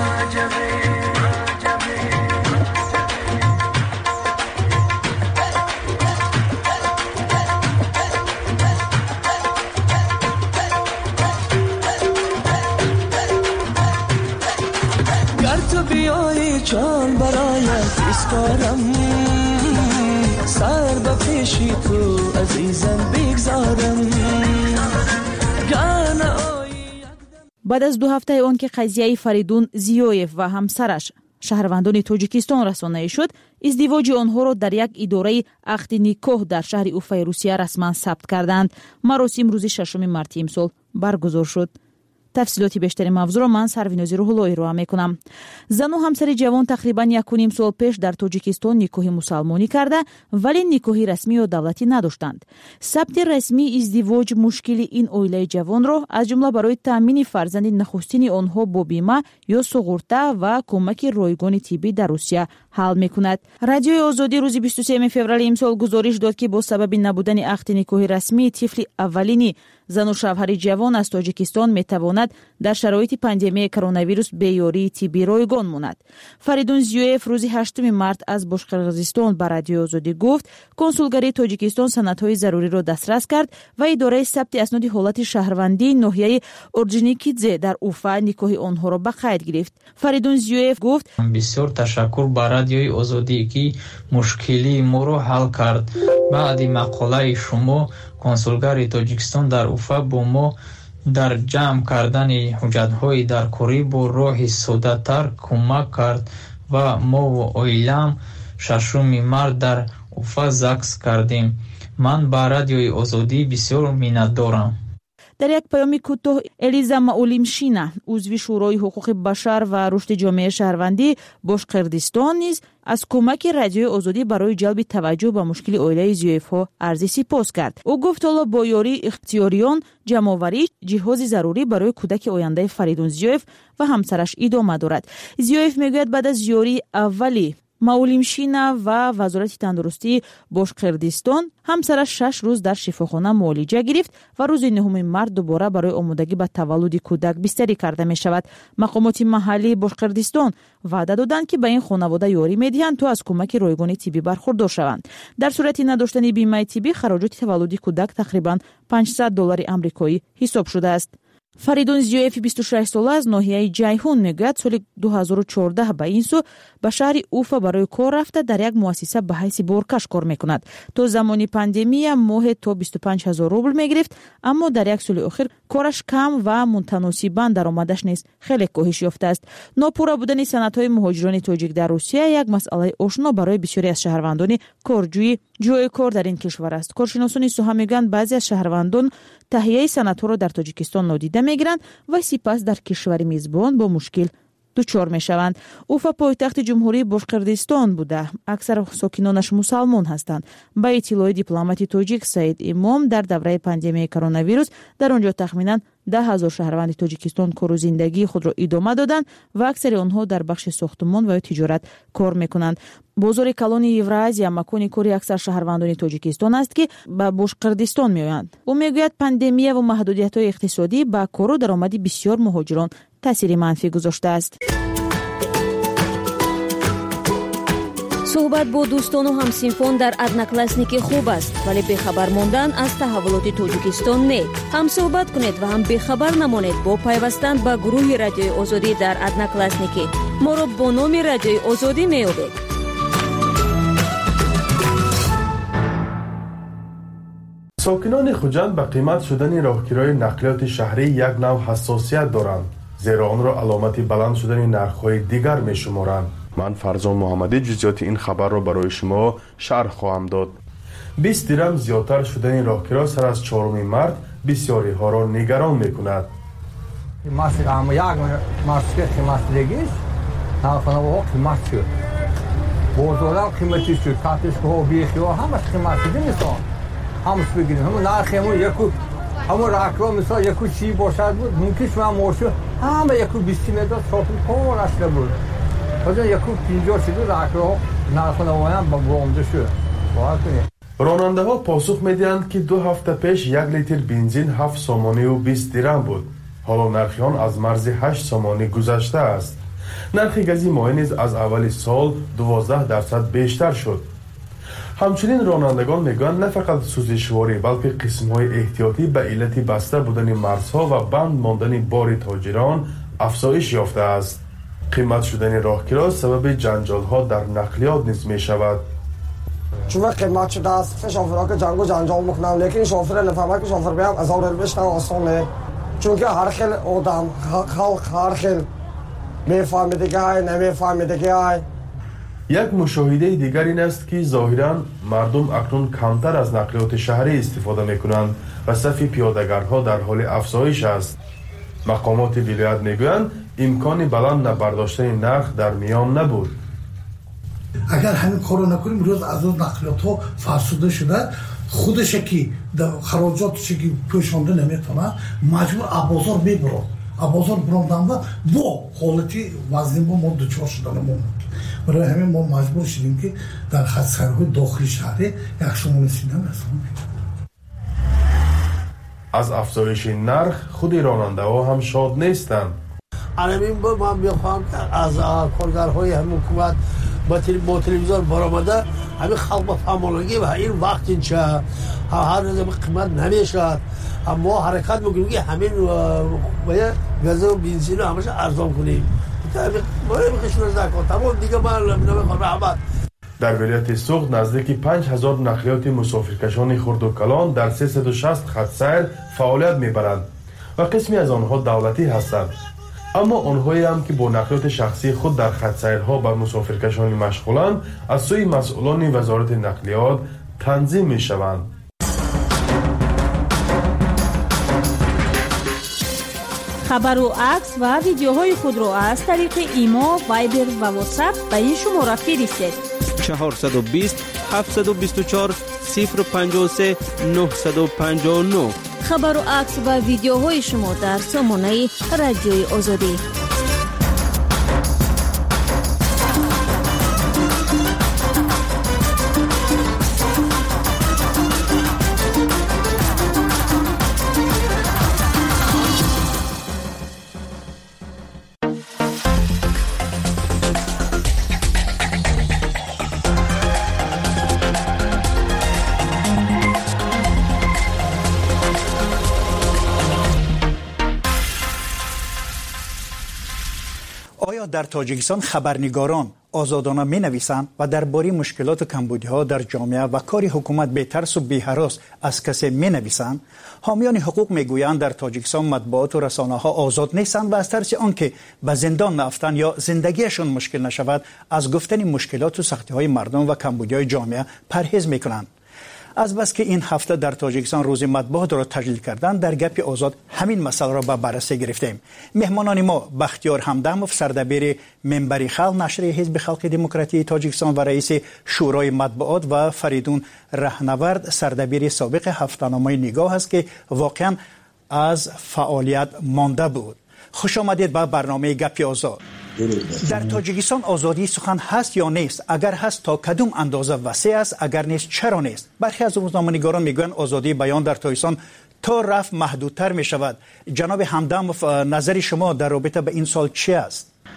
S11: گر تو بیایی جان برایت ایستارم سر به پیشی تو عزیزم بگذارم
S3: بعد از دو هفته آن که قضیه فریدون زیویف و همسرش شهروندان تاجیکستان رسانه شد، ازدواج آنها را در یک اداره عقد نکاح در شهر اوفای روسیه رسما ثبت کردند. مراسم روز ششم مارس امسال برگزار شد. تفصیلات بیشتر موضوع را من سروینازی روح‌اللهی ارائه میکنم. زن و همسر جوان تقریبا یک و نیم سال پیش در تاجیکستان نکاح مسلمانی کرده ولی نکاح رسمی و دولتی نداشتند. ثبت رسمی ازدواج مشکل این عائله جوان را از جمله برای تامین فرزند نخستین آنها با بیمه یا سوغورته و کمک رایگان طبی در روسیه حل میکند. رادیوی آزادی روز بیست و سوم فوریه امسال گزارش داد که با سبب نبودن عقد نکاح رسمی طفل اولینی زن و شوهر جوان از تاجیکستان میتواند در شرایط پاندمی کرونا ویروس به یاری طبی رایگان ماند. فریدون زیویف روز هشتم مارس از باشقرغیزستان به رادیو آزادی گفت کنسولگری تاجیکستان سندهای ضروری را دسترس کرد و اداره ثبت اسناد حالت شهروندی ناحیه اورجینیکیدزه در اوفا نکاح آنها را به قید گرفت. فریدون زیویف گفت
S2: بسیار تشکر به رادیوی آزادی که مشکلی ما را حل کرد. بعد مقاله شما کنسولگری تاجیکستان در اوفا با ما در جمع کردن حجت‌های در کاری با راه ساده‌تر کمک کرد و ما و عائله‌ام ششم مارس در اوفا زاکس کردیم. من به رادیوی آزادی بسیار منتدارم.
S3: در یک پیام کوتاه الیزا معولمشینا عضو شورای حقوق بشر و رشد جامعه شهروندی باشقردستان نیز از کمک رادیوی آزادی برای جلب توجه به مشکل عائله زیویف ها عرض سپاس کرد. او گفت حالا با یاری اختیاریان جمع‌آوری جهاز ضروری برای کودک آینده فریدون زیویف و همسرش ادامه دارد. زیویف میگوید بعد از یاری اولی معولمشینا و وزارت تندرستی باشقردستان همسرش شش روز در شفاخانه معالجه گرفت و روز نهم مارس دوباره برای آمادگی به تولد کودک بستری کرده می شود. مقامات محلی باشقردستان وعده دادند که به این خانواده یاری میدهند تا از کمک رایگان طبی برخوردار شوند. در صورت نداشتن بیمه طبی خراجات تولد کودک تقریبا پانصد دلار آمریکایی حساب شده است. فریدون زیویف بیست و شش ساله از ناحیه جیهون میگوید سال دو هزار و چهارده به این سو به شهر اوفا برای کار رفته در یک مؤسسه به حیث بارکش کار میکند. تا زمانی پاندمی ماه تا بیست و پنج هزار روبل میگرفت، اما در یک سال اخیر کارش کم و متناسباً درآمدش نیز خیلی کاهش یافته است. ناپورا بودن سندهای مهاجران تاجیک در روسیه یک مسئله آشنا برای بسیاری از شهروندان کارجویی جای کار در این کشور است. کارشناسان سوها میگویند بعضی از شهروندان تهیه سندها را در تاجیکستان نادیده میگیرند و سپس در کشور میزبان با مشکل دچار میشوند. اوفا پایتخت جمهوری باشقردستان بوده. اکثر ساکنانش مسلمان هستند. با اطلاع دیپلمات تاجیک سعید امام در دوره پاندمی کرونا ویروس در آنجا تخمینا ده هزار شهروند تاجیکستان کار و زندگی خود را ادامه دادند و اکثر آنها در بخش ساختمان و تجارت کار میکنند. بازار کلان اوراسیا مکان کاری اکثر شهروندان تاجیکستان است که به باشقردستان میآیند. او میگوید پاندمی و محدودیت‌های اقتصادی با کار و درآمد بسیار مهاجران تاثیر منفی گذاشته است.
S8: صحبت با دوستان و همسینفان در ادناکلاسنیک خوب است، ولی بخبر ماندن از تحولات تاجیکستان نه. هم صحبت کنید و هم بخبر نمانید با پیوستن به گروه رادیوی آزادی در ادناکلاسنیک. ما را با نام رادیوی آزادی می‌یابید.
S17: ساکنان خوجند به قیمت شدن راهگیرهای نقلیات شهری یک نوع حساسیت دارند، زیرا آن را علامت بلند شدن نرخ‌های دیگر می‌شمارند. من فرزان محمدی جزئیات این خبر را برای شما شرح خواهم داد. بیست درم زیادتر شدن راهگیرها سر از چهارم مارس بسیاری ها را نگران می‌کند.
S20: ماسک هم یک ماسک قیمت دیگیش تلفن و قیمت شد. بازار قیمتی شد. کاتش که بیخی و همش قیمت شده نیستن. همش بگیریم. همون نرخ همون یکو همون راهکار مثلا یکو چی باشد بود. ممکن شما مورشو همه یکو بیستی میداد شاپل کار اصلا بود. بعد یکو پنجاه شده راهکار نرخ نوایان با برآمده شد. باور کنید.
S17: راننده ها پاسخ میدهند که دو هفته پیش یک لیتر بنزین هفت سامانی و بیست درم بود. حالا نرخ آن از مرز هشت سامانی گذشته است. نرخ گازی مایع نیز از اول سال دوازده درصد بیشتر شد. همچنین رانندگان میگویند نه فقط سوزشواری بلکه قسم‌های احتیاطی به علت بسته بودن مرزها و بند ماندن بار تاجران افزایش یافته است. قیمت شدن راهگیرها سبب جنجال‌ها در نقلیات نیز می‌شود.
S21: چون قیمت شده است شوفرها که جنگ و جنجال میکنن، لیکن شوفر نفهمه که شوفر بیام از اول بشن آسانه، چون که هر خیل آدم خلق هر خیل میفهمه دیگه های نمیفهمه دیگه های.
S17: یک مشاهده دیگر این است که ظاهراً مردم اکنون کمتر از نقلیات شهری استفاده میکنند و صف پیاده‌گرها در حال افزایش است. مقامات ولایت میگویند امکان بلند نبرداشتن نرخ در میان نبود.
S23: اگر همین کارو نکنیم روز از روز نقلیات ها فرسوده شده، خودش که خراجاتش که پوشانده نمیتونه مجبور ابازار ببره. ابازار براندن و با حالتی وزن با ما دچار شدن ما. برای همین ما مجبور شدیم که در خط سرهای داخلی شهری یک شمال سینه رسانیم.
S17: از افزایش نرخ خود راننده ها هم شاد نیستند.
S22: همین با من میخوام که از کارگرهای همین حکومت با تلویزیون برآمده همین خلق بفهمانگی و این وقت اینچه هر روز قیمت نمیشد، اما حرکت میکنیم که همین گاز و بنزین رو همش ارزان کنیم. ما نمیخوشون از نکن تمام دیگه من نمیخوام رحمت.
S17: در ولایت سوخت نزدیک پنج هزار نقلیات مسافرکشان خرد و کلان در سیصد و شصت خط سیر فعالیت میبرند و قسمی از آنها دولتی هستند. اما آنهایی هم که با نقلیات شخصی خود در خط سیرها به مسافرکشانی مشغولند از سوی مسئولان وزارت نقلیات تنظیم میشوند.
S3: خبر و عکس و ویدیوهای خود را از طریق ایما، وایبر و واتساپ به این شماره فرستید.
S26: چهارصد و بیست هفتصد و بیست و چهار صفر پنجاه و سه نهصد و پنجاه و نه.
S8: خبر و عکس و ویدیوهای شما در سامانه رادیوی آزادی.
S24: در تاجیکستان خبرنگاران آزادانه می نویسند و درباره مشکلات و کمبودی‌ها در جامعه و کار حکومت بی ترس و بی هراس از کسی می نویسند. حامیان حقوق می گویند در تاجیکستان مطبوعات و رسانه ها آزاد نیستند و از ترس آنکه به زندان رفتن یا زندگیشان مشکل نشود از گفتن مشکلات و سختی های مردم و کمبودی‌های جامعه پرهیز می کنند. از بس که این هفته در تاجیکستان روز مطبوعات را تجلیل کردند، در گپ آزاد همین مسئله را به بررسی گرفتیم. مهمانان ما بختیار همدموف، سردبیر منبر خلق نشر حزب خلق دموکراتی تاجیکستان و رئیس شورای مطبوعات و فریدون رهنورد، سردبیر سابق هفته‌نامه نگاه است که واقعا از فعالیت مانده بود. خوش آمدید به برنامه گپ آزاد. در تاجیکستان آزادی سخن هست یا نیست؟ اگر هست تا کدوم اندازه وسیع است؟ اگر نیست چرا نیست؟ برخی از روزنامه‌نگاران میگویند آزادی بیان در تاجیکستان تا رفت محدودتر می شود. جناب همدموف، نظر شما در رابطه به این سال چی است؟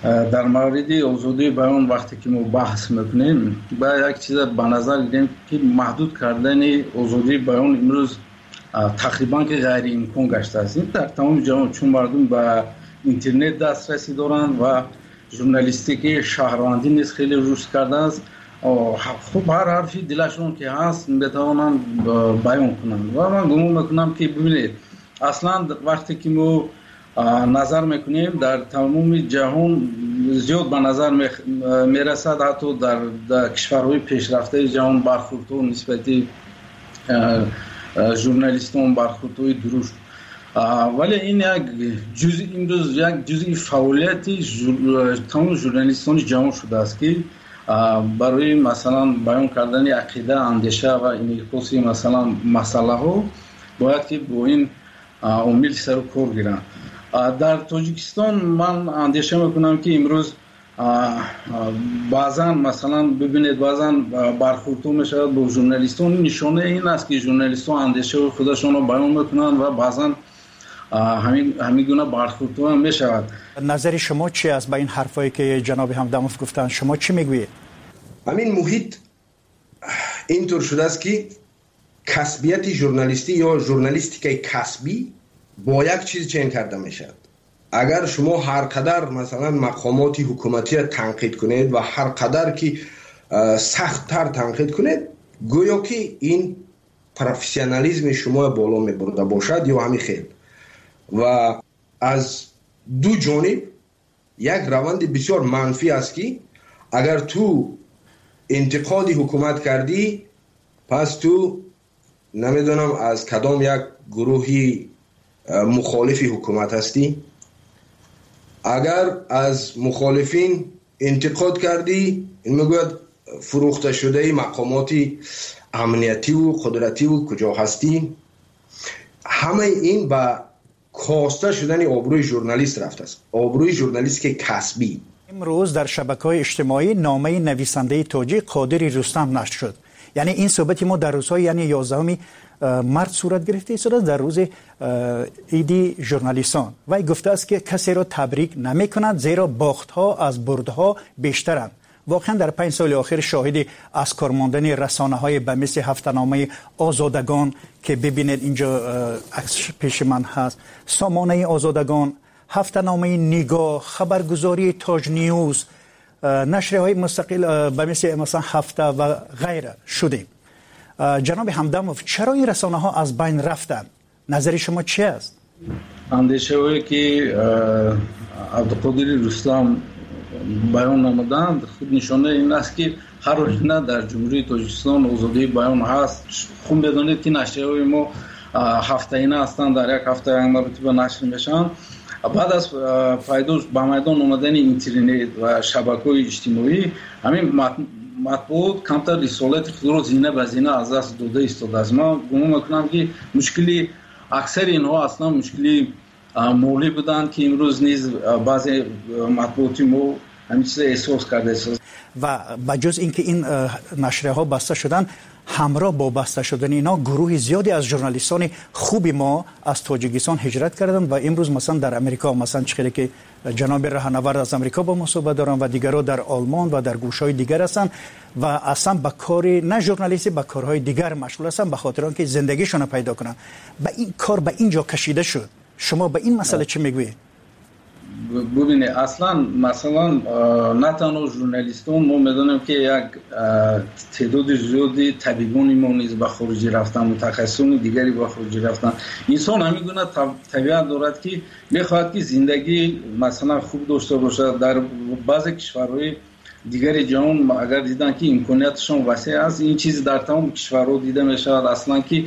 S1: در مورد آزادی بیان وقتی که ما بحث میکنیم با یک چیز به نظر دیدیم که محدود کردن آزادی بیان امروز تقریبا که غیر امکان گشته است. این در تمام جهان چون مردم به اینترنت دسترسی دارند و ژورنالیستیک شهروندی نیز خیلی رشد کرده است، خب هر حرفی دلشون که هست بتوانن بیان کنند و من گمان میکنم که ببینید اصلا وقتی که ما نظر میکنیم در تمام جهان زیاد به نظر میرسد حتی در, در کشورهای پیشرفته جهان برخوردها نسبتی ژورنالیستان برخوردهای درست، ولی این یک جزئی امروز یک جزئی فعالیت تمام ژورنالیستان جهان شده است که برای مثلا بیان کردن عقیده، اندیشه و انعکاس مثلا مسئله ها باید که با این عامل سر و کار گیرند. در تاجیکستان من اندیشه میکنم که امروز بعضا مثلا ببینید بعضا برخوردها میشود با ژورنالیستان، نشانه این است که ژورنالیستان اندیشه خودشون رو بیان میکنند و بعضا همین همین گونه برخوردها هم میشود.
S24: نظر شما چی است با این حرفایی که جناب همدموف گفتن؟ شما چی میگویید؟
S5: همین محیط اینطور شده است که کسبیت ژورنالیستی یا ژورنالیستیک کسبی با یک چیز چین کرده میشد. اگر شما هر قدر مثلا مقامات حکومتی تنقید کنید و هر قدر که سخت تر تنقید کنید، گویا که این پروفسیونالیسم شما بالا میبرده باشد یا همین خیل. و از دو جانب یک روند بسیار منفی است که اگر تو انتقاد حکومت کردی پس تو نمیدونم از کدام یک گروهی مخالفی حکومت هستی، اگر از مخالفین انتقاد کردی این میگوید فروخته شده مقاماتی امنیتی و قدرتی و کجا هستی. همه این با کاسته شدن آبروی ژورنالیست رفته است، آبروی ژورنالیست که کسبی.
S24: امروز در شبکه‌های اجتماعی نامه نویسنده تاجیک قادری رستم نشر شد. یعنی این صحبت ما در روزهای یعنی یازدهم مارس صورت گرفته است در روز عید ژورنالیستان و گفته است که کسی را تبریک نمی کند زیرا باخت‌ها از بردها بیشترند. واقعا در پنج سال اخیر شاهد از کار ماندن رسانه‌های به مثل هفته‌نامه آزادگان که ببینید اینجا عکس پیش من هست، سامانه آزادگان، هفته‌نامه نگاه، خبرگزاری تاج نیوز، نشریه‌های مستقل به مثل مثلا هفته و غیره شدیم. جناب همدموف چرا این رسانه‌ها از بین رفتن؟ نظر شما چی است؟
S1: اندیشه هایی که عبدالقادر رستم بیان نمودند خود نشانه این است که هر روزانه در جمهوری تاجیکستان آزادی بیان هست. خوب بدانید که نشریه‌های ما هفته‌انه هستند، در یک هفته یک مرتبه نشر میشن. بعد از پیداش به میدان آمدن اینترنت و شبکه‌های اجتماعی همین مطبوعات کمتر رسالت خود را زینه به زینه از دست داده ایستاده است. من گمان میکنم که مشکلی اکثر اینها اصلا مشکلی مولی بودند که امروز نیز بعضی مطبوعاتی ما همین چیز احساس کرده است.
S24: و بجز اینکه این نشریه ها بسته شدن، همراه با بسته شدن اینا گروه زیادی از ژورنالیستان خوبی ما از تاجیکستان هجرت کردند و امروز مثلا در امریکا، مثلا چخیلی که جناب راهنورد از امریکا با ما صحبت دارن و دیگرها در آلمان و در گوشهای دیگر هستند و اصلا به کار نه ژورنالیستی به کارهای دیگر مشغول هستند به خاطر اینکه زندگیشون پیدا کنن. به این کار به اینجا کشیده شد. شما به این مسئله چه میگویید؟
S1: ببینید اصلا مثلا نه تنها ژورنالیستان، ما میدونیم که یک تعداد زیادی طبیبان ما نیز به خارج رفتن، متخصصان دیگری به خارج رفتن. انسان همین گونه طبیعت دارد که میخواهد که زندگی مثلا خوب داشته باشد. در بعضی کشورهای دیگر جهان اگر دیدن که امکاناتشون وسیع است، این چیز در تمام کشورها دیده میشود اصلا که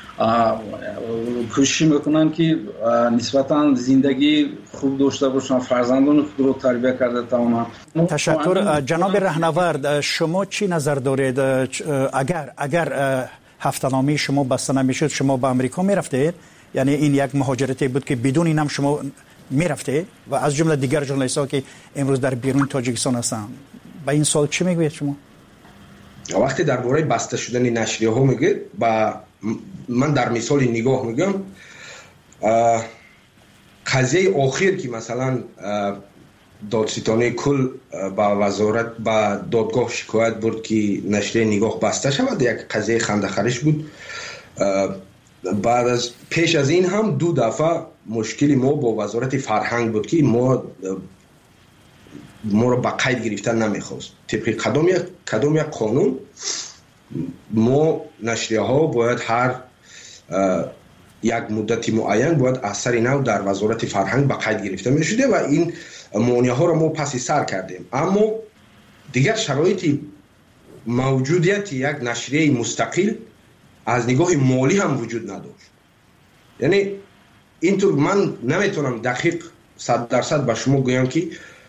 S1: کوشش میکنن که نسبتا زندگی خوب داشته باشن، فرزندان خود رو تربیت کرده تماما.
S24: تشکر. جناب راهنورد شما چی نظر دارید؟ اگر اگر هفته‌نامه شما بسته نمیشد شما به امریکا میرفتید؟ یعنی این یک مهاجرتی بود که بدون این هم شما میرفتید و از جمله دیگر ژورنالیست‌ها که امروز در بیرون تاجیکستان هستند. با این سوال چی میگوید شما؟
S5: وقتی درباره بسته شدن نشریه‌ها میگید، با من در مثال نگاه میگم قضیه آخر که مثلا دادستانی کل با وزارت با دادگاه شکایت برد که نشریه نگاه بسته شود. یک قضیه خنده‌خرش بود. بعد از پیش از این هم دو دفعه مشکلی ما با وزارت فرهنگ بود که ما ما رو با قید گرفتن نمیخواست. طبق کدام یک کدام یک قانون ما نشریه ها باید هر یک مدت معین باید اثر نو در وزارت فرهنگ به قید گرفته می شده و این مانع ها را ما پس سر کردیم. اما دیگر شرایط موجودیت یک نشریه مستقل از نگاه مالی هم وجود نداشت. یعنی اینطور من نمیتونم دقیق صد درصد به شما گویم که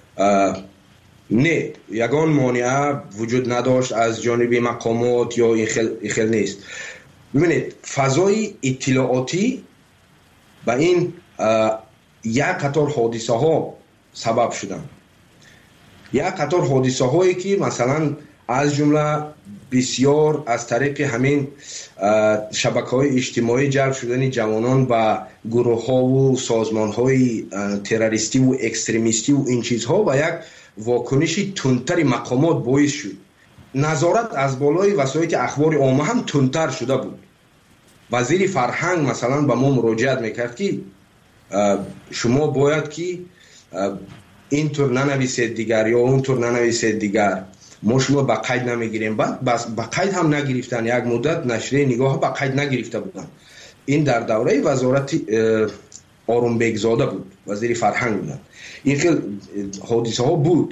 S5: نه یگان مانع وجود نداشت از جانب مقامات یا این خیل, این خیل نیست. ببینید فضای اطلاعاتی و این یک قطار حادثه ها سبب شدن. یک قطار حادثه هایی که مثلا از جمله بسیار از طریق همین شبکه های اجتماعی جلب شدن جوانان و گروه ها و سازمان های تروریستی و اکستریمیستی و این چیزها و یک واکنش تندتر مقامات باعث شد. نظارت از بالای وسایل اخبار عامه هم تندتر شده بود. وزیر فرهنگ مثلا به ما مراجعت میکرد که شما باید که اینطور ننویسید دیگر یا اونطور ننویسید دیگر، ما شما با قید نمیگیریم. بعد بس با قید هم نگرفتن. یک مدت نشریه نگاه با قید نگرفته بودن. این در دوره وزارت آرونبگ زاده بود، وزیر فرهنگ بودن. این خیلی حادثه ها بود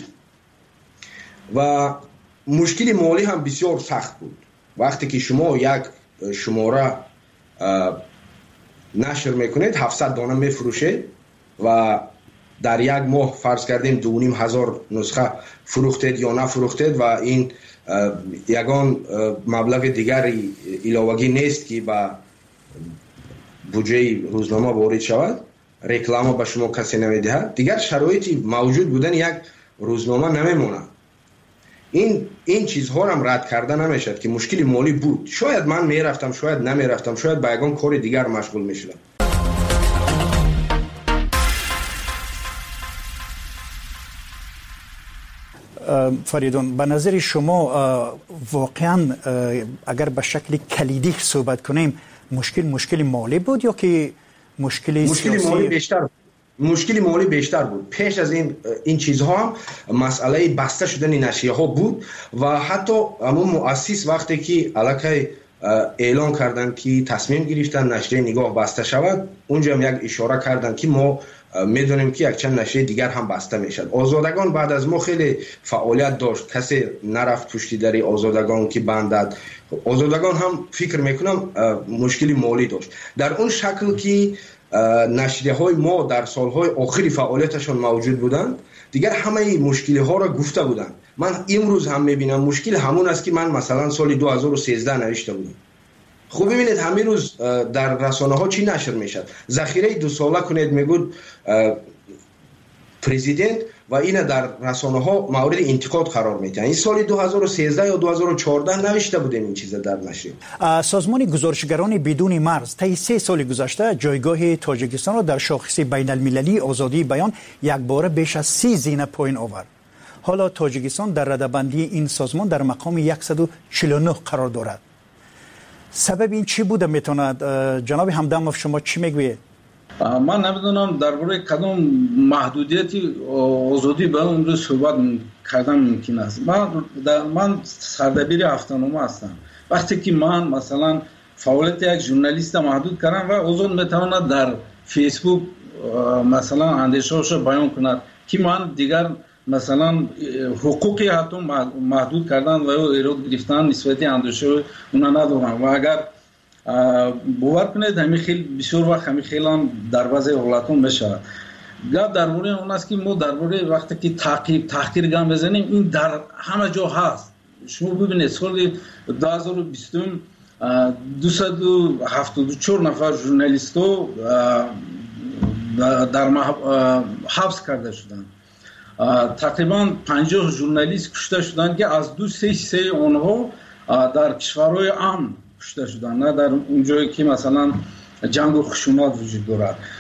S5: و مشکل مالی هم بسیار سخت بود. وقتی که شما یک شماره نشر میکنید هفتصد دانه میفروشید و در یک ماه فرض کردیم دو و نیم هزار نسخه فروختید یا نفروختید و این یگان مبلغ دیگری علاوگی نیست که با بودجه روزنامه وارد شود. رکلام به شما کسی نمیدهد. دیگر شرایطی موجود بودن یک روزنامه نمیمونه. این این چیزها هم رد کرده نمیشد که مشکل مالی بود. شاید من میرفتم، شاید نمیرفتم، شاید با یگان کار دیگر مشغول میشدم.
S24: فریدون، به نظر شما واقعا اگر به شکل کلیدی صحبت کنیم مشکل مشکل مالی بود یا که مشکل
S5: مشکل
S24: سیاسی؟
S5: مالی بیشتر مشکل مالی بیشتر بود. پیش از این این چیزها هم مسئله بسته شدن نشریه ها بود و حتی همون مؤسس وقتی که علاقه اعلان کردن که تصمیم گرفتن نشریه نگاه بسته شود، اونجا هم یک اشاره کردن که ما میدونیم که یک چند نشریه دیگر هم بسته میشد. آزادگان بعد از ما خیلی فعالیت داشت، کسی نرفت پشتی در آزادگان که بندد. آزادگان هم فکر میکنم مشکلی مالی داشت در اون شکل که نشریه های ما در سالهای آخری فعالیتشان موجود بودند. دیگر همه مشکلی ها را گفته بودند. من امروز هم میبینم مشکل همون است که من مثلا سال دو هزار و سیزده نوشته بودم. خوب ببینید همین روز در رسانه ها چی نشر میشد. ذخیره دو ساله کنید میگود پرزیدنت و این در رسانه ها مورد انتقاد قرار میده. این سال دو هزار و سیزده یا دو هزار و چهارده نوشته بودیم این چیزا در نشریه.
S24: سازمان گزارشگران بدون مرز طی سه سال گذشته جایگاه تاجیکستان را در شاخص بین المللی آزادی بیان یک بار بیش از سی زینه پایین آورد. حالا تاجیکستان در رده‌بندی این سازمان در مقام صد و چهل و نه قرار دارد. سبب این چی بوده میتوند؟ جناب همدمов شما چی میگویید؟
S1: من نمیدونم درباره کدام محدودیتی آزادی به اون صحبت کردن ممکن است. من من سردبیر هفته‌نامه هستم. وقتی که من مثلا فعالیت یک ژورنالیست محدود کردم و آزاد میتواند در فیسبوک مثلا اندیشه‌اش بیان کند که من دیگر مثلا حقوقی حتی محدود کردن و ایراد گرفتن نسبتی اندیشه اونا ندارم و اگر باور کنید همین خیلی بسیار وقت همین خیلی هم در بعضی حالتون میشه. گپ درباره اون است که ما درباره وقتی که تعقیب تحقیر گام بزنیم این در همه جا هست. شما ببینید سال دو هزار و بیست دویست و هفتاد و چهار نفر ژورنالیستو در حبس کرده شدند. تقریبا پنجاه ژورنالیست کشته شدند که از دو سه سه اونها در کشورهای امن کشته شدند، نه در اونجایی که مثلا جنگ و خشونت وجود دارد.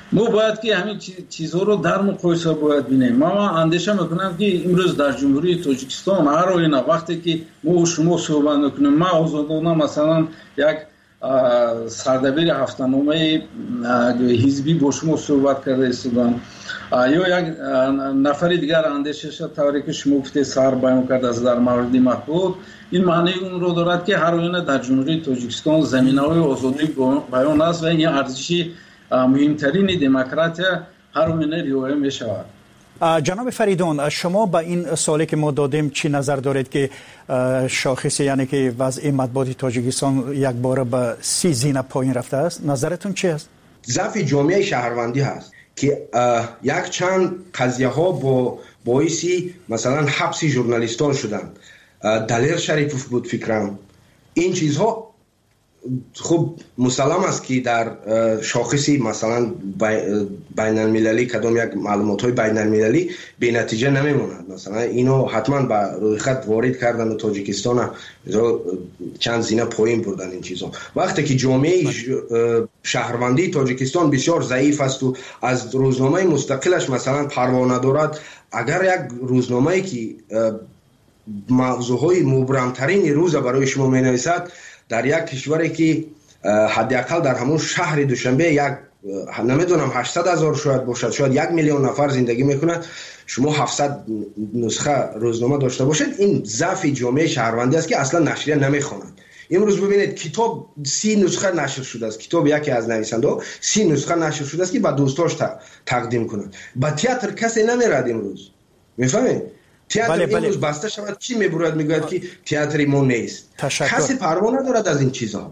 S1: ما باید که همین چیزها رو در مقایسه باید بینیم. ما اندیشه میکنم که امروز در جمهوری تاجیکستان هر آینه وقتی که ما شما صحبت میکنیم، ما آزادانه مثلا یک سردبیر هفته‌نامه حزبی با شما صحبت کرده استودم یا یک نفر دیگر اندیشه شد طوری که شما گفته سر بیان کرده از در مورد مطبوعات، این معنی اون رو دارد که هر آینه در جمهوری تاجیکستان زمینه‌های آزادی بیان است و این ارزشی مهمترین دموکراسی هر آینه رعایت می شود.
S24: جناب فریدون، شما با این سوالی که ما دادیم چی نظر دارید که شاخص یعنی که وضع مطبوعات تاجیکستان یک بار به سی زینه پایین رفته است؟ نظرتون چی است؟
S5: ضعف جامعه شهروندی هست که یک چند قضیه ها با باعثی مثلا حبس ژورنالیستان شدند. دلیر شریفوف بود فکرم. این چیزها خب مسلم است که در شاخصی مثلا بین المللی کدام یک معلومات های بین المللی به نتیجه نمیموند. مثلا اینو حتما به روی خط وارد کردن و تاجیکستان چند زینه پایین بردن این چیزا. وقتی که جامعه شهروندی تاجیکستان بسیار ضعیف است و از روزنامه مستقلش مثلا پروا ندارد، اگر یک روزنامه‌ای که موضوعهای مبرمترین روز برای شما مینویسد در یک کشوری که حداقل در همون شهر دوشنبه یک نمیدونم هشتصد هزار شاید باشد، شاید یک میلیون نفر زندگی میکنند، شما هفتصد نسخه روزنامه داشته باشید، این ضعف جامعه شهروندی است که اصلا نشریه نمیخوانند. امروز ببینید کتاب سی نسخه نشر شده است، کتاب یکی از نویسنده ها سی نسخه نشر شده است که به دوستاش تقدیم کنند. با تئاتر کسی نمیرد امروز، میفهمید؟ تئاتر بله امروز بله. بسته شود چی میبرد میگوید که تئاتر ما نیست. کسی پروا ندارد از این چیزها.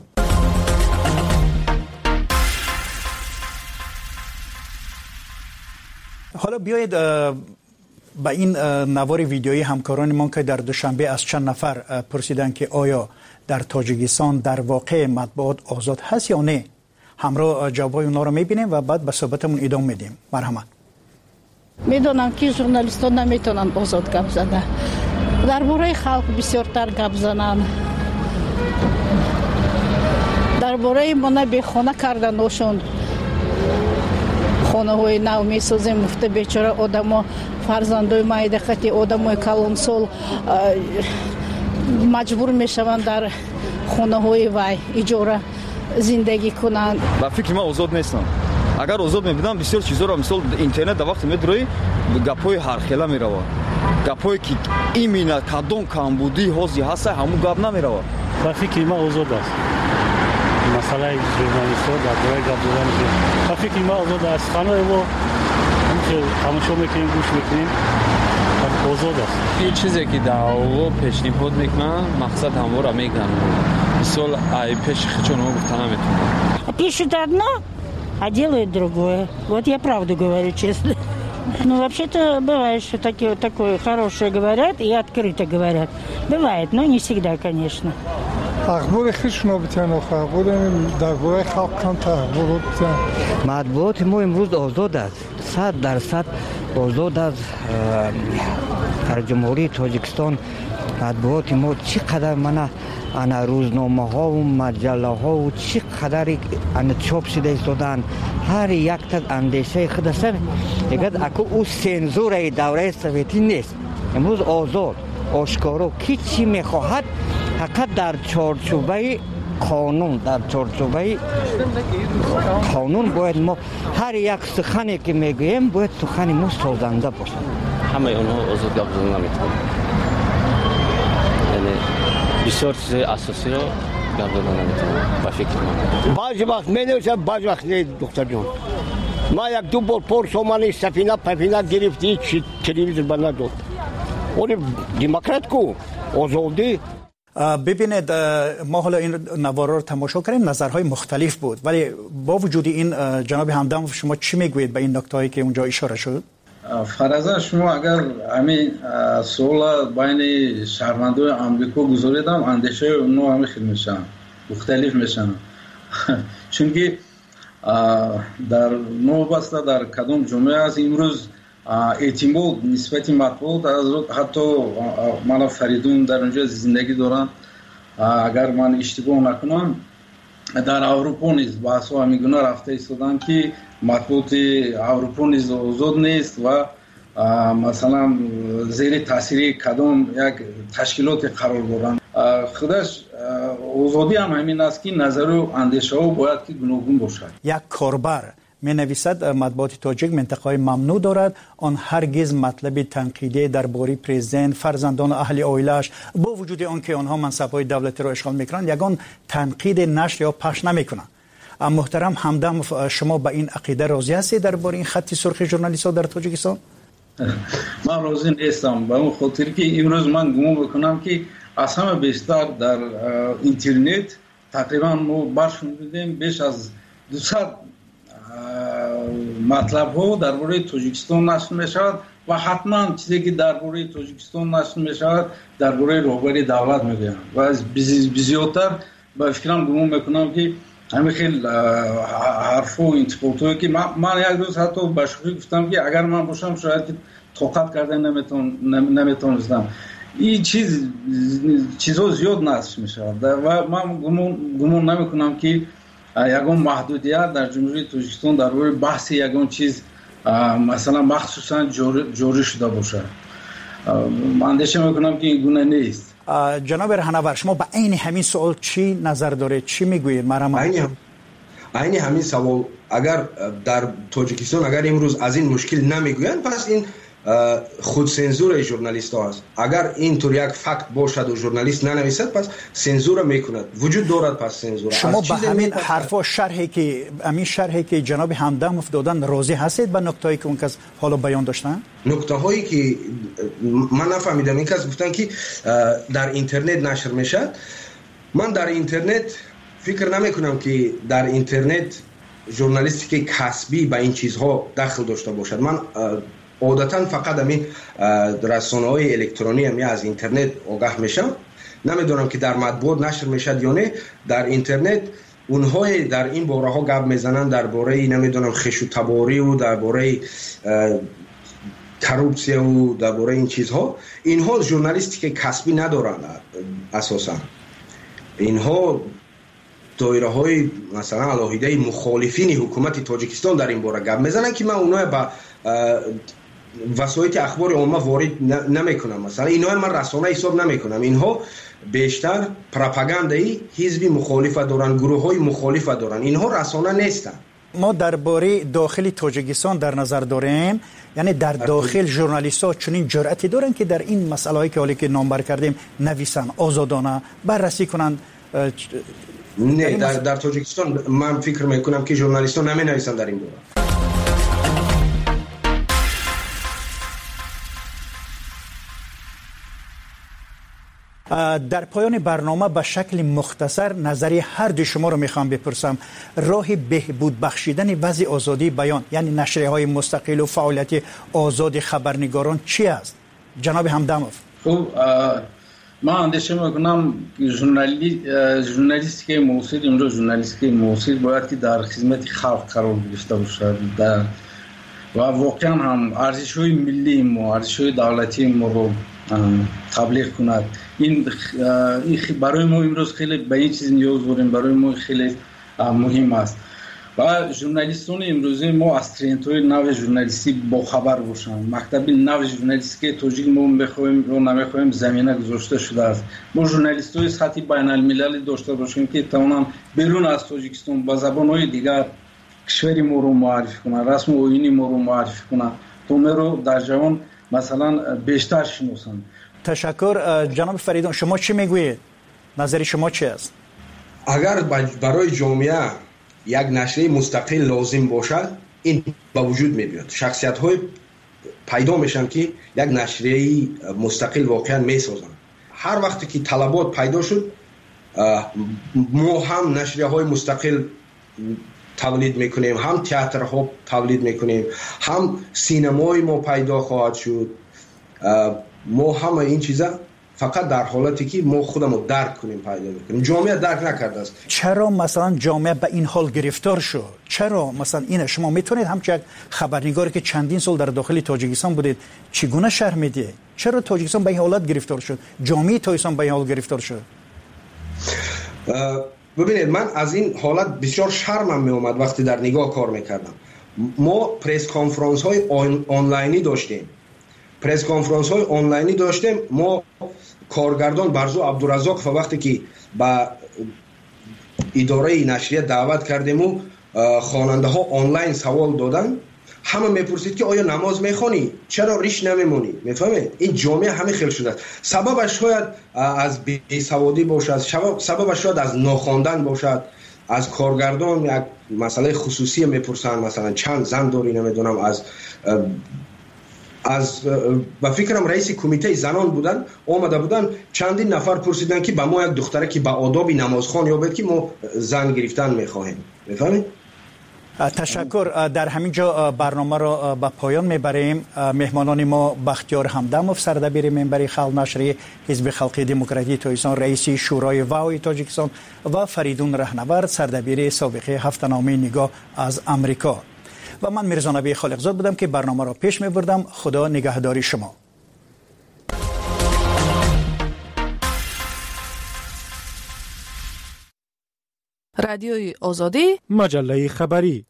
S24: حالا بیایید با این نوار ویدیویی همکاران ما که در دوشنبه از چند نفر پرسیدن که آیا در تاجیکستان در واقع مطبوعات آزاد هست یا نه، همراه جوابای اونا رو میبینیم و بعد به صحبتمون ادامه میدیم. مرحمت.
S7: میدونم که ژورنالیستان نمیتونن آزاد گپ زنن، درباره خلق بسیارتر گپ زنن، درباره ما بیخانه کردنشون، خانه های نو میسازیم، مفته بیچاره آدم فرزندای مایده خطی آدم های کلان سال مجبور میشوند در خانه های وای اجاره زندگی کنند.
S9: با فکر ما آزاد نیستم. اگر آزاد میبودم بسیار چیزا رو مثل اینترنت در وقت میدروی گپای هر خیله میروه، گپایی که این مینا کدام کمبودی هازی هست همون گپ نمیروه.
S13: با فکر ما آزاد است. مسئله ژورنالیست ها در برای گپ زدن با فکر ما آزاد است. خانه ما که تماشا میکنیم گوش میکنیم آزاد است.
S14: این چیزی که در او پیشنهاد میکنم مقصد همو را میگم. مثال ای پیش خچون ها گفتن نمیتونم.
S16: Пишут одно, а делают другое. Вот я правду говорю, честно. Ну, вообще-то бывает, что такие, такое хорошее говорят и открыто говорят. Бывает, но не всегда, конечно.
S25: اخبار خیش نابتن آخه اخبار درباره خلق کن تا اخبار بتن.
S27: مطبوعات ما امروز آزاد است، صد درصد آزاد است. در جمهوری تاجیکستان مطبوعات ما چقدر منه انا روزنامه ها و مجله ها و چقدر انا چاپ شده ایستادن، هر یک تا اندیشه خود است. دیگر اکو او سنزور دوره سوویتی نیست، امروز آزاد آشکارا کی چی میخواهد فقط در چارچوبه قانون، در چارچوبه قانون باید ما هر یک سخنی که میگوییم باید سخن ما سازنده باشه.
S14: همه اونها آزاد گپ زدن نمیتونن، یعنی بسیار چیزای اساسی رو گپ زدن نمیتونن. با فکر من
S28: بعضی وقت مینویسم بعضی وقت نه دکتر جان. ما یک دو بار پرسومانی سفینه پفینه گرفتی چی تلویزیون بنا داد. اون دموکرات کو آزادی.
S24: ببینید ما حالا این نوارا رو تماشا کردیم، نظرهای مختلف بود، ولی با وجود این جناب همدم شما چی میگویید به این نکتهایی که اونجا اشاره شد؟
S1: فرضاً شما اگر همین سوال بین شهروندان آمریکا گذاریدم، اندیشه اونها همه خیلی میشن، مختلف میشن. چون که در نوبسته در کدام جمعه از امروز اعتماد نسبت مطبوعات از حتی من فریدون در اونجا زندگی دارم، اگر من اشتباه نکنم در اروپا نیز بحث ها همیگونه رفته ایستادن که مطبوعات اروپا نیز آزاد نیست و مثلا زیر تاثیر کدام یک تشکیلات قرار دارند. خودش آزادی هم همین است که نظر و اندیشه ها باید که گوناگون باشد.
S24: یک کاربر می نویسد مطبوعات تاجیک منطقه ممنوع دارد، آن هرگز مطلب تنقیدی درباره پرزیدنت، فرزندان و اهل عائله‌اش با وجود آنکه آنها منصب‌های دولتی را اشغال میکنند یگان تنقید نشر یا پخش نمیکنند. محترم همدم، شما به این عقیده راضی هستید درباره این خط سرخ ژورنالیست‌ها در تاجیکستان؟
S1: من راضی نیستم، به اون خاطر که امروز من گمان میکنم که از همه بیشتر در اینترنت تقریبا ما برشمردیم بیش از دویست مطلب ها درباره تاجیکستان نشر می شود و حتما چیزی که درباره تاجیکستان نشر می شود درباره رهبری دولت می گویند و از بزیادتر به فکرم گمان میکنم که همین خیلی حرف و انتقادات هایی که من, من یک روز حتی به شوخی گفتم که اگر من باشم شاید که طاقت کرده نمیتونستم. این چیز چیزها زیاد نشر می شود و من گمان نمی کنم که یگان محدودیت در جمهوری تاجیکستان درباره بحث یگان چیز مثلا مخصوصا جاری شده باشه. من اندیشه میکنم که این گونه نیست.
S24: جناب رهنورد، شما به عین همین سوال چی نظر دارید؟ چی میگویید؟ مرام
S5: عین عین همین سوال اگر در تاجیکستان اگر امروز از این مشکل نمیگویند پس این خود سنزور ژورنالیست ها است. اگر این طور یک فکت باشد و ژورنالیست ننویسد پس سنزور میکند. وجود دارد پس سنزور.
S24: شما به همین حرفا شرحی که همین شرحی که جناب همدموف دادن راضی هستید به نکتهایی که اون کس حالا بیان داشتن؟
S5: نکته هایی که من نفهمیدم این کس گفتن که در اینترنت نشر میشد. من در اینترنت فکر نمی کنم که در اینترنت ژورنالیستیک کسبی به این چیزها دخل داشته باشد. من عادتا فقط همین رسانه‌های الکترونی همی از اینترنت آگاه میشم. نمیدونم که در مطبوعات نشر میشد یا نه. در اینترنت اونهای در این باره ها گپ میزنن درباره نمیدونم خش و تباری و درباره کروپسیا و درباره این چیزها، اینها ژورنالیستیک کسبی ندارن اساسا. اینها دایره های مثلا علاهیده مخالفین حکومت تاجیکستان در این باره گپ میزنن که من اونها با وسایل اخبار عامه وارد نمی کنم. مثلا اینها من رسانه حساب نمی کنم. اینها بیشتر پروپاگاندایی حزبی مخالفه دارن، گروه های مخالفه دارن. اینها رسانه نیستن.
S24: ما درباره داخل تاجیکستان در نظر داریم، یعنی در داخل ژورنالیست‌ها چنین جرأتی دارن که در این مسائلی که حالی که نامبر کردیم نویسن، آزادانه بررسی کنن.
S5: نه در, در تاجیکستان من فکر میکنم که ژورنالیست‌ها نمی نویسن در این باره.
S24: در پایان برنامه به شکل مختصر نظری هر دو شما رو میخوام بپرسم. راه بهبود بخشیدن وضع آزادی بیان یعنی نشریه های مستقل و فعالیت آزاد خبرنگاران چی است؟ جناب همدموف.
S1: خب من اندیشه میکنم ژورنالی ژورنالیستیک معاصر امروز ژورنالیستیک معاصر باید که در خدمت خلق قرار گرفته باشد و واقعا هم ارزش‌های ملی ما، ارزش‌های دولتی ما رو تبلیغ کند. این برای ما امروز خیلی به این چیز نیاز داریم، برای ما خیلی مهم است و ژورنالیستان امروزی ما از ترندهای نو ژورنالیستی با خبر باشند. مکتب نو ژورنالیستی تاجیک ما می‌خوایم یا نمی‌خوایم زمینه گذاشته شده است. ما ژورنالیست‌های سطح بین‌المللی داشته باشیم که توانند بیرون از تاجیکستان با زبان‌های دیگر کشور ما رو معرفی کنند، رسم و آیین ما رو معرفی کنند تا ما رو در جهان مثلا بیشتر شناسند.
S24: تشکر. جناب فریدون شما چی میگویید؟ نظر شما چی است؟
S5: اگر برای جامعه یک نشریه مستقل لازم باشد این با وجود میاد. شخصیت های پیدا میشن که یک نشریه مستقل واقعا میسازن. هر وقتی که طلبات پیدا شد ما هم نشریه های مستقل تولید میکنیم، هم تئاترها تولید میکنیم، هم سینمای ما پیدا خواهد شد. ما همه این چیزا فقط در حالتی که ما خودمو درک کنیم پیدا میکنیم. جامعه درک نکرده است.
S24: چرا مثلا جامعه به این حال گرفتار شد؟ چرا مثلا این شما میتونید همچنین خبرنگاری که چندین سال در داخل تاجیکستان بودید چگونه شرح میدید؟ چرا تاجیکستان به این حالت گرفتار شد؟ جامعه تاجیکستان به این حال گرفتار شد؟
S5: ببینید من از این حالت بسیار شرمم می اومد وقتی در نگاه کار میکردم. ما پرس کانفرانس های آنلاینی داشتیم پرس کانفرانس های آنلاینی داشتیم ما کارگردان برزو عبدالرزاق وقتی که با اداره نشریه دعوت کردیم و خواننده ها آنلاین سوال دادن، همه میپرسید که آیا نماز میخوانی؟ چرا ریش نمیمونی؟ میفهمید؟ این جامعه همه خیلی شده است. سببش شاید از بیسوادی باشد، سببش شاید از ناخواندن باشد، از کارگردان یک مسئله خصوصی میپرسن، مثلا چند زن داری نمیدونم، از از با فکرم رئیس کمیته زنان بودن آمده بودن چندین نفر پرسیدن که با ما یک دختره که با آداب نمازخوان یابد که ما زن گرفتن میخواهیم. میفهمید؟
S24: تشکر. در همین جا برنامه را به پایان میبریم. مهمانان ما بختیار همدموف سردبیر منبر خلق نشریه حزب خلقی دموکراتیک تاجیکستان، رئیس شورای واوی تاجیکستان و فریدون رهنورد سردبیر سابقه هفته‌نامه نگاه از امریکا. و من میرزا نبی خالقزاد بودم که برنامه را پیش میبردم. خدا نگهداری شما.
S4: رادیوی آزادی،
S6: مجله خبری.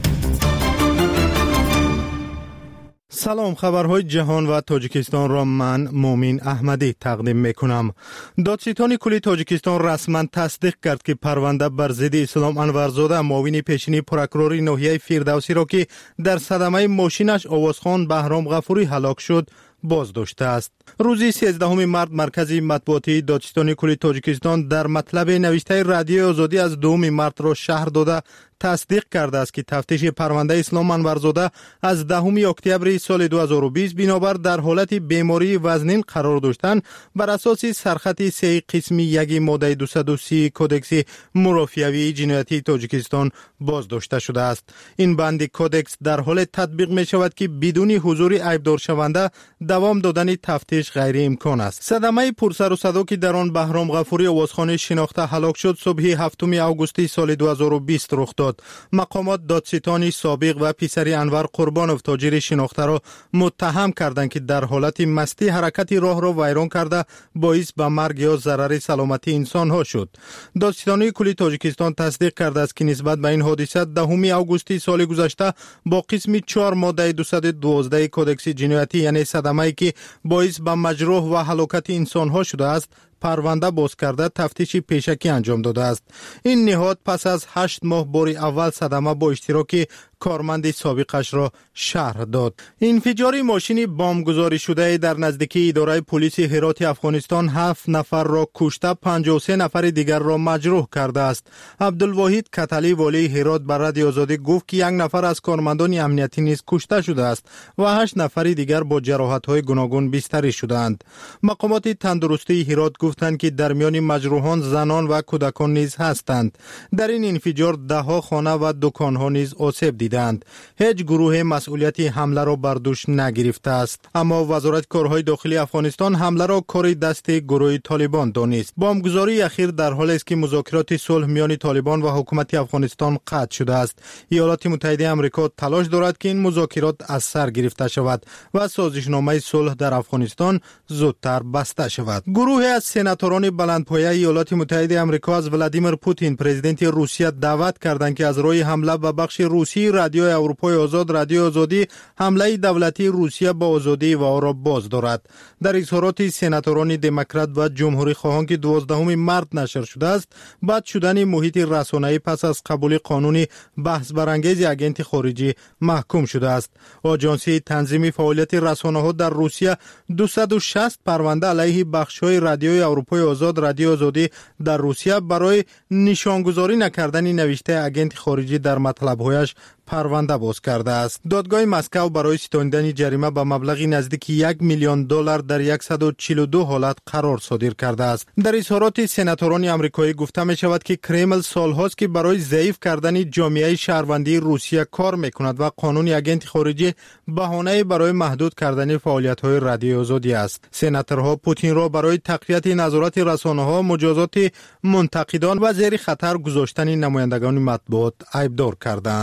S6: سلام، خبرهای جهان و تاجیکستان را من مومین احمدی تقدیم میکنم. دادستان کلی تاجیکستان رسما تصدیق کرد که پرونده بر ضد اسلام انورزاده معاون پیشین پروکورور ناحیه فردوسی را که در صدمه ماشینش آوازخوان بهرام غفوری هلاک شد بازداشته است. روز سیزدهم مارس مرکز مطبوعاتی دادستان کلی تاجیکستان در مطلب نوشته رادیو آزادی از دوم مارس را شهر داده تصدیق کرده است که تفتیش پرونده اسلام انورزاده از دهم اکتبر سال دو هزار و بیست بنابر در حالت بیماری وزنین قرار داشتن بر اساس سرخط سه قسم یک ماده دویست و سی کودکس مرافعوی جنایتی تاجیکستان بازداشته شده است. این بند کودکس در حال تطبیق می شود که بدون حضور عیبدار شونده دوام دادن تفتیش غیر امکان است. صدمه پرسر و صدا که در آن بهرام غفوری آوازخوان شناخته هلاک شد صبح هفتم آگوست سال دو هزار و بیست رخ داد. مقامات دادستانی سابق و پسری انور قربانوف تاجر شناخته را متهم کردند که در حالت مستی حرکت راه را ویران کرده باعث به مرگ یا ضرر سلامتی انسان ها شد. دادستانی کلی تاجیکستان تصدیق کرده است که نسبت به این حادثه دهم آگوست سال گذشته با قسم چهار ماده دویست و دوازده کودکس جنایتی یعنی صدمه‌ای که باعث به مجروح و هلاکت انسان ها شده است پرونده باز کرده تفتیش پیشکی انجام داده است. این نهاد پس از هشت ماه بار اول صدمه با اشتراک کارمند سابقش را شرح داد. انفجار ماشین بمبگذاری شده در نزدیکی اداره پلیس هرات افغانستان هفت نفر را کشته پنجاه و سه نفر دیگر را مجروح کرده است. عبدالواحد کتلی والی هرات بر رادیو آزادی گفت که یک نفر از کارمندان امنیتی نیز کشته شده است و هشت نفر دیگر با جراحت‌های گوناگون بستری شدند. مقامات تندرستی هرات گفتند که در میان مجروحان زنان و کودکان نیز هستند. در این انفجار ده ها خانه و دکان‌ها نیز آسیب دیدند. هیچ گروه مسئولیت حمله را بر دوش نگرفته است، اما وزارت کارهای داخلی افغانستان حمله را کار دست گروه طالبان دانست. بمبگذاری اخیر در حالی است که مذاکرات صلح میان طالبان و حکومت افغانستان قطع شده است. ایالات متحده آمریکا تلاش دارد که این مذاکرات از سر گرفته شود و سازشنامه صلح در افغانستان زودتر بسته شود. گروه از سناتوران بلندپایه ایالات متحده آمریکا از ولادیمیر پوتین پرزیدنت روسیه دعوت کردند که از روی حمله به بخش روسی رادیو اروپای آزاد رادیو آزادی حمله دولتی روسیه با آزادی و آن را باز دارد. در اظهارات سناتوران دموکرات و جمهوری خواهان که دوازدهم مارس نشر شده است بعد شدن محیط رسانه‌ای پس از قبول قانون بحث برانگیز اگنت خارجی محکوم شده است. آژانسی تنظیم فعالیت رسانه‌ها در روسیه دویست و شصت پرونده علیه بخش‌های رادیوی اروپای آزاد رادیو آزادی در روسیه برای نشانگذاری نکردن نوشته اگنت خارجی در مطلب‌هایش پرونده باز کرده است. دادگاه مسکو برای ستانیدن جریمه به مبلغی نزدیک یک میلیون دلار در صد و چهل و دو حالت قرار صادر کرده است. در اظهارات سناتوران آمریکایی گفته می شود که کرمل سالهاست که برای ضعیف کردن جامعه شهروندی روسیه کار می کند و قانون اگنت خارجی بهانه برای محدود کردن فعالیت‌های رادیو آزادی است. سناتورها پوتین را برای تقویت نظارت رسانه‌ها، مجازات منتقدان و زیر خطر گذاشتن نمایندگان مطبوعات عیبدار کردند. پرزیدنت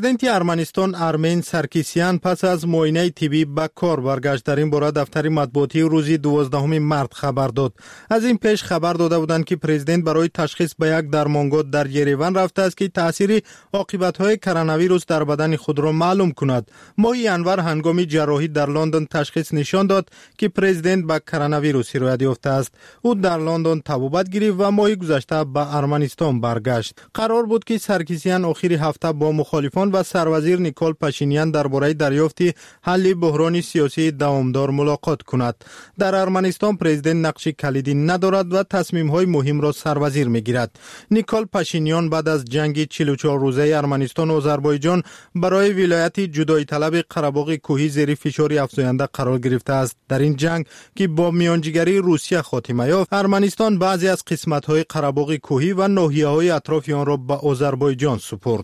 S6: پرزیدنت ارمنستان ارمین سرکیسیان پس از معاینه طبی به کار برگشت. در این باره دفتر مطبوعاتی روز دوازدهم مارس خبر داد. از این پیش خبر داده بودند که پرزیدنت برای تشخیص به یک درمانگاه در یریوان رفته است که تاثیر عاقبت‌های کرونا ویروس در بدن خود را معلوم کند. ماهی انور هنگام جراحی در لندن تشخیص نشان داد که پرزیدنت به کرونا ویروس سیرویت یافته است. او در لندن طبابت گرفت و ماهی گذشته به ارمنستان برگشت. قرار بود که سرکیسیان آخر هفته با مخالفان و سروزیر نیکول پاشینیان درباره دریافت حل بحران سیاسی دوامدار ملاقات کند. در ارمنستان پرزیدنت نقش کلیدی ندارد و تصمیم‌های مهم را سروزیر می‌گیرد. نیکول پاشینیان بعد از جنگ چهل و چهار روزه ارمنستان و آذربایجان برای ولایت جدایی طلب قره‌باغ کوهی زیر فشار افزاینده قرار گرفته است. در این جنگ که با میانجیگری روسیه خاتمه یافت، ارمنستان بعضی از قسمت‌های قره‌باغ کوهی و ناحیه‌های اطراف آن را به آذربایجان سپرد.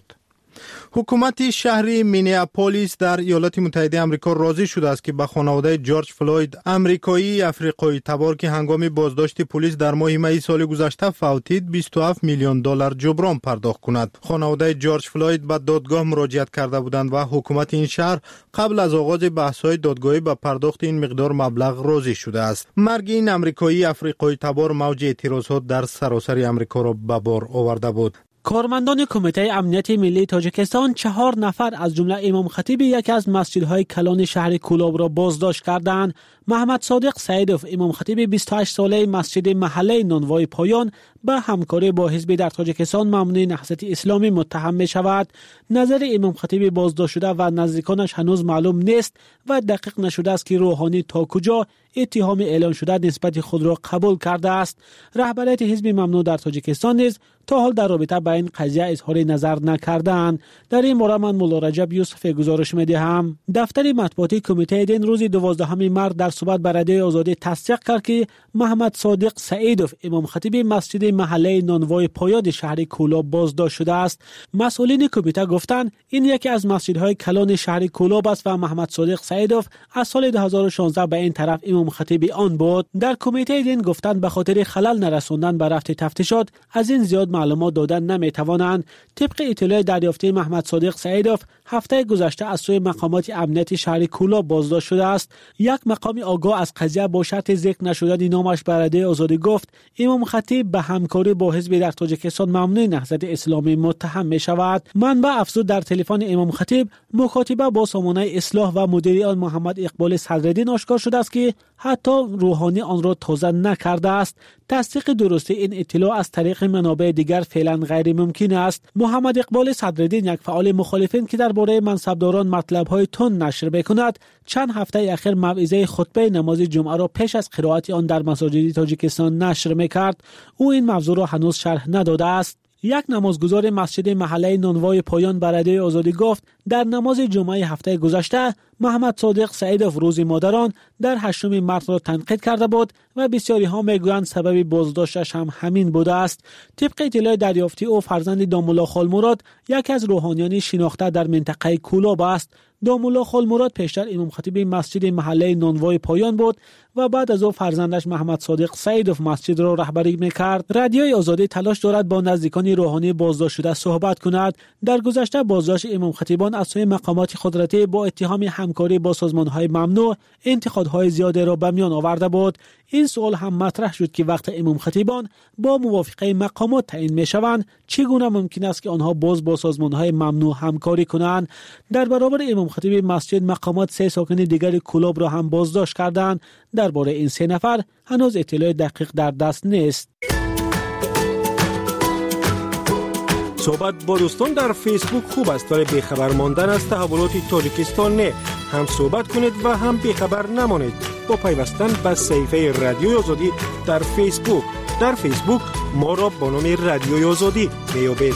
S6: حکومت شهر مینیاپولیس در ایالات متحده آمریکا راضی شده است که به خانواده جورج فلوید امریکایی افریقایی تبار که هنگام بازداشت پلیس در ماه می سال گذشته فوتید بیست و هفت میلیون دلار جبران پرداخت کند. خانواده جورج فلوید به دادگاه مراجعت کرده بودند و حکومت این شهر قبل از آغاز بحث‌های دادگاهی به پرداخت این مقدار مبلغ راضی شده است. مرگ این امریکایی افریقایی تبار موج اعتراضات در سراسر آمریکا را به بار آورده بود.
S2: کارمندان کمیته امنیت ملی تاجیکستان چهار نفر از جمله امام خطیب یکی از مسجدهای کلان شهر کولاب را بازداشت کردند. محمد صادق سعیدوف امام خطیب بیست و هشت ساله مسجد محله نانوای پایان به همکاری با حزب در تاجیکستان ممنوع نهضت اسلامی متهم می شود. نظر امام خطیب بازداشت شده و نزدیکانش هنوز معلوم نیست و دقیق نشده است که روحانی تا کجا اتهام اعلان شده نسبت خود را قبول کرده است. رهبریت حزب ممنوع در تاجیکستان نیز تا حال در رابطه با این قضیه اظهار نظر نکردند. در این باره من مولا رجب یوسف گزارش می‌دهم. دفتر مطبوعاتی کمیته دین روز دوازدهم مارس در صحبت با رادیو آزادی تصدیق کرد که محمد صادق سعیدوف امام خطیب مسجد محله نانوای پایاد شهر کولاب بازداشت شده است. مسئولین کمیته گفتند این یکی از مسجدهای کلان شهر کولاب است و محمد صادق سعیدوف از سال دو هزار و شانزده به این طرف امام خطیب آن بود. در کمیته دین گفتند به خاطر خلل نرساندن به رفت تفتیشات از این زیاد معلومات دادن نمیتوانند. طبق اطلاع دریافتی محمد صادق سعیدوف هفته گذشته از سوی مقامات امنیتی شهر کولاب بازداشت شده است. یک مقام آگاه از قضیه با شرط ذکر نشدن نامش به رادیو آزادی گفت امام خطیب به همکاری با حزب در تاجیکستان ممنوع نهضت اسلامی متهم می شود. منبع افزود در تلفن امام خطیب مکاتبه با سامانه اصلاح و مدیر آن محمد اقبال صدرالدین آشکار شده است که حتی روحانی آن را تازه نکرده است. تصدیق درستی این اطلاع از طریق منابع دیگر فعلا غیر ممکن است. محمد اقبال صدرالدین یک فعال مخالفین که درباره منصبداران مطلب‌های تند نشر می‌کند چند هفته اخیر موعظه خطبه نماز جمعه را پیش از قرائت آن در مساجد تاجیکستان نشر می‌کرد. او این موضوع را هنوز شرح نداده است. یک نمازگزار مسجد محله نانوای پایان به رادیو آزادی گفت در نماز جمعه هفته گذشته محمد صادق سعیدوف روز مادران در هشتم مارس را تنقید کرده بود و بسیاری ها میگویند سبب بازداشتش هم همین بوده است. طبق اطلاع دریافتی او فرزند دامولا خالمراد یکی از روحانیان شناخته در منطقه کولاب است. دامولا خالمراد پیشتر امام خطیب مسجد محله نانوای پایان بود و بعد از او فرزندش محمد صادق سعیدوف مسجد را رهبری میکرد. رادیوی آزادی تلاش دارد با نزدیکان روحانی بازداشت شده صحبت کند. در گذشته بازداشت امام خطیبان از سوی مقامات قدرتی با اتهام همکاری با سازمان‌های ممنوع انتقادهای زیاده را به میان آورده بود. این سوال هم مطرح شد که وقت امام خطیبان با موافقه مقامات تعیین میشوند چگونه ممکن است که آنها باز با سازمان‌های ممنوع همکاری کنند. در برابر امام خطیب مسجد مقامات سه ساکن دیگر کولاب را هم بازداشت کردند. درباره این سه نفر هنوز اطلاع دقیق در دست نیست.
S10: صحبت با دوستان در فیسبوک خوب است ولی بیخبر ماندن از تحولات تاجیکستان نه. هم صحبت کنید و هم بیخبر نمانید با پیوستن به صفحه رادیوی آزادی در فیسبوک. در فیسبوک ما را با نام رادیوی آزادی میابید.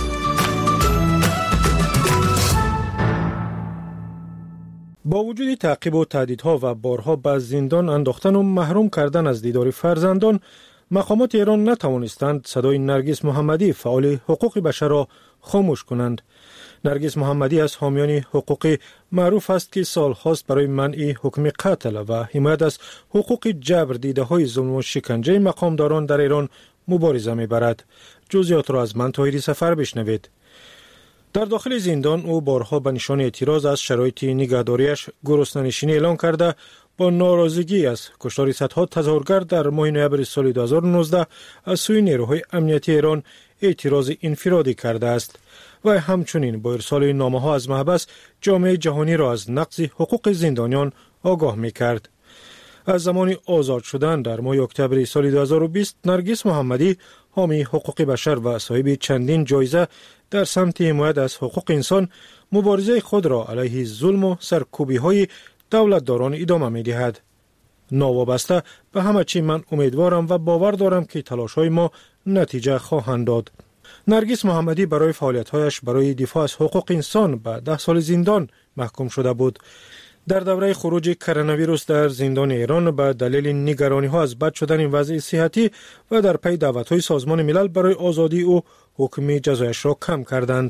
S10: با وجود تعقیب و تهدیدها و بارها به زندان انداختن و محروم کردن از دیدار فرزندان، مقامات ایران نتوانستند صدای نرگس محمدی فعال حقوق بشر را خاموش کنند. نرگس محمدی از حامیان حقوقی معروف است که سالهاست برای منع حکم قتل و حمایت از حقوق جبر دیده های ظلم و شکنجه مقامداران در ایران مبارزه می‌برد. جزئیات را از من طاهری سفر بشنوید. در داخل زندان او بارها به نشان اعتراض از شرایط نگهداریش گرسنه‌نشینی اعلان کرده با ناراضگی از کشتار صدها تظاهرگر در ماه نوامبر سال دو هزار و نوزده از سوی نیروهای امنیتی ایران اعتراض انفرادی کرده است و همچنین با ارسال نامه‌ها از محبس جامعه جهانی را از نقض حقوق زندانیان آگاه می‌کرد. از زمان آزاد شدن در ماه اکتبر سال دو هزار و بیست نرگس محمدی حامی حقوق بشر و صاحب چندین جایزه در سمت حمایت از حقوق انسان مبارزه خود را علیه ظلم و سرکوبی‌های دولتداران ادامه می‌دهد. ناوابسته به همه چی من امیدوارم و باور دارم که تلاش‌های ما نتیجه خواهند داد. نرگس محمدی برای فعالیت‌هایش برای دفاع از حقوق انسان به ده سال زندان محکوم شده بود. در دوره خروج کرونا ویروس در زندان ایران به دلیل نگرانی‌ها از بد شدن وضع صحتی و در پی دعوت‌های سازمان ملل برای آزادی او حکم جزایش را کم کردند.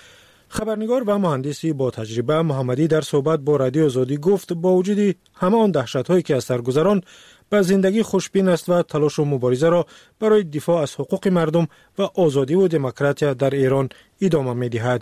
S10: خبرنگار و مهندسی با تجربه محمدی در صحبت با رادیو آزادی گفت با وجود همه آن دهشت‌هایی که از سر گذراند به زندگی خوشبین است و تلاش و مبارزه را برای دفاع از حقوق مردم و آزادی و دموکراسی در ایران ادامه می‌دهد.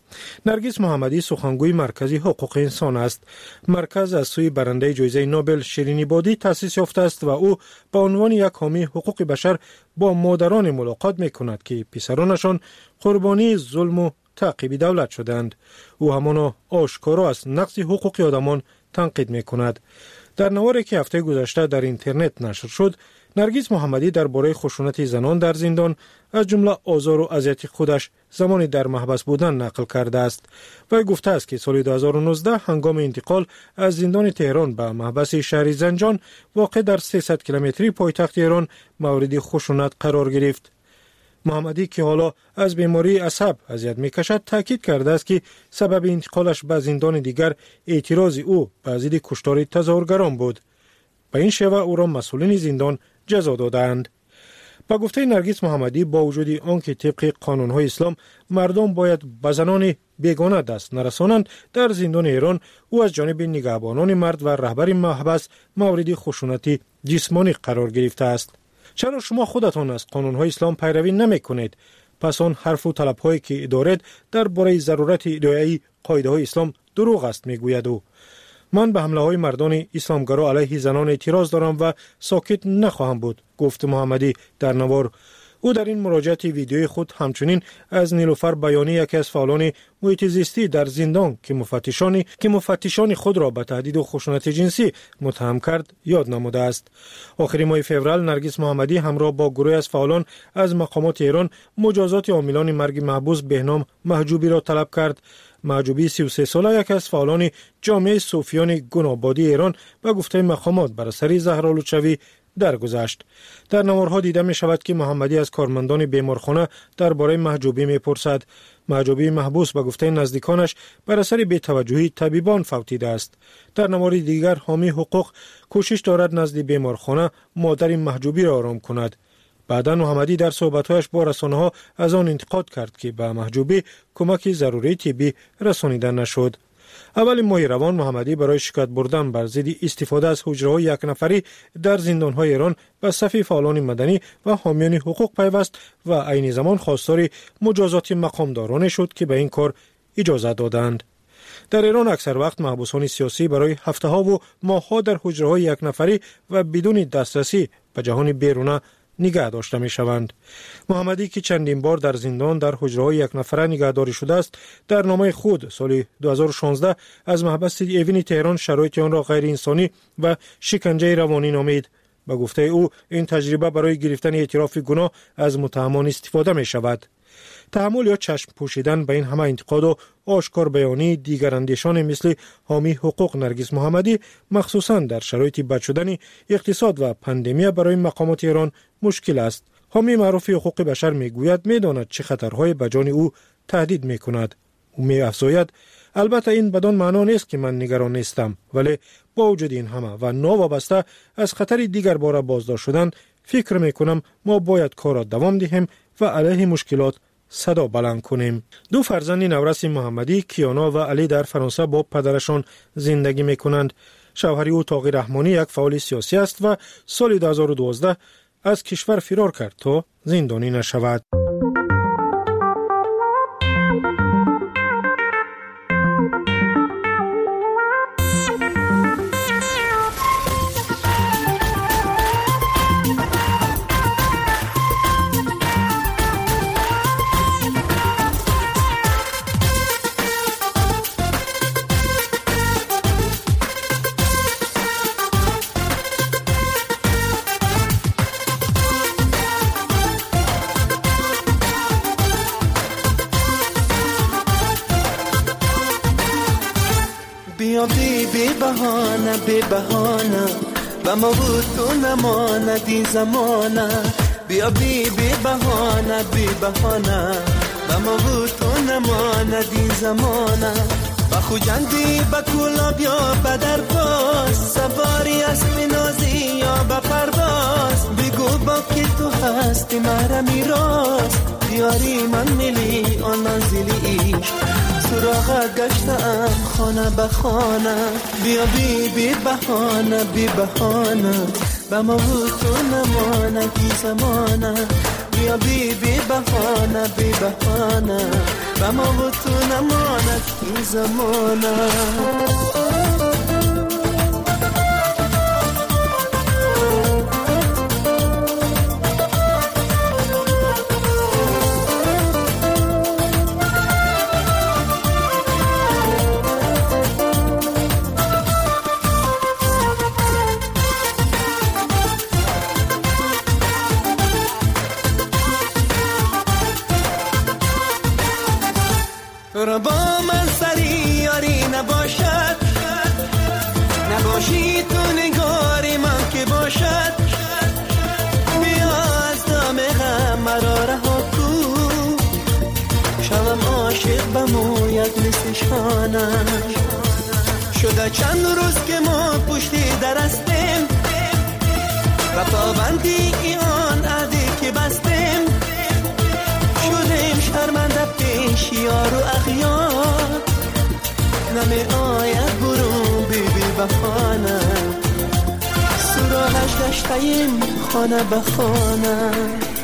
S10: نرگس محمدی سخنگوی مرکزی حقوق انسان است. مرکز از سوی برنده جایزه نوبل شیرین عبادی تأسیس یافته است و او به عنوان یک حامی حقوق بشر با مادران ملاقات می‌کند که پسرانشان قربانی ظلم و تعقیب دولت شدند. او همانا آشکارا از نقض حقوق آدمان تنقید می‌کند. در نواری که هفته گذشته در اینترنت نشر شد، نرگس محمدی درباره خشونت زنان در زندان از جمله آزار و اذیت خودش زمانی در محبس بودن نقل کرده است و گفته است که سال دو هزار و نوزده هنگام انتقال از زندان تهران به محبس شهر زنجان واقع در سیصد کیلومتری پایتخت ایران مورد خشونت قرار گرفت. محمدی که حالا از بیماری عصب اذیت می‌کشد تاکید کرده است که سبب انتقالش به زندان دیگر اعتراض او به ضد کشتار تظاهرگران بود. به این شیوه او را مسئولین زندان جزا دادند. با گفته نرگس محمدی با وجود آنکه طبق قانون‌های اسلام مردم باید به زنان بیگانه دست نرسانند، در زندان ایران او از جانب نگهبانان مرد و رهبر محبس مورد خشونت جسمانی قرار گرفته است. چرا شما خودتان از قانون‌های اسلام پیروی نمی‌کنید؟ پس آن حرف و طلب‌هایی که دارید درباره ضرورت رعایت قاعده‌های اسلام دروغ است میگوید او. من به حمله‌های مردان اسلامگرا علیه زنان اعتراض دارم و ساکت نخواهم بود، گفت محمدی در نوار. او در این مراجعه ویدیوی خود همچنین از نیلوفر بیانی، یکی از فعالان محیط زیستی در زندان که مفتشانی که مفتشان خود را به تهدید و خشونت جنسی متهم کرد، یاد نموده است. آخر ماه فوریه نرگس محمدی همراه با گروه از فعالان از مقامات ایران مجازات عاملان مرگ محبوس بهنام محجوبی را طلب کرد. محجوبی سی و سه ساله، یک از فعالان جامعه صوفیان گنابادی ایران به گفته مقامات بر اثر زهرآلودشوی درگذشت. در نوارها دیده می شود که محمدی از کارمندان بیمارخانه درباره محجوبی می پرسد. محجوبی محبوس به گفته نزدیکانش بر اثر بی‌توجهی طبیبان فوتیده است. در نوار دیگر حامی حقوق کوشش دارد نزد بیمارخانه مادر محجوبی را آرام کند. بعدا محمدی در صحبت‌هایش با رسانه‌ها از آن انتقاد کرد که به محجوبی کمک ضروری طبی رسانیده نشد. اول ماه روان محمدی برای شکایت بردن بر ضد استفاده از حجره‌های یک نفری در زندان‌های ایران به صف فعالان مدنی و حامیان حقوق پیوست و عین زمان خواستار مجازات مقامداران شد که به این کار اجازه دادند. در ایران اکثر وقت محبوسان سیاسی برای هفته‌ها و ماه‌ها در حجره‌های یک نفری و بدون دسترسی به جهان بیرونه نگاه داشته می شوند. محمدی که چندین بار در زندان در حجره‌های یک نفره نگهداری شده است، در نامه خود سال دو هزار و شانزده از محبس اوین تهران شرایط آن را غیر انسانی و شکنجه روانی نامید. با گفته او این تجربه برای گرفتن اعتراف گناه از متهمان استفاده می شود. تحمل یا چشم پوشیدن به این همه انتقاد و آشکار بیانی دیگر اندیشان مثل حامی حقوق نرگس محمدی مخصوصاً در شرایط بد شدن اقتصاد و پاندمی برای مقامات ایران مشکل است. حامی معروف حقوق بشر میگوید میداند چه خطرهای به جان او تهدید میکند. او می‌افزاید البته این بدان معنا نیست که من نگران نیستم، ولی با وجود این همه و ناوابسته از خطر دیگر باره بازداشت شدن فکر میکنم ما باید کار را دوام دهیم و علیه مشکلات صدا بلند کنیم. دو فرزند نورس محمدی کیانا و علی در فرانسه با پدرشان زندگی میکنند. شوهر او طاغی رحمانی یک فعال سیاسی است و سال دو هزار و دوازده از کشور فرار کرد تا زندانی نشود.
S11: بیا بی بی بهانه بی بهانه و ما بود تو نماند این زمانه بیا بی بی بهانه بی بهانه و ما بود تو نماند این زمانه با خوجندی با کولا بیا بدر باز سواری اسب نازی یا با پرواز بگو با که تو هستی مرا میراز بیاری من میلی آن منزلی عشق سراغ گشتم خانه به خانه بیا بی بی بهانه بی بهانه با ما بود تو نمانه کی زمانه بیا بی بی بهانه بی بهانه با ما بود تو نمانه کی زمانه با من سری یاری نباشد نباشی تو نگاری من که باشد بیا از دام غم مرا رها کن شوم عاشق بموید مثل شانش شده چند روز که ما پشتی درستیم و پابندی آن عهدی که بستیم شدیم شرمنده پیش یار و اغیار نمی آید برون بی بی بخانه سراغش گشتیم خانه به خانه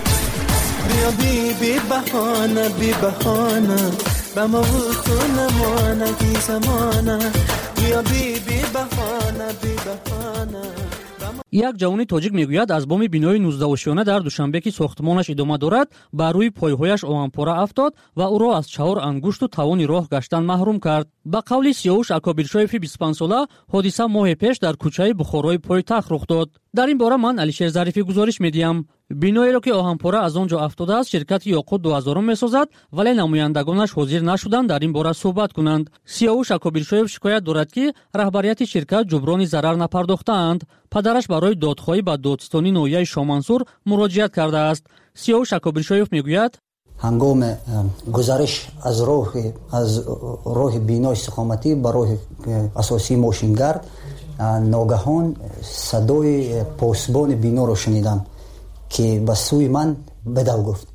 S11: بیا بی بی بخانه بی بخانه به ما بود تو نمانه کی زمانه بیا بی بی بخانه بی بخانه
S12: یک جوانی توجیک میگوید از بام بینای نوزده شانه در دوشنبه که ساختمانش ادامه دارد بر روی پایهایش آهنپاره افتاد و او را از چهار انگشت و توان راه گشتن محروم کرد. با قول سیاوش اکابرشایف بیست و پنج ساله حادثه ماه پیش در کوچه بخارای پایتخت رخ داد. در این باره من علیشیر ظریفی گزارش میدیم. بینایی را که آهنپاره از آنجا افتاده است شرکت یاقوت دو هزار میسازد ولی نمایندگانش حاضر نشدند در این باره صحبت کنند. سیاوش اکابرشایف شکایت دارد که رهبریت شرکت جبران ضرر نپرداختند. پدرش برای دادخواهی به دادستانی ناحیه شامنصور مراجعت کرده است. سیاوش اکابرشایف میگوید
S15: هنگام گزارش از راه از راه بینای استقامتی به راه اساسی ماشینگرد ناگهان صدای پاسبان بینا را شنیدم که به سوی من بدو گفت.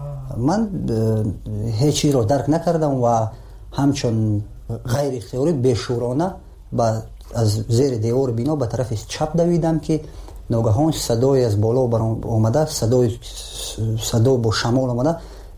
S15: من هیچی را درک نکردم و همچون غیر اختیاری بشورانه با از زیر دیوار بینا به طرف چپ دویدم که ناگهان صدای از بالا برام آمده صدای صدا با شمال آمده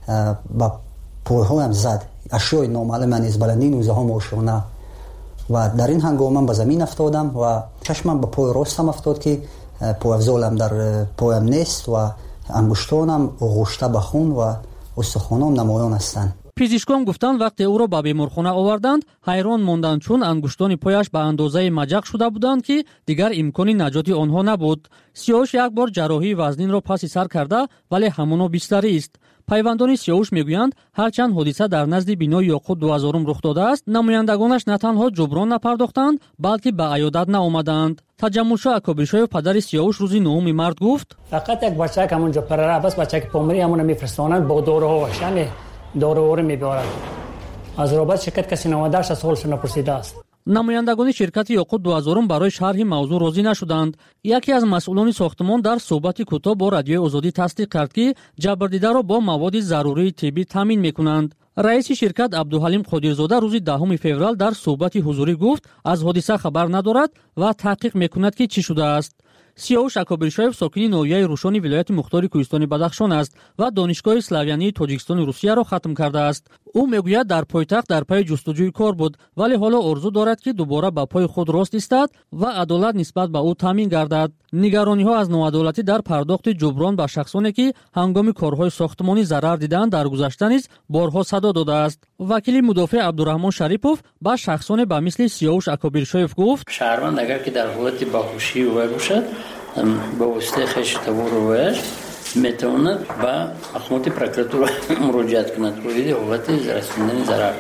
S15: با پاهایم زد اشیای نامعلوم از بلندی نوزده ها ماشانه و در این هنگام من به زمین افتادم و چشمم به پای راستم افتاد که پای افزالم در پایم نیست و انگشتانم غشته به خون و استخوانم نمایان هستند.
S12: پزشکان گفتند وقتی او را به بیمارخانه آوردند حیران ماندند چون انگشتان پایش به اندازه مجق شده بودند که دیگر امکانی نجات آنها نبود. سیاوش یک بار جراحی وزنین را پس سر کرده ولی همانا بیستری است. پیوندان سیاوش میگویند هرچند حادثه در نزد بینای یاقوت دو هزار رخ داده است نمایندگانش نه تنها جبران نپرداختند بلکه به عیادت نآمدند. تجملشاه اکابرشایف پدر سیاوش روزی نهم مارس گفت
S18: فقط یک بچه که همونجا پرره بس بچه که پامری همون میفرستانند با داروها و شن دارو رو میبرند از رابط شرکت کسی نوادرش از سوالش نپرسیده است.
S12: نمایندگان شرکت یاقوت دو هزار برای شرح موضوع راضی نشدند. یکی از مسئولان ساختمان در صحبت کوتاه با رادیوی آزادی تصدیق کرد که جبردیده را با مواد ضروری طبی تامین میکنند. رئیس شرکت عبدالحلیم قادرزاده روز دهم فوریه در صحبت حضوری گفت از حادثه خبر ندارد و تحقیق میکند که چی شده است. سیاوش اکابرشایف ساکن ناحیه روشانی ولایت مختار کوهستان بدخشان است و دانشگاه اسلاویانی تاجیکستان روسیه را ختم کرده است. او میگوید در پایتخت در پای جستجوی کار بود ولی حالا آرزو دارد که دوباره به پای خود راست ایستد و عدالت نسبت به او تامین گردد. نگرانی ها از ناعدالتی در پرداخت جبران به شخصانی که هنگام کارهای ساختمانی ضرر دیدند در گذشته نیز بارها صدا داده است. وکیل مدافع عبدالرحمن شریپوف با شخصان به مثل سیاوش اکابرشایف گفت
S19: شهروند اگر که در حالت باهوشی و باشد با واسطه خش تبور و میتواند با مقامات پروکراتور مراجعت کند و حالت رسوندن ضرر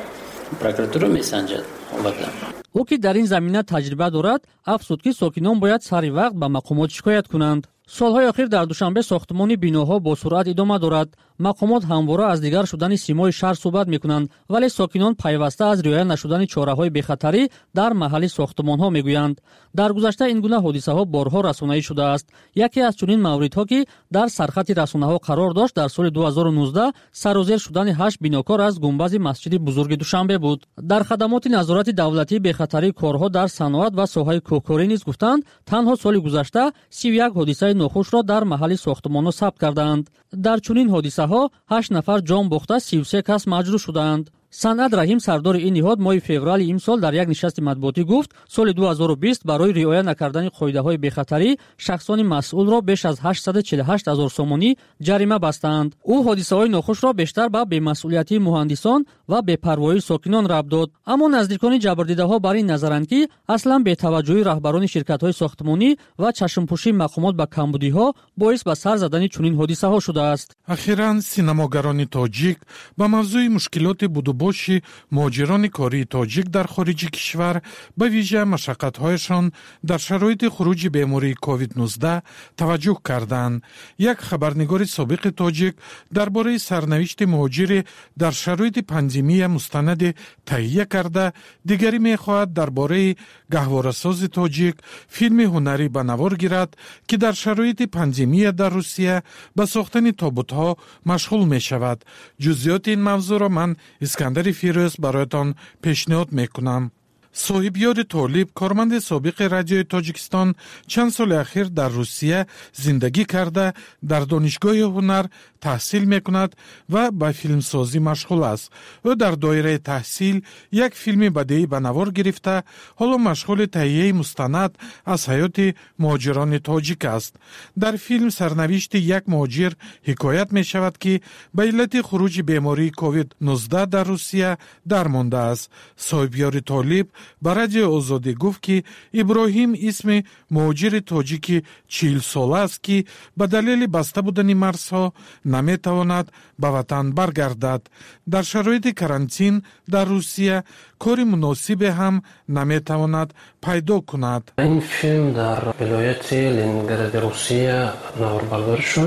S19: прокуратура месанҷад албатта.
S12: او که در این زمینه تجربه دارد افزود که ساکنان باید سری وقت به مقامات شکایت کنند. سالهای اخیر در دوشنبه ساختمان بیناها با سرعت ادامه دارد. مقامات همواره از دیگر شدن سیمای شهر صحبت میکنند ولی ساکنان پیوسته از رعایت نشدن چاره‌های بخطری در محل ساختمان‌ها میگویند. در گذشته این گونه حادثه‌ها بارها رسانه‌ای شده است. یکی از چنین موردها که در سرخط رسانه‌ها قرار داشت در سال دو هزار و نوزده سر و زیر شدن هشت بیناکار از گنبد مسجد بزرگ دوشنبه بود. در خدمات نظارت دولتی بخطری کارها در صنعت و ساحه کوکاری نیز گفتند تنها سال گذشته سی و یک حادثه ناخوش را در محل ساختمان‌ها ثبت کردند. در چنین حادثه‌ها هشت نفر جان باخته سی و سه کس مجروح شدند. صنعت رحیم سردار این نهاد ماه فوریه امسال در یک نشست مطبوعاتی گفت سال دو هزار و بیست برای رعایت نکردن قاعده‌های بخطری شخصان مسئول را بیش از هشتصد و چهل و هشت هزار سومانی جریمه بستند. او حادثه‌های ناخوش را بیشتر به بی‌مسئولیتی مهندسان و بی‌پروایی ساکنان ربط داد. اما نزدیکان جبردیده‌ها بر این نظرند که اصلا بی‌توجهی رهبران شرکت‌های ساختمانی و چشم‌پوشی مقامات به کمبودی‌ها باعث به سر زدن چنین حادثه‌ها شده است.
S3: اخیراً سینماگران تاجیک با موضوع مشکلات بود باشی مهاجران کاری تاجیک در خارج کشور به ویژه مشقت‌هایشان در شرایط خروج بیماری کووید نوزده توجه کردند. یک خبرنگار سابق تاجیک درباره سرنوشت مهاجر در شرایط پاندمی مستند تهیه کرده، دیگری می‌خواهد درباره گهواره‌ساز تاجیک فیلم هنری به نوار گیرد که در شرایط پاندمی در روسیه به ساختن تابوت‌ها مشغول می‌شود. جزئیات این موضوع را من اسکندر فیروز برایتان پیشنهاد میکنم. صاحبیار طالب کارمند سابق رادیوی تاجیکستان چند سال اخیر در روسیه زندگی کرده در دانشگاه هنر تحصیل میکند و به فیلمسازی مشغول است. او در دایره تحصیل یک فیلم بدیعی به نوار گرفته حالا مشغول تهیه مستند از حیات مهاجران تاجیک است. در فیلم سرنوشت یک مهاجر حکایت می شود که به علت خروج بیماری کووید نوزده در روسیه درمانده است. صاحبیار طالب به رادیو آزادی گفت که ابراهیم اسم مهاجر تاجیک چهل ساله است که به دلیل بسته بودن مرزها نمیتواند به وطن برگردد. در شرایط کرانتین در روسیه کار مناسب هم نمیتواند پیدا کند.
S8: این فیلم در ولایت لنینگراد روسیه نواربرداری شد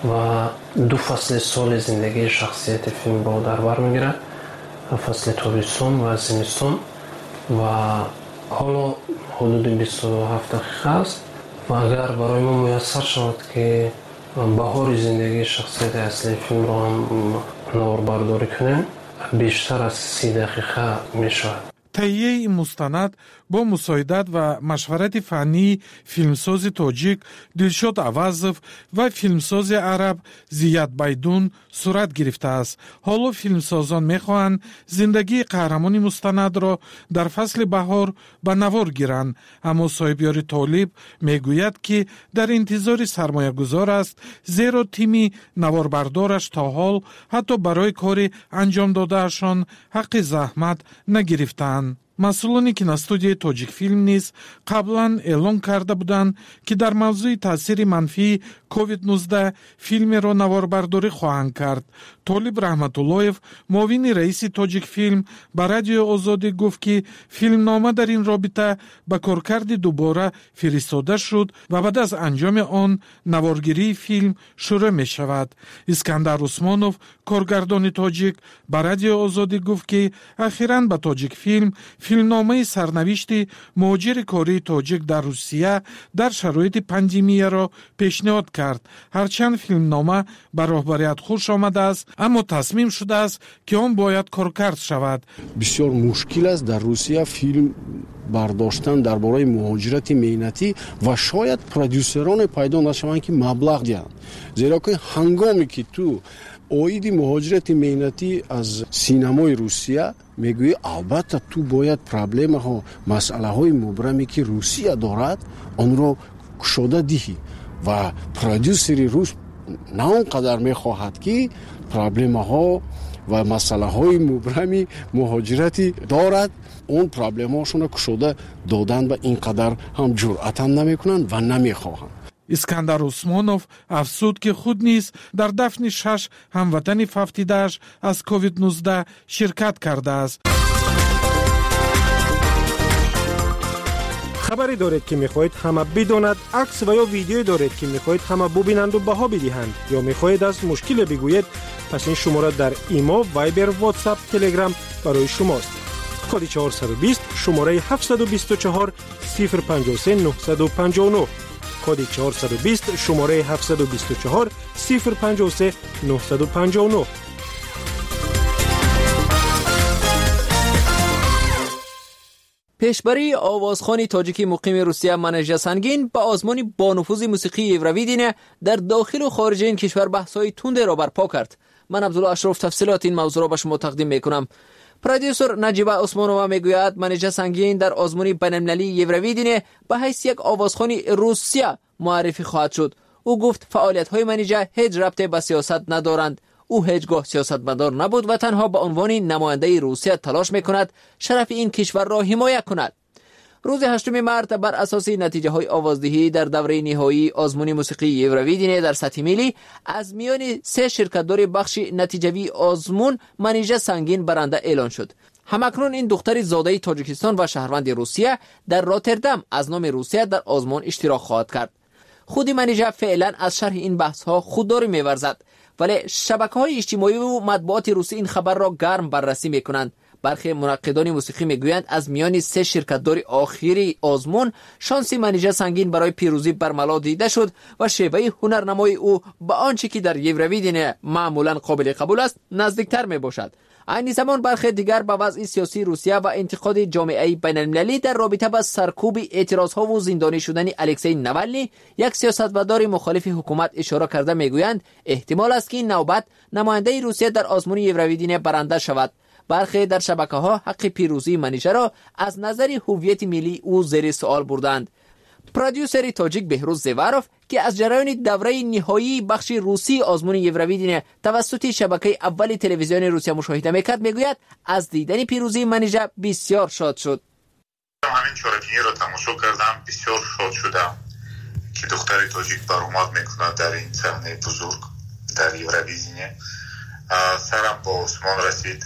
S8: و دو فصل سال زندگی شخصیت فیلم را در بر میگیرد، فصل تابستان و زمستان، و حالا حدود بیست و هفت دقیقه است و اگر برای ما میسر شود که بهار زندگی شخصیت اصلی فیلم را هم نواربرداری کنیم بیشتر از سی دقیقه می شود.
S3: تهیه این مستند با مساعدت و مشورت فنی فیلمساز تاجیک دلشاد عوضف و فیلمساز عرب زیاد بایدون صورت گرفته است. حالا فیلمسازان میخواهند زندگی قهرمان مستند را در فصل بهار به نوار گیرند، اما صاحبیار طالب میگوید که در انتظار سرمایه گذار است، زیرا تیم نواربردارش تا حال حتی برای کار انجام دادهشان حق زحمت نگرفتند. مسئولانی که استودیوی تاجیک فیلم نیز قبلا اعلان کرده بودند که در موضوع تاثیر منفی کووید نوزده فیلم را نواربرداری خواهند کرد. طالب رحمت اللهیف معاون رئیس تاجیک فیلم به رادیو آزادی گفت که فیلمنامه در این رابطه به کارکرد دوباره فرستاده شد و بعد از انجام آن نوارگیری فیلم شروع می شود. اسکندر عثمانوف کارگردان تاجیک به رادیو آزادی گفت که اخیراً به تاجیک فیلم فیلمنامه سرنوشت مهاجر کاری تاجیک در روسیه در شرایط پاندمی را پیشنهاد کرد. هرچند فیلمنامه به راهبریت خوش آمده است، اما تصمیم شده است که آن باید کارکرد شود.
S17: بسیار مشکل است در روسیه فیلم برداشتن درباره مهاجرت مهنتی و شاید پرودوسران پیدا نشوند که مبلغ دهند، زیرا که هنگامی که تو اوید مهاجرت مهنتی از سینمای روسیه میگویی البته تو باید پرابلم ها مسئله های مبرمی که روسیه دارد آن را کشاده دهی و پرودوسری روس نه اونقدر میخواهد که پرابلم ها و مسئله های مبرمی مهاجرتی دارد اون پرابلم هاشون کشاده دادن و اینقدر هم جرأت هم نمیکنن و نمیخواهند.
S3: اسکندر عثمانов افزود که خود نیز در دفن شش هموطن فوتیده‌اش از کووید نوزده شرکت کرده است.
S10: خبری دارید که میخواهید همه بداند، عکس و یا ویدیویی دارید که میخواهید همه ببینند و بها بدهند، یا میخواهید از مشکل بگویید، پس این شماره در ایما، وایبر، واتساپ، تلگرام برای شماست. کد چهارصد و بیست شماره هفتصد و بیست و چهار صفر پنجاه و سه نهصد و پنجاه و نه. کد چهارصد و بیست شماره هفتصد و بیست و چهار صفر پنجاه و سه نهصد و پنجاه و نه.
S7: پیشبری آوازخوانی تاجیکی مقیم روسیه منیژه سنگین با آزمون با نفوذ موسیقی یورویدین در داخل و خارج این کشور بحث‌های تند را برپا کرد. من عبدالله اشرف تفصیلات این موضوع را به شما تقدیم میکنم. پرودیوسر نجیبه عثمانووا میگوید منیژه سنگین در آزمون بین‌المللی یورویدین به حیث یک آوازخوان روسیه معرفی خواهد شد. او گفت فعالیت‌های منیژه هیچ ربطی به سیاست ندارند. او هیچگاه سیاستمدار نبود و تنها به عنوان نماینده روسیه تلاش میکند شرف این کشور را حمایت کند. روز هشتم مارس بر اساس نتیجه های آوازدهی در دوره نهایی آزمون موسیقی یورویدین در سطح ملی از میان سه شرکت‌دار بخش نتیجوی آزمون منیژه سنگین برنده اعلان شد. همکنون این دختر زاده تاجیکستان و شهروند روسیه در راتردام از نام روسیه در آزمون اشتراک خواهد کرد. خود منیژه فعلا از شرح این بحث ها خودداری می‌ورزد، ولی شبکه‌های اجتماعی و مطبوعات روسی این خبر را گرم بررسی می‌کنند. برخی منقدان موسیقی میگویند از میان سه شرکت‌دار آخری آزمون شانسی منیژه سنگین برای پیروزی برملا دیده شد و شیوه هنرنمای او به آنچه که در یورویدین معمولا قابل قبول است نزدیکتر میباشد. این زمان برخی دیگر به وضع سیاسی روسیه و انتقاد جامعه بین‌المللی در رابطه با سرکوب اعتراضها و زندانی شدن الکسی ناولنی، یک سیاستمدار مخالف حکومت، اشاره کرده میگویند احتمال است که این نوبت نماینده روسیه در آزمون یورویدین برنده شود. برخی در شبکه‌ها حق پیروزی منیژه را از نظر هویت ملی او زیر سوال بردند. پرودیوسر تاجیک بهروز زیواروف که از جریان دوره نهایی بخش روسی آزمون یورویدین توسط شبکه اول تلویزیون روسیه مشاهده میکرد میگوید از دیدن پیروزی منیژه بسیار شاد شد.
S9: همین چارکینی را تماشا کردم، بسیار شاد شدم که دختر تاجیک برآمد میکند در این صحنه بزرگ در یورویدین. سرم با آسمان رسید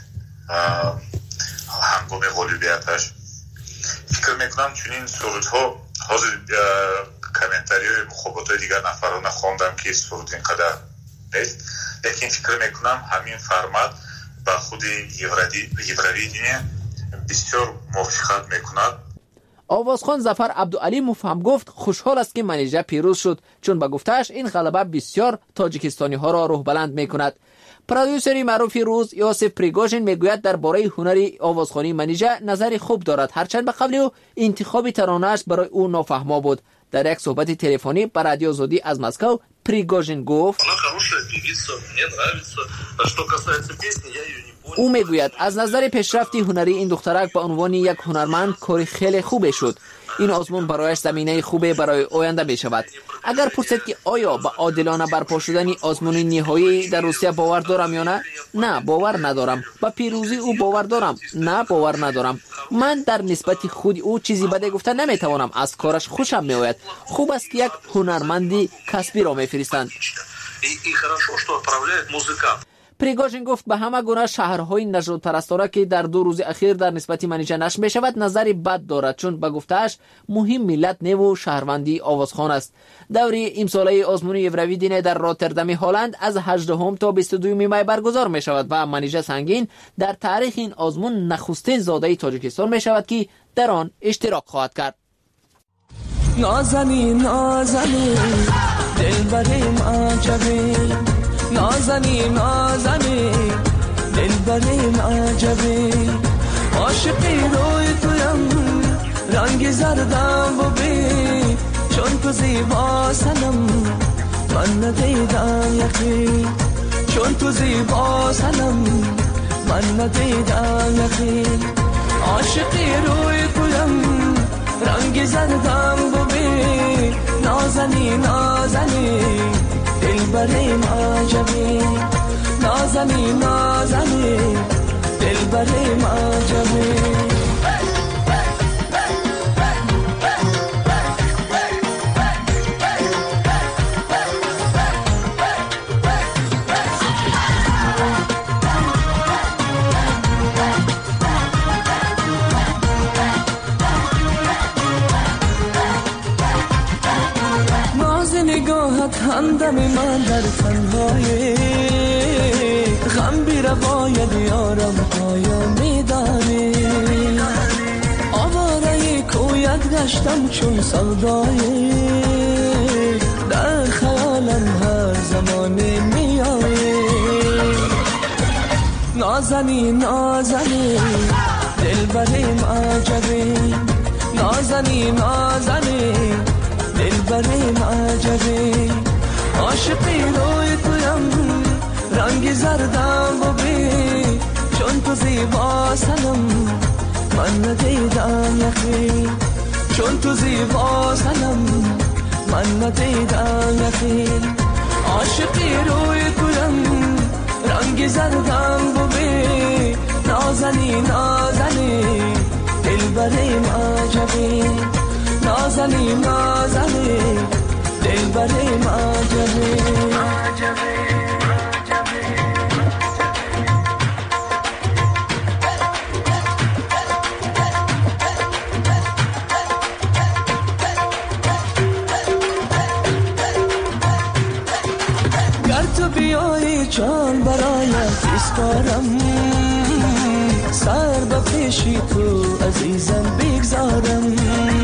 S9: هنگام غالبیتش. فکر میکنم چنین سرودها حاضر کامنتاری های مخابرات های دیگر نفران خواندم که سرود اینقدر نیست، لیکن فکر میکنم همین فرمت با خود یورویدین بسیار موافقت میکند.
S7: آوازخوان ظفر عبدالعلیموف هم گفت خوشحال است که منیژه پیروز شد، چون به گفتهش این غلبه بسیار تاجیکستانی ها را روح بلند میکند. پرودیوسری معروف روز یوسف پریگوژین میگوید درباره هنر آوازخوانی منیژه نظری خوب دارد، هرچند به قبل او انتخاب ترانه‌اش برای او نافهما بود. در یک صحبت تلفنی با رادیو آزادی از مسکو پریگوژین گفت او میگوید از نظر پیشرفتی هنری این دخترک به عنوان یک هنرمند کاری خیلی خوبه شد. این آزمون برایش زمینه خوبه برای آینده می شود. اگر پرسید که آیا به عادلانه برپا شدن آزمون نهایی در روسیه باور دارم یا نه؟ نه، باور ندارم. به پیروزی او باور دارم؟ نه، باور ندارم. من در نسبت خود او چیزی بده گفته نمیتوانم. از کارش خوشم میآید. خوب است که یک هنرمندی کسبی را میفرستند. پریگوژین گفت به همه گونه شهرهای نژاد پرستانه که در دو روز اخیر در نسبت منیژه نشر می شود نظری بد دارد، چون به گفتهش مهم ملت نو شهروندی آوازخوان است. دوره امساله آزمون یورویدین در راتردام هلند از هجدهم تا بیست و دوم می برگزار می شود و منیژه سنگین در تاریخ این آزمون نخستین زاده تاجیکستان می شود که در آن اشتراک خواهد کرد.
S11: نازنین نازنین دلبریم عجبی، نازنی نازنی دلبریم عجبی، عاشقی روی تویم رنگ زردم ببین، چون تو زیبا سنم من ندیدم یکی، چون تو زیبا سنم من ندیدم یکی، عاشقی روی تویم رنگ زردم ببین، نازنی نازنی دلبریم عجبی، نازنی نازنی دلبریم عجبی. همدم من در تنهایی غم بی روایت یارم پایانی داری آواره کویت گشتم چون سودایی در خیالم هر زمانی میایی نازنی نازنی دلبریم عجبی نازنی نازنی دلبریم عجبی عاشقی روی تویم رنگی زردم ببی چون تو زیبا سنم من ندیدم یخی چون تو زیبا سنم من ندیدم یخی عاشقی روی تویم رنگی زردم ببی نازنی نازنی دلبریم عجبی نازنی نازنی دلبریم عجبی گر تو بیایی جان برایت اسپارم سر به پیشی تو عزیزم بگذارم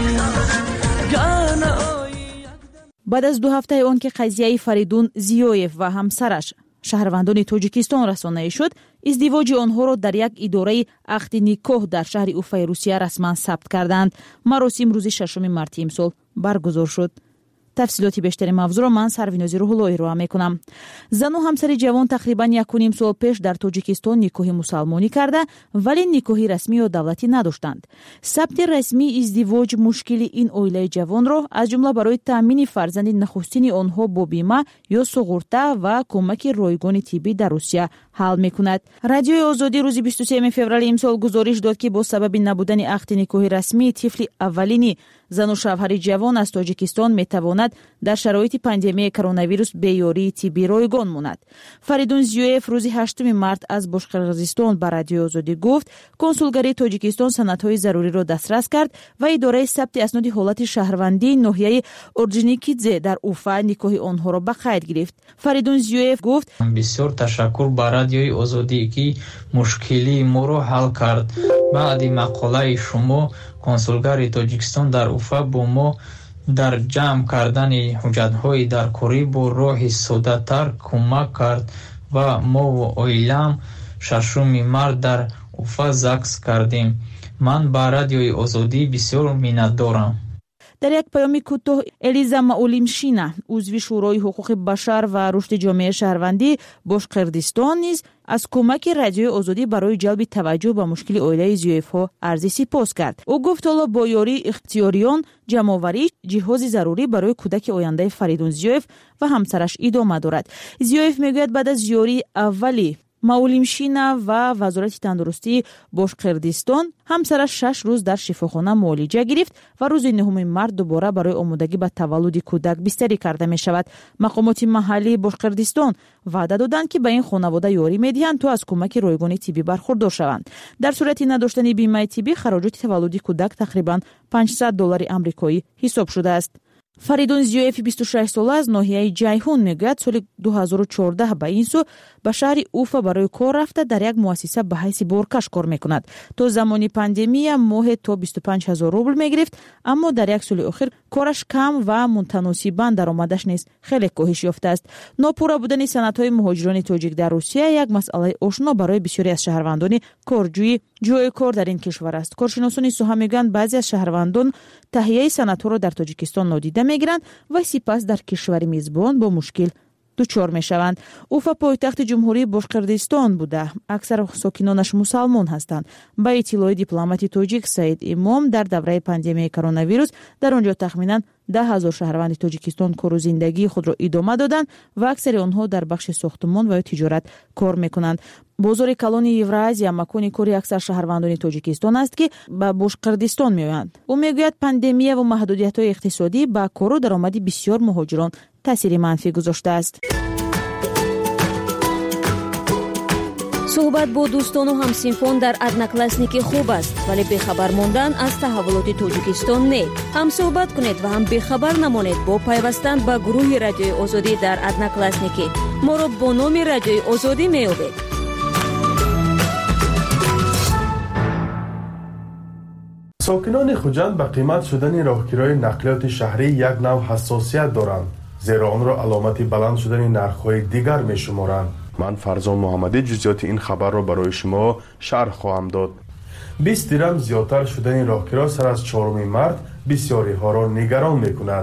S13: بعد از دو هفته آن که قضیه فریدون زیویف و همسرش شهروندان تاجیکستان رسانه شد، ازدواج آنها را در یک اداره عقد نیکاه در شهر اوفای روسیه رسما ثبت کردند. مراسم روز ششم مارت امسال برگزار شد. تفصیلات بیشتر موضوع را من سروینازی روح‌اللهی ارائه میکنم. زن و همسر جوان تقریبا یک و نیم سال پیش در تاجیکستان نیکاح مسلمانی کرده ولی نیکاحی رسمی و دولتی نداشتند. ثبت رسمی ازدواج مشکلی این عائله جوان را از جمله برای تامین فرزند نخستین آنها با بیمه یا سوغورتا و کمک رایگان طبی در روسیه حل میکند. رادیوی آزادی روز بیست و سوم فوریه امسال گزارش داد که با سبب نبودن عقد نیکاحی رسمی طفل اولینی زن و شوهر جوان از تاجیکستان میتواند در شرایط پاندمی کرونا ویروس به یاری طبی رایگان ماند. فریدون زیویف روز هشتم مارت از باشقرغیزستان به رادیو آزادی گفت کنسولگری تاجیکستان سندهای ضروری را دسترس کرد و اداره ثبت اسناد حالت شهروندی ناحیه اورجنیکیدزه در اوفا نیکاح آنها را به خیر گرفت. فریدون زیویف گفت
S16: بسیار تشکر به رادیوی آزادی که مشکلی ما را حل کرد. بعد مقاله شما کنسولگری تاجیکستان در اوفا با ما در جمع کردن حجت‌های در کاری با راه ساده‌تر کمک کرد و ما و عائله‌ام ششم مارت در اوفا زاکس کردیم. من به رادیوی آزادی بسیار منتدارم.
S13: در یک پیام کوتاه الیزا معولمشینا عضو شورای حقوق بشر و رشد جامعه شهروندی باشقردستان نیز از کمک رادیوی آزادی برای جلب توجه به مشکل عائله زیویف ها عرض سپاس کرد. او گفت حالا با یاری اختیاریان جمع‌آوری جهاز ضروری برای کودک آینده فریدون زیویف و همسرش ادامه دارد. زیویف میگوید بعد از یاری اولی معولمشینا و وزارت تندرستی باشقردستان همسرش شش روز در شفاخانه معالجه گرفت و روز نهم مارت دوباره برای آمادگی به تولد کودک بستری کرده می شود. مقامات محلی باشقردستان وعده دادند که به این خانواده یاری می‌دهند تا از کمک رایگان طبی برخوردار شوند. در صورت نداشتن بیمه طبی خراجات تولد کودک تقریبا پانصد دلار آمریکایی حساب شده است. فریدون زیویف بیست و شش ساله از ناحیه جیهون میگوید سال دو هزار و چهارده به این سو به شهر اوفا برای کار رفته در یک مؤسسه به حیث بارکش کار میکند. تا زمان پاندمی ماه تا بیست و پنج هزار روبل میگرفت، اما در یک سال اخیر کارش کم و متناسباً درآمدش نیز خیلی کاهش یافته است. ناپورا بودن سندهای مهاجران تاجیک در روسیه یک مسئله آشنا برای بسیاری از شهروندان کارجویی جای کار در این کشور است. کارشناسان ساحه میگویند بعضی از شهروندان تهیه سندها را در تاجیکستان نادیده میگیرند و سپس در کشور میزبان با مشکل دچار میشوند. اوفا پایتخت جمهوری باشقردستان بوده. اکثر ساکنانش مسلمان هستند. با اطلاع دیپلمات تاجیک سعید امام در دوره پاندمی کرونا ویروس در آنجا تخمینا ده هزار شهروند تاجیکستان کار و زندگی خود را ادامه دادند و اکثر آنها در بخش ساختمان و تجارت کار میکنند. بازار کلان یوراسیا مکان کاری اکثر شهروندان تاجیکستان است که به باشقردستان میآیند. او میگوید پاندمی و محدودیت‌های اقتصادی با کار و درآمد بسیار مهاجران تاثیر منفی گذاشته است.
S14: صحبت با دوستان و همسینفان در ادناکلاسنیک خوب است، ولی بخبر ماندن از تحولات تاجیکستان نه. هم صحبت کنید و هم بخبر نمانید با پیوستن به گروه رادیوی آزادی در ادناکلاسنیک. ما را با نام رادیوی آزادی می‌یابید.
S20: ساکنان خوجند به قیمت شدن راهگیرهای نقلیات شهری یک نوع حساسیت دارند، زیرا آن را علامت بلند شدن نرخ‌های دیگر می‌شمارند. من فرزان محمدی جزئیات این خبر را برای شما شرح خواهم داد. بیست درم زیادتر شدن راهگیرها سر از چهارم مارس بسیاری ها را نگران می‌کند.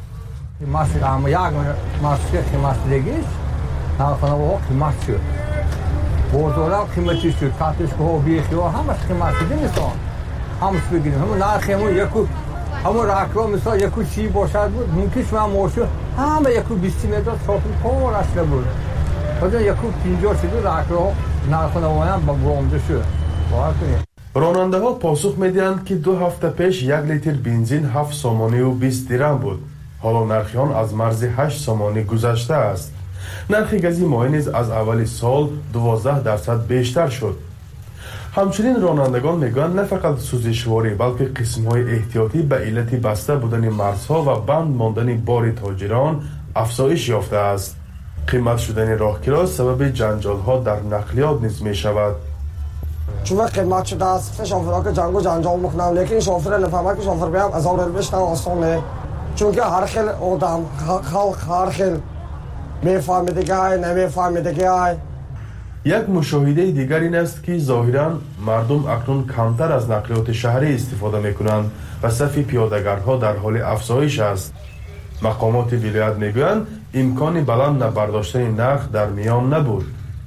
S21: مثلا یک ماسک قیمت دیگه نرخ‌ها و قیمت شد. بازارها قیمتی شد، کاتش‌ها بیخی‌ها همش قیمت شده می‌سان. همش بگیریم همون نرخ همون یکو همون راکرو مثلا یکو چی باشد بود ممکن شما موشو همه یکو بیستی میداد شاپی کار اصلا بود بعد یکو پنجاه شده راکرو نرخ نوایان با گرونده شد
S20: راننده ها پاسخ میدهند که دو هفته پیش یک لیتر بنزین هفت سومانی و بیست درم بود. حالا نرخ آن از مرز هشت سومانی گذشته است. نرخ گاز مایع نیز از اول سال دوازده درصد بیشتر شد. همچنین رانندگان میگویند نه فقط سوزشواری بلکه قسم‌های احتیاطی به علت بسته بودن مرزها و بند ماندن بار تاجران افزایش یافته است. قیمت شدن راهگیرها سبب جنجال‌ها در نقلیات نیز می‌شود.
S22: چون قیمت شده است شوفرها که جنگ و جنجال می‌کنند، لیکن شوفر نفهمه که شوفر بیام از اول بشتن آسان نه، چون که هر خیل آدم خلق هر خیل میفهمه دیگه نمیفهمه دیگه.
S20: یک مشاهده دیگر این است که ظاهراً مردم اکنون کمتر از نقلیات شهری استفاده می‌کنند و صف پیاده‌گرها در حال افزایش است. مقامات ولایت میگویند امکان بلند برداشتن نرخ در میان نبود.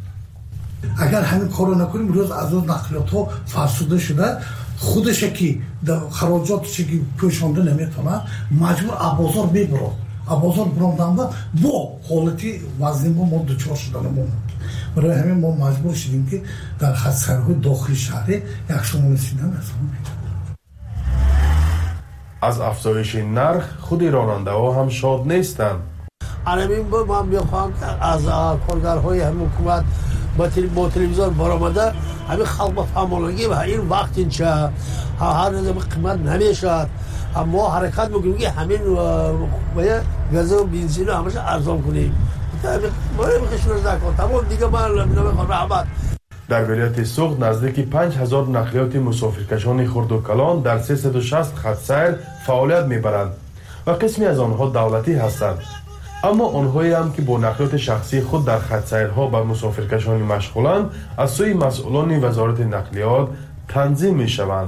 S23: اگر همین کارو نکنیم روز از روز نقلیات ها فرسوده شده، خودش که خراجاتش که پوشانده نمیتونه مجبور ابازار ببره. ابازار براندن با حالتی وزن ما دچار شدن ما. برای همین ما مجبور شدیم که در خطرهای داخلی شهر یک شمال سینه نرسیم.
S20: از افزایش نرخ خود راننده ها هم شاد نیستند.
S25: همین با من میخوام که از کارگرهای همین حکومت با تلویزیون برآمده همین خلق بفهمونگی و این وقت اینچه هر روز قیمت نمیشد، اما حرکت میکنیم که همین گاز و بنزین رو همش ارزان کنیم.
S20: در ولایت سوخت نزدیک پنج هزار نقلیات مسافرکشان خرد و کلان در سیصد و شصت خط سیر فعالیت میبرند و قسمی از آنها دولتی هستند، اما آنهایی هم که با نقلیات شخصی خود در خط سیرها به مسافرکشانی مشغولند از سوی مسئولان وزارت نقلیات تنظیم میشوند.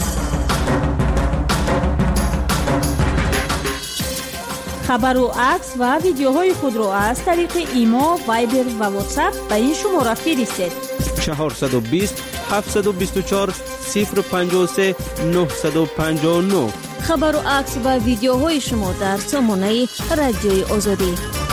S13: خبر و عکس و ویدیوهای خود را از طریق ایما، وایبر و واتساپ به این شماره فرستید.
S26: چهارصد و بیست هفتصد و بیست و چهار صفر پنجاه و سه نهصد و پنجاه و نه.
S14: خبر و عکس و ویدیوهای شما در سامانه رادیوی آزادی.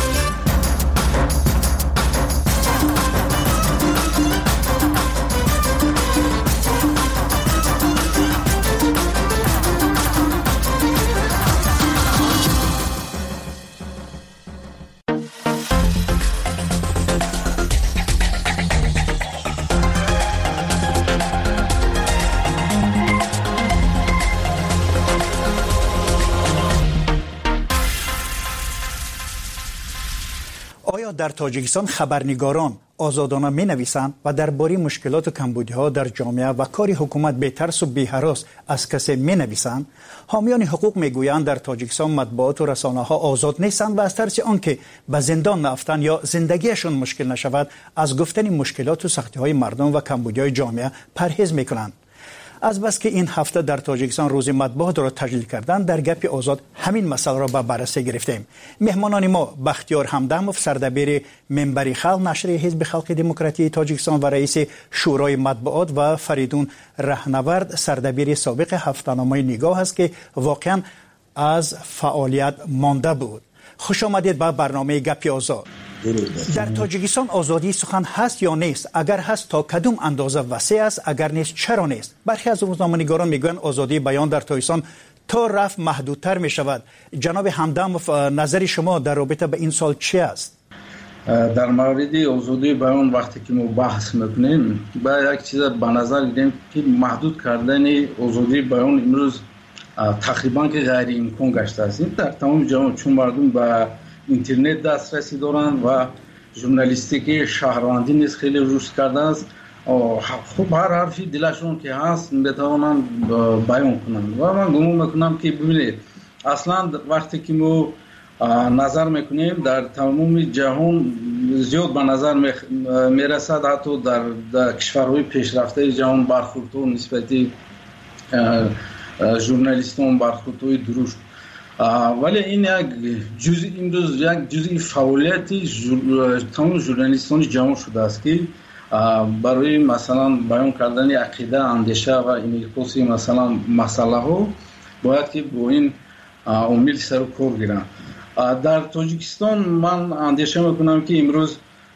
S24: در تاجیکستان خبرنگاران آزادانه می نویسند و درباره مشکلات و کمبودی‌ها در جامعه و کار حکومت بی ترس و بی هراس از کسی می نویسند. حامیان حقوق می گویند در تاجیکستان مطبوعات و رسانه ها آزاد نیستند و از ترس آنکه به زندان نرفتن یا زندگیشان مشکل نشود از گفتن مشکلات و سختی های مردم و کمبودی‌های جامعه پرهیز می کنند. از بس که این هفته در تاجیکستان روز مطبوعات را تجلیل کردند، در گپ آزاد همین مسئله را به بررسی گرفتیم. مهمانان ما بختیار همدموف، سردبیر منبر خلق نشر حزب خلق دموکراتی تاجیکستان و رئیس شورای مطبوعات، و فریدون رهنورد، سردبیر سابق هفته‌نامه نگاه است که واقعا از فعالیت مانده بود. خوش آمدید به برنامه گپ آزاد. در تاجیکستان آزادی سخن هست یا نیست؟ اگر هست تا کدوم اندازه وسیع است؟ اگر نیست چرا نیست؟ برخی از روزنامه‌نگاران میگویند آزادی بیان در تاجیکستان تا رفت محدودتر می شود. جناب همدم، نظر شما در رابطه به این سال چی است؟
S1: در مورد آزادی بیان وقتی که ما بحث میکنیم با یک چیز به نظر گیریم که محدود کردن آزادی بیان امروز تقریبا که غیر امکان گشته است. این در تمام جهان، چون مردم به اینترنت دسترسی دارند و ژورنالیستیک شهروندی نیز خیلی رشد کرده است. خب هر حرفی دلشون که هست بتوانن بیان کنند و من گمان میکنم که ببینید اصلا وقتی که ما نظر میکنیم در تمام جهان زیاد به نظر میرسد حتی در, در کشورهای پیشرفته جهان برخوردها نسبتی ژورنالیستان برخوردهای درشت، ولی این یک جزئی امروز یک جزئی فعالیت تمام ژورنالیستان جهان شده است که برای مثلا بیان کردن عقیده، اندیشه و انعکاس مثلا مسئله ها باید که با این عامل سر و کار گیرند. در تاجیکستان من اندیشه میکنم که امروز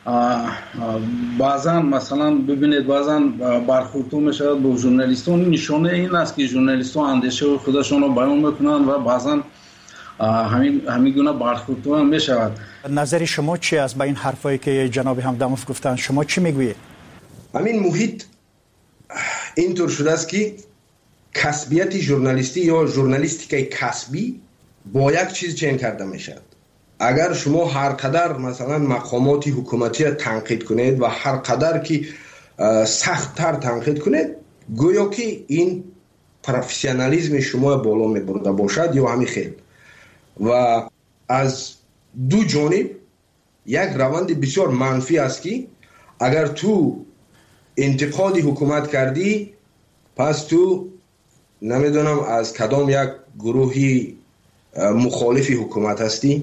S1: بعضا مثلا ببینید بعضا برخوردها میشود با ژورنالیستان، نشانه این است که ژورنالیستان اندیشه خودشان را بیان میکنند و بعضا همین همین گونه برخوردها هم میشود.
S24: نظر شما چی است با این حرفایی که جناب همدموف گفتن؟ شما چی میگویید؟
S2: همین محیط اینطور شده است که کسبیت ژورنالیستی یا ژورنالیستیکای کسبی با یک چیز چین کرده میشد. اگر شما هر قدر مثلا مقامات حکومتی را تنقید کنید و هر قدر که سخت تر تنقید کنید، گویا که این پروفسیونالیسم شما بالا میبرده باشد یا همین خیل. و از دو جانب یک روند بسیار منفی است که اگر تو انتقاد حکومت کردی پس تو نمیدونم از کدام یک گروهی مخالف حکومت هستی،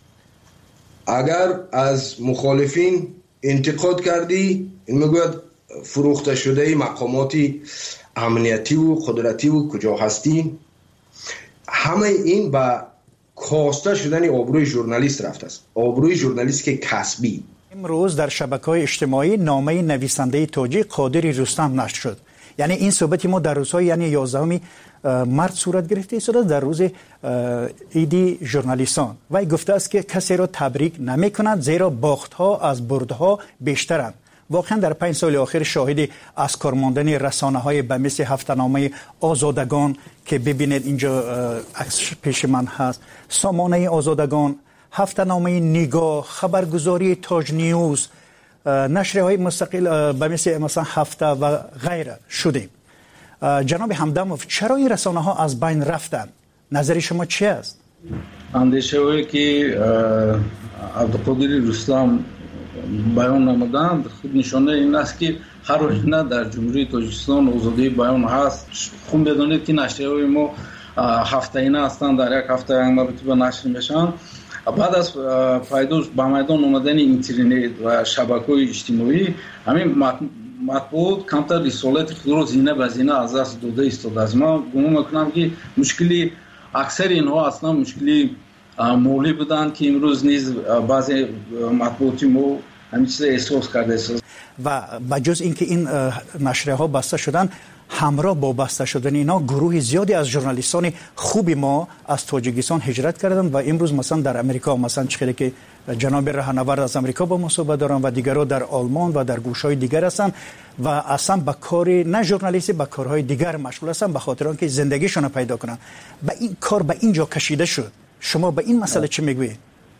S2: اگر از مخالفین انتقاد کردی این میگوید فروخته شده مقامات امنیتی و قدرتی و کجا هستی. همه این با کاسته شدن آبروی ژورنالیست رفته است، آبروی ژورنالیست که کسبی.
S24: امروز در شبکه‌های اجتماعی نامه نویسنده تاجیک قادری رستم نشر شد. یعنی این صحبت ما در روزهای یعنی یازدهم مارس صورت گرفته است در روز عید ژورنالیستان و گفته است که کسی را تبریک نمی کند زیرا باخت‌ها از بردها بیشترند. واقعا در پنج سال آخر شاهد از کارماندن رسانه‌های به مثل هفته‌نامه آزادگان که ببینید اینجا عکس پیش من هست، سامانه آزادگان، هفته‌نامه نگاه، خبرگزاری تاج نیوز، نشریه‌های مستقل به مثل مثلا هفته و غیره شدیم. جناب همدموف چرا این رسانه‌ها از بین رفتن؟ نظر شما چی است؟
S1: اندیشه هایی که عبدالقادر رستم بیان نمودند خود نشانه این است که هر روزانه در جمهوری تاجیکستان آزادی بیان هست. خون بدانید که نشریه‌های ما هفته‌انه هستند، در یک هفته یک مرتبه نشر میشن. بعد از پیداش به میدان آمدن اینترنت و شبکه‌های اجتماعی همین مطبوعات کمتر رسالت خود را زینه به زینه از دست داده ایستاده است. من گمان میکنم که مشکلی اکثر اینها اصلا مشکلی مولی بودند که امروز نیز بعضی مطبوعاتی ما همین چیز احساس کرده است.
S24: و بجز اینکه این نشریه ها بسته شدن، همراه با بسته شدن اینا گروه زیادی از ژورنالیستان خوبی ما از تاجیکستان هجرت کردند و امروز مثلا در امریکا، مثلا چخیلی که جناب راهنورد از امریکا با ما صحبت دارن و دیگرها در آلمان و در گوشهای دیگر هستن و اصلا به کار نه ژورنالیستی به کارهای دیگر مشغول هستن به خاطر اینکه زندگیشون پیدا کنن. به این کار به اینجا کشیده شد. شما به این مسئله چه میگویید؟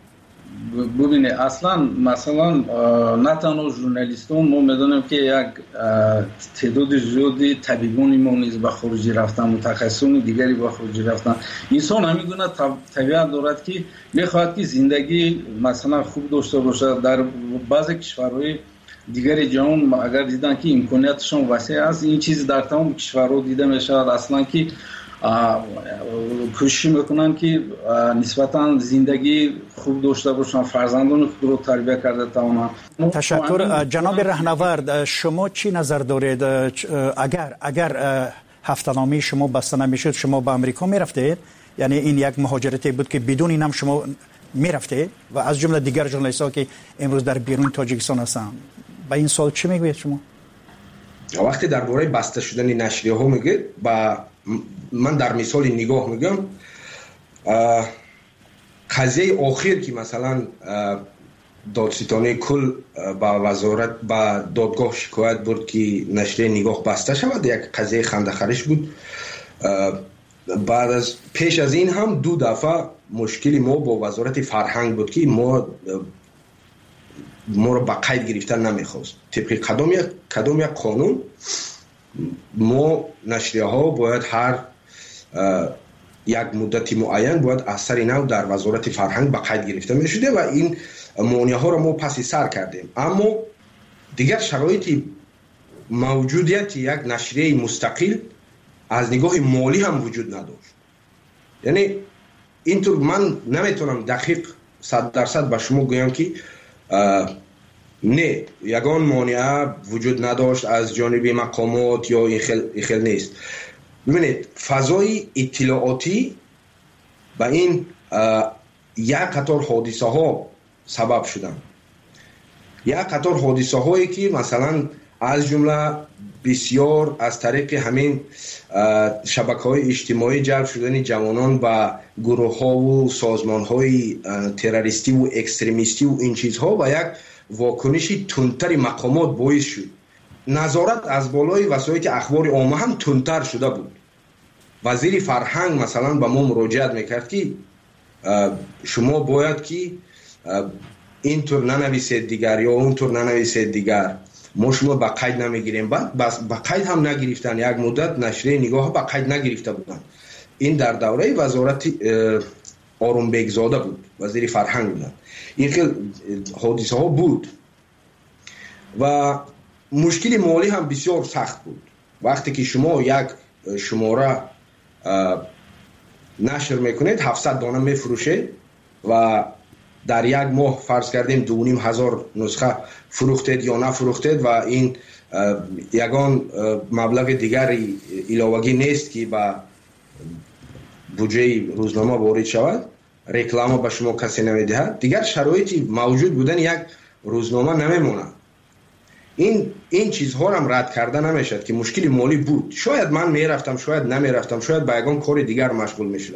S1: ببینید اصلا مثلا نه تنها ژورنالیستان، ما میدونیم که یک تعداد زیادی طبیبان ما نیز به خارج رفتن، متخصصان دیگری به خارج رفتن. انسان همین گونه طبیعت دارد که میخواهد که زندگی مثلا خوب داشته باشد. در بعضی کشورهای دیگر جهان اگر دیدن که امکاناتشون وسیع است، این چیز در تمام کشورها دیده میشود اصلا که کوشش میکنن که نسبتا زندگی خوب داشته باشن، فرزندان خود رو تربیت کرده توانن.
S24: تشکر. جناب راهنورد شما چی نظر دارید؟ اگر اگر هفته‌نامه شما بسته نمیشد شما به امریکا میرفتید؟ یعنی این یک مهاجرتی بود که بدون این هم شما میرفتید و از جمله دیگر ژورنالیست‌ها که امروز در بیرون تاجیکستان هستن، به این سوال چی میگوید شما؟
S2: وقتی درباره بسته شدن نشریه ها میگه، با من در مثال نگاه میگم قضیه آخر که مثلا دادستانی کل با وزارت با دادگاه شکایت برد که نشریه نگاه بسته شود. یک قضیه خنده‌خرش بود. بعد از پیش از این هم دو دفعه مشکلی ما با وزارت فرهنگ بود که ما ما رو به قید گرفتن نمیخواست. طبق کدام یک کدام یک قانون ما نشریه ها باید هر یک مدت معین باید اثر نو در وزارت فرهنگ به قید گرفته می شده و این مانع ها را ما پس سر کردیم. اما دیگر شرایط موجودیت یک نشریه مستقل از نگاه مالی هم وجود نداشت. یعنی اینطور من نمیتونم دقیق صد درصد به شما گویم که نه یگان مانع وجود نداشت از جانب مقامات یا این خیل, خیل نیست. ببینید فضای اطلاعاتی به این یک قطار حادثه ها سبب شدن. یک قطار حادثه هایی که مثلا از جمله بسیار از طریق همین شبکه های اجتماعی جلب شدن جوانان به گروه ها و سازمان های تروریستی و اکستریمیستی و این چیزها و یک واکنشی تندتر مقامات باعث شد. نظارت از بالای وسایل اخبار عامه هم تندتر شده بود. وزیر فرهنگ مثلا به ما مراجعت میکرد که شما باید که اینطور ننویسید دیگر یا اونطور ننویسید دیگر، ما شما به قید نمیگیریم. بعد بس به قید هم نگرفتن. یک مدت نشریه نگاه به قید نگرفته بودن. این در دوره وزارت آرون بیگزاده بود، وزیر فرهنگ بودن. این خیلی حادثه ها بود و مشکل مالی هم بسیار سخت بود. وقتی که شما یک شماره نشر میکنید هفتصد دانه میفروشه و در یک ماه فرض کردیم دو و نیم هزار نسخه فروختید یا نفروختید و این یگان مبلغ دیگری علاوگی نیست که به بودجه روزنامه وارد شود. رکلام به شما کسی نمیدهد. دیگر شرایطی موجود بودن یک روزنامه نمیمونه. این این چیزها رو هم رد کرده نمیشد که مشکل مالی بود. شاید من میرفتم، شاید نمیرفتم، شاید به یگان کار دیگر مشغول میشدم.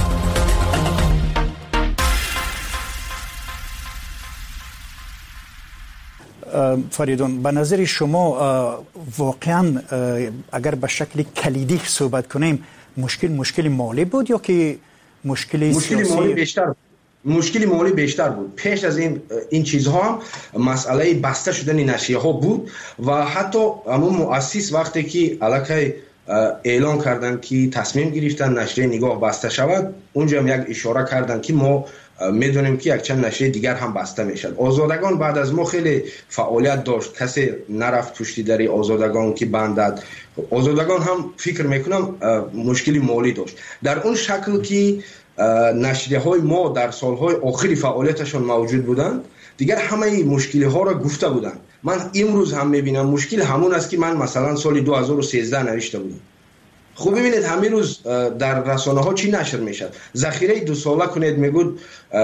S24: فریدون، به نظر شما واقعا اگر به شکل کلیدی صحبت کنیم مشکل مشکل مالی بود یا که مشکل
S2: مشکل مالی بیشتر بود. مشکل مالی بیشتر بود. پیش از این این چیزها هم مسئله بسته شدن نشریه ها بود و حتی همون مؤسس وقتی که الکی اعلان کردن که تصمیم گرفتن نشریه نگاه بسته شود، اونجا هم یک اشاره کردن که ما میدونیم که یک چند نشریه دیگر هم بسته میشد. آزادگان بعد از ما خیلی فعالیت داشت، کسی نرفت پشتی در آزادگان که بندد. آزادگان هم فکر میکنم مشکلی مالی داشت. در اون شکل که نشریه های ما در سالهای آخری فعالیتشان موجود بودند دیگر همه مشکلی ها را گفته بودند. من امروز هم میبینم مشکل همون است که من مثلا سال دو هزار و سیزده نوشته بودم. خوب ببینید همین روز در رسانه ها چی نشر میشد. ذخیره دو ساله کنید میگود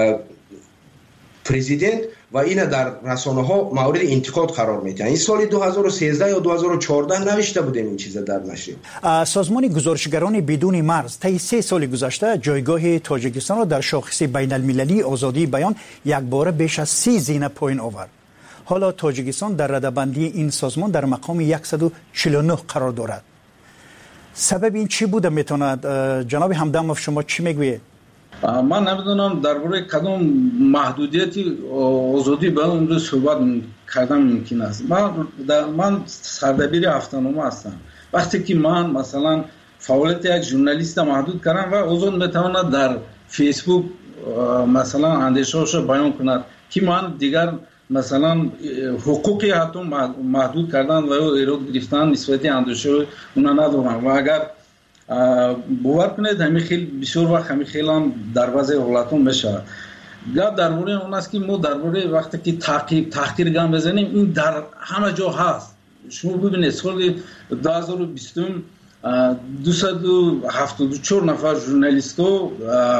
S2: پرزیدنت و این در رسانه ها مورد انتقاد قرار میده. این سال دو هزار و سیزده یا دو هزار و چهارده نوشته بودیم این چیزا در نشریه.
S24: سازمان گزارشگران بدون مرز طی سه سال گذشته جایگاه تاجیکستان را در شاخص بین المللی آزادی بیان یک بار بیش از سی زینه پایین آورد. حالا تاجیکستان در رده‌بندی این سازمان در مقام صد و چهل و نه قرار دارد. سبب این چی بوده میتوند؟ جناب همدمов شما چی میگویید؟
S1: من نمیدونم درباره کدام محدودیتی آزادی بیان امروز صحبت کردن ممکن است. من من سردبیر هفته‌نامه هستم. وقتی که من مثلا فعالیت یک ژورنالیست محدود کردم و آزاد میتواند در فیسبوک مثلا اندیشه‌اش بیان کند که من دیگر مثلا حقوقی حتی محدود کردن و ایراد گرفتن نسبت اندیشه اونا ندارم و اگر باور کنید همین خیلی بسیار وقت همین خیلی هم در وضع حالتون میشه. گپ درباره اون است که ما درباره وقتی که تعقیب تحقیر گام بزنیم این در همه جا هست. شما ببینید سال دو هزار و بیست دویست و هفتاد و چهار نفر ژورنالیستو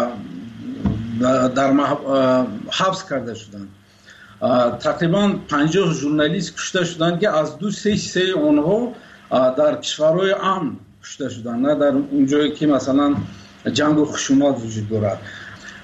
S1: در حبس کرده شدند. تقریبا پنجاه ژورنالیست کشته شدند که از دو سه سه اونها در کشورهای امن کشته شدند، نه در اونجایی که مثلا جنگ و خشونت وجود دارد.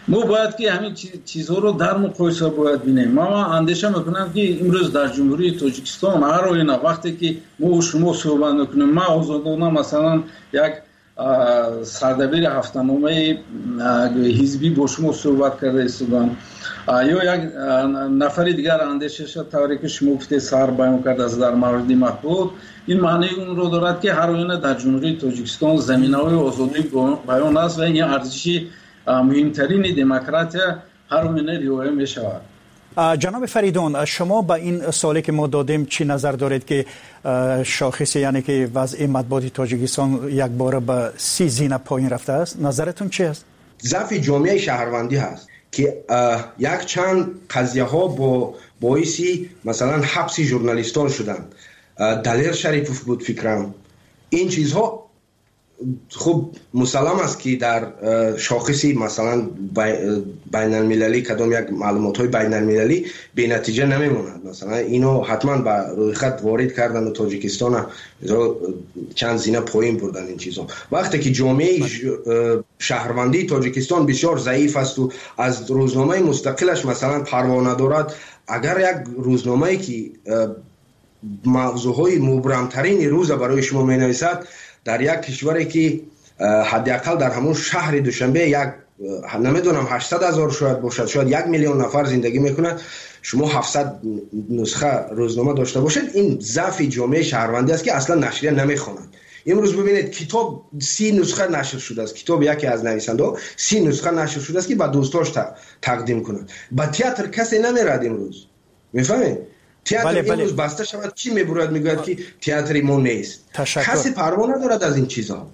S1: ما باید که همین چیزها رو در مقایسه باید بینیم. ما اندیشه میکنم که امروز در جمهوری تاجیکستان هر آینه وقتی که ما و شما صحبت میکنیم، ما آزادانه مثلا یک سردبیر هفته‌نامه حزبی با شما صحبت کرده ایستادم، یا یک نفر دیگر اندیشه شد طوری که شما گفته سر بیان کرده از در مورد مطبوعات، این معنی اون رو دارد که هر آینه در جمهوری تاجیکستان زمینه‌های آزادی بیان است و این ارزشی مهمترین دموکراسی هر آینه رعایت می شود.
S24: جناب فریدون، شما با این سوالی که ما دادیم چی نظر دارید که شاخص یعنی که وضع مطبوعات تاجیکستان یک بار به سی زینه پایین رفته است؟ نظرتون چی است؟
S2: ضعف جامعه شهروندی هست که یک چند قضیه ها با باعثی مثلا حبس ژورنالیستان شدند. دلیر شریفوف بود فکرم. این چیزها خب مسلم است که در شاخصی مثلا بین المللی کدام یک معلومات های بین المللی به نتیجه نمیموند. مثلا اینو حتما به روی خط وارد کردن و تاجیکستان چند زینه پایین بردن این چیزها. وقتی که جامعه شهروندی تاجیکستان بسیار ضعیف است و از روزنامه مستقلش مثلا پروا ندارد، اگر یک روزنامه‌ای که موضوعهای مبرمترین روز برای شما می نویسد در یک کشوری که حداقل در همون شهر دوشنبه یک نمیدونم هشتصد هزار شاید باشد، شاید یک میلیون نفر زندگی میکنند، شما هفتصد نسخه روزنامه داشته باشید، این ضعف جامعه شهروندی است که اصلا نشریه نمیخوانند. امروز ببینید کتاب سی نسخه نشر شده است، کتاب یکی از نویسنده سی نسخه نشر شده است که به دوستاش تقدیم کنند. با تئاتر کسی نمیرد امروز، میفهمید؟ تئاتر بله امروز بله. بسته شود چی میبرد میگوید که تئاتر ما نیست. کسی پروا ندارد از این چیزها.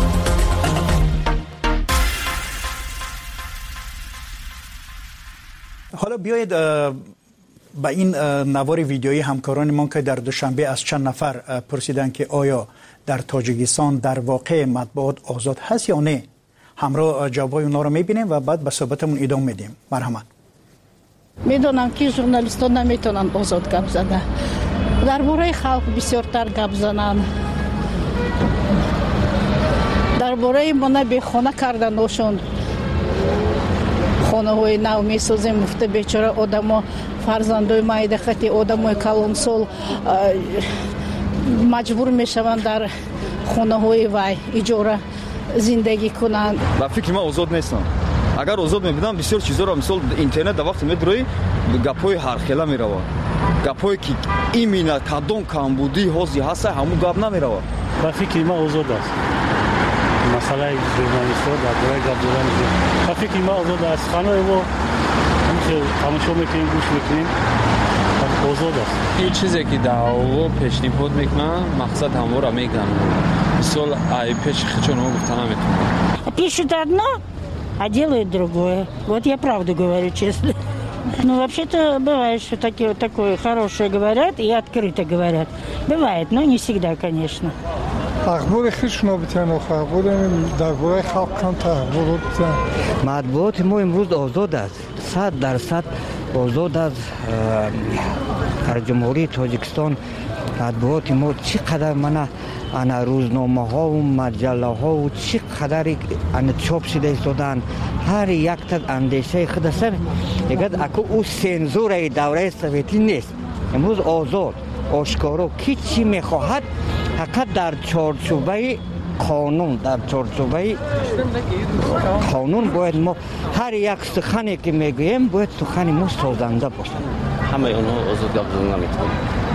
S24: حالا بیایید با این نوار ویدیویی همکاران ما که در دوشنبه از چند نفر پرسیدن که آیا در تاجیکستان در واقع مطبوعات آزاد هست یا نه، همراه جوابای اونا رو میبینیم و بعد به صحبتمون ادامه میدیم. مرحمت.
S4: میدونم که ژورنالیستان نمیتونن آزاد گپ زدن، درباره خلق بسیارتر گپ زنن، درباره ما به خانه کردنشون، خانه های نو میسازیم، گفته بیچاره آدما فرزندای مایده خطی آدمای کلان سال مجبور میشوند در خانه های وای اجاره زندگی کنند.
S5: با فکر ما آزاد نیستن. اگر آزاد می‌بودم بسیار چیزا رو مثلا اینترنت در وقت می‌دروی گپ‌های هرخیله می‌رواد، گپ‌هایی که این مینا کدام کمبودی هازی هست همون گپ نمی‌رواد.
S6: با فکر ما آزاد است. مسئله ژورنالیست‌ها درباره گپ زدن با فکر ما آزاد است. خانه ما همین تماشا می‌کنیم، گوش می‌کنیم، آزاد است.
S15: این چیزی که دعوا پیشنهاد میکنن مقصد همو را میگن. مثلا ای پیش خچون هم گفتن نمیتونن.
S18: Пишут одно, а делают другое. Вот я правду говорю, честно. Ну, вообще-то бывает, что такие, такое хорошее говорят и открыто говорят. Бывает, но не всегда, конечно.
S19: اخبار خیش نابطن آخه اخبار درباره خلق کن تحول
S27: مطبوعات ما امروز آزاد است، صد درصد آزاد است. در جمهوری تاجیکستان مطبوعات ما چقدر منه انا روزنامه ها و مجله ها و چقدر انا چاپ شده ایستادن، هر یک تا اندیشه خود سر اگر اکو او سنزور دوره سویتی نیست. امروز آزاد آشکارا کی چی میخواهد فقط در چارچوبه قانون، در چارچوبه قانون باید ما هر یک سخنی که میگوییم باید سخن ما سازنده باشه.
S15: همه اونها آزاد گپ زدن نمیتونن،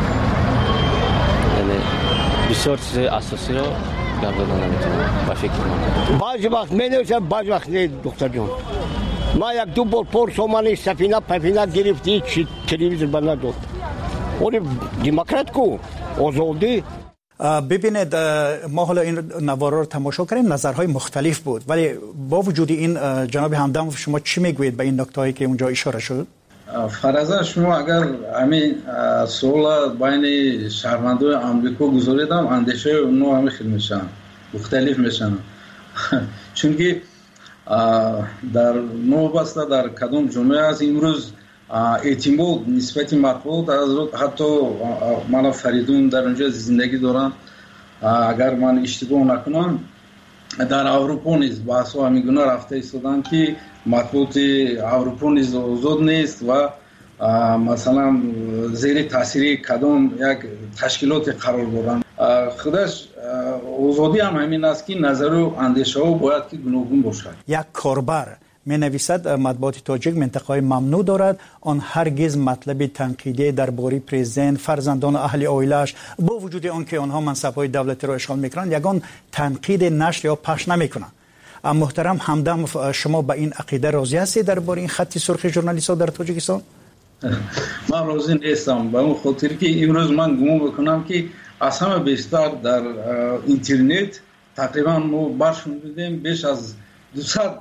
S15: یعنی بسیار چیز اساسی رو گپ زدن نمیتونن. با فکر من
S28: بعضی وقت مینویسم، بعضی وقت نه دکتر جان. ما یک دو بار پرسومانی سفینه پفینه گرفتی چی تلویزیون بند نداد. اون دموکرات کو آزادی.
S24: ببینید ما حالا این نوارا رو تماشا کردیم، نظرهای مختلف بود، ولی با وجود این جناب همدم شما چی میگویید به این نکتهایی که اونجا اشاره شد؟
S1: فرضاً شما اگر همین سوال بین شهروندان آمریکا گذاریدم، اندیشه اونها همین خیلی میشن، مختلف میشن. چون که در نوبسته در کدام جمعه از امروز اعتماد نسبت مطبوعات از حتی من فریدون در اونجا زندگی دارم، اگر من اشتباه نکنم در اروپا نیست بحث ها همیگونه رفته ایستادن که مطبوعات اروپا نیز آزاد نیست و مثلا زیر تاثیر کدام یک تشکیلات قرار دارن. خودش آزادی هم همین است که نظر و اندیشه ها باید که گوناگون باشد.
S24: یک کاربر می نویسد مطبوعات تاجیک منطقه ممنوع دارد، آن هرگز مطلب تنقیدی درباره پرزیدنت، فرزندان و اهل عائله‌اش با وجود آنکه آنها منصب‌های دولتی را اشغال میکنند یگان تنقید نشر یا پخش نمیکنند. محترم همدم، شما به این عقیده راضی هستید درباره این خط سرخ ژورنالیست‌ها در تاجیکستان؟
S1: من راضی نیستم، به اون خاطر که امروز من گمان میکنم که از همه بیشتر در اینترنت تقریبا ما برشون دیدیم بیش از دویست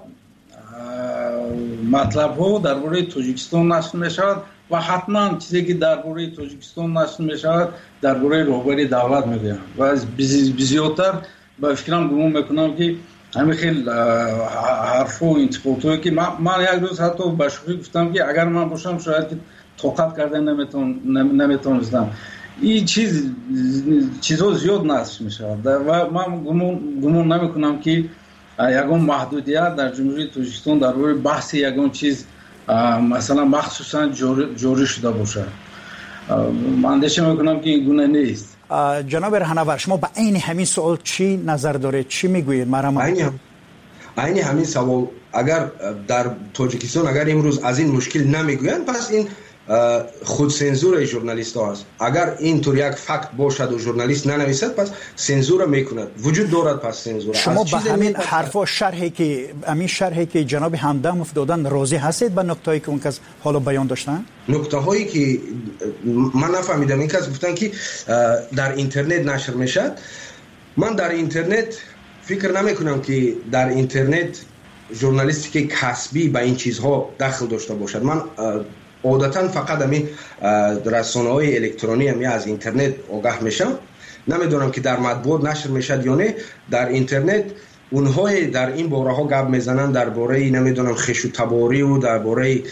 S1: مطلب ها درباره تاجیکستان نشر می شود و حتما چیزی که درباره تاجیکستان نشر می شود درباره رهبری دولت می گویند و از بزیادتر به فکرم گمان میکنم که همین خیلی حرف و انتقادات هایی که من, من یک روز حتی به شوخی گفتم که اگر من باشم شاید که طاقت کرده نمیتونستم این چیز چیزها زیاد نشر می شود و من گمان نمی کنم که یگان محدودیت در جمهوری تاجیکستان درباره بحث یگان چیز مثلا مخصوصا جاری شده باشه. من اندیشه میکنم که این گونه نیست.
S24: جناب رهنورد، شما به عین همین سوال چی نظر دارید؟ چی میگویید؟ مرام
S2: عین عین همین سوال اگر در تاجیکستان اگر امروز از این مشکل نمیگویند پس این خود سنزور ژورنالیست ها است. اگر این طور یک فکت باشد و ژورنالیست ننویسد پس سنزور میکند. وجود دارد پس سنزور.
S24: شما به همین حرفا شرحی که همین شرحی که جناب همدم دادن راضی هستید به نکتهایی که اون کس حالا بیان داشتن؟
S2: نکته هایی که من نفهمیدم این کس گفتن که در اینترنت نشر میشد. من در اینترنت فکر نمی کنم که در اینترنت ژورنالیستیک کسبی به این چیزها دخل داشته باشد. من عادتا فقط همین رسانه‌های الکترونی همی از اینترنت آگاه میشم. نمیدونم که در مطبوعات نشر میشد یا نه. در اینترنت اونهای در این باره ها گپ میزنن درباره نمیدونم خش و تباری و درباره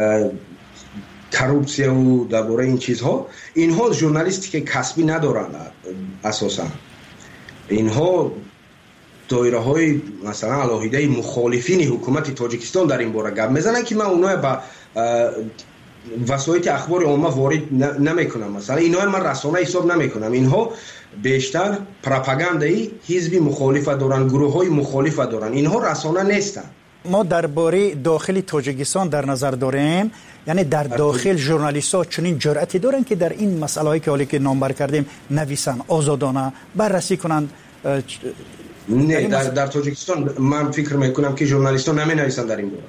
S2: کروپسیا و درباره این چیزها، اینها ژورنالیستیک کسبی ندارن. اساسا اینها دایره های مثلا علاهیده مخالفین حکومت تاجیکستان در این باره گپ میزنن که من اونها با وسایل اخبار عامه وارد نمیکنم. مثلا اینها من رسانه حساب نمیکنم. اینها بیشتر پروپاگاندایی حزبی مخالف دارن، گروه های مخالف دارن. اینها رسانه نیستن.
S24: ما درباره داخل تاجیکستان در نظر داریم، یعنی در داخل ژورنالیست‌ها چنین جرأتی دارن که در این مسائلی که حالی که نامبر کردیم نویسن، آزادانه بررسی کنند.
S2: نه در, در تاجیکستان من فکر میکنم که ژورنالیست‌ها نمی نویسن در این باره.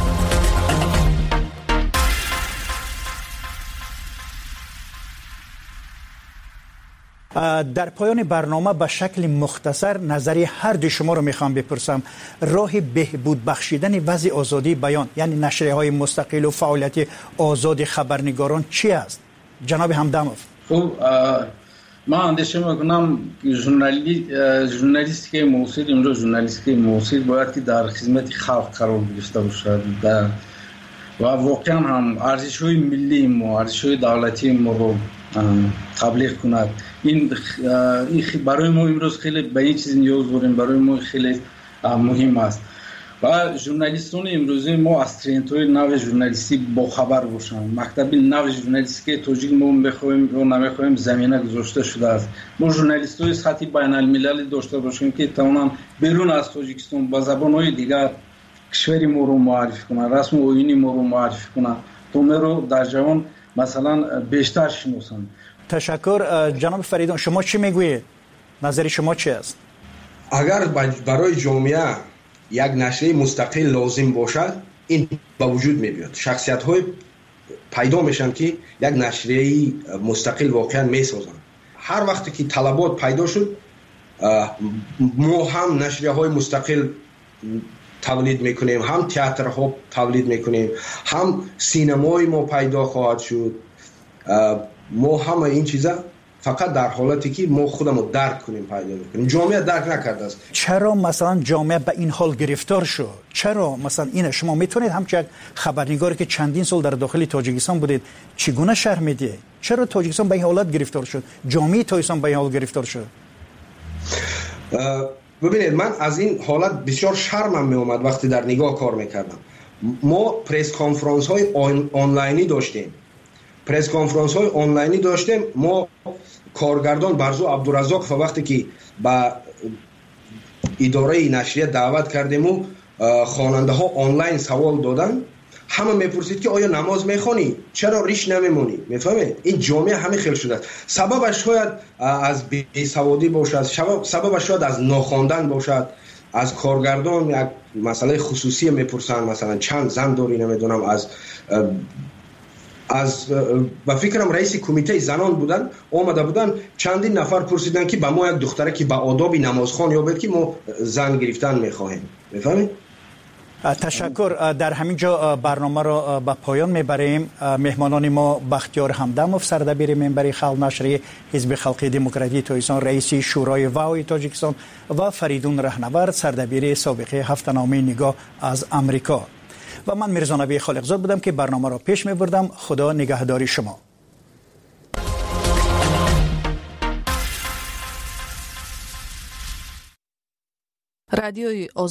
S24: در پایان برنامه به شکل مختصر نظری هر دو شما رو میخوام بپرسم. راه بهبود بخشیدن وضع آزادی بیان یعنی نشریه های مستقل و فعالیت آزاد خبرنگاران چی است؟ جناب همدمов.
S1: خب من اندیشه میکنم ژورنالی ژورنالیستیک معاصر امروز ژورنالیستیک معاصر باید که در خدمت خلق قرار گرفته باشد و واقعا هم ارزش‌های ملی ما، ارزش‌های دولتی ما رو تبلیغ کند. این برای ما امروز خیلی به این چیز نیاز داریم، برای ما خیلی مهم است و ژورنالیستان امروزی ما از ترندهای نو ژورنالیستی با خبر باشند. مکتب نو ژورنالیستیک تاجیک ما میخوایم یا نمیخوایم زمینه گذاشته شده است. ما ژورنالیستای سطح بین المللی داشته باشیم که توانند بیرون از تاجیکستان با زبان‌های دیگر کشور ما رو معرفی کنند، رسم و آیین ما رو معرفی کنند تا ما رو در جهان مثلا بیشتر شناسند.
S24: تشکر. جناب فریدون شما چی میگویید؟ نظر شما چی است؟
S2: اگر برای جامعه یک نشریه مستقل لازم باشد این با وجود میبیاد. شخصیت های پیدا میشن که یک نشریه مستقل واقعا میسازن. هر وقتی که طلبات پیدا شد ما هم نشریه های مستقل تولید میکنیم، هم تئاترها تولید میکنیم، هم سینمای ما پیدا خواهد شد. ما همه این چیزا فقط در حالتی که ما خودمو درک کنیم پیدا میکنیم. جامعه درک نکرده است.
S24: چرا مثلا جامعه به این حال گرفتار شد؟ چرا مثلا این شما میتونید همچنین خبرنگاری که چندین سال در داخل تاجیکستان بودید چگونه شرح میدید؟ چرا تاجیکستان به این حالت گرفتار شد؟ جامعه تاجیکستان به این حال گرفتار شد؟
S2: ببینید من از این حالت بسیار شرمم می اومد وقتی در نگاه کار میکردم. ما پرس کانفرانس های آن، آنلاینی داشتیم پرس کانفرانس های آنلاینی داشتیم ما کارگردان برزو عبدالرزاق وقتی که با اداره نشریه دعوت کردیم و خواننده ها آنلاین سوال دادن، همه میپرسید که آیا نماز میخوانی؟ چرا ریش نمیمونی؟ میفهمید؟ این جامعه همه خیلی شده است. سببش شاید از بیسوادی باشد، سببش شاید از ناخواندن باشد، از کارگردان یک مسئله خصوصی میپرسن، مثلا چند زن داری نمیدونم، از از با فکرم رئیس کمیته زنان بودن اومده بودن چندین نفر پرسیدن که با ما یک دختره که با آداب نمازخوان یابد که ما زن گرفتن میخواهیم. میفهمید؟
S24: تشکر. در همین جا برنامه را به پایان میبریم. مهمانان ما بختیار همدموف سردبیر منبر خلق نشریه حزب خلقی دموکراتیک تاجیکستان، رئیس شورای واوی تاجیکستان و فریدون رهنورد سردبیر سابقه هفته‌نامه نگاه از امریکا. و من میرزا نبی خالقزاد بودم که برنامه را پیش میبردم. خدا نگهداری شما.
S3: رادیوی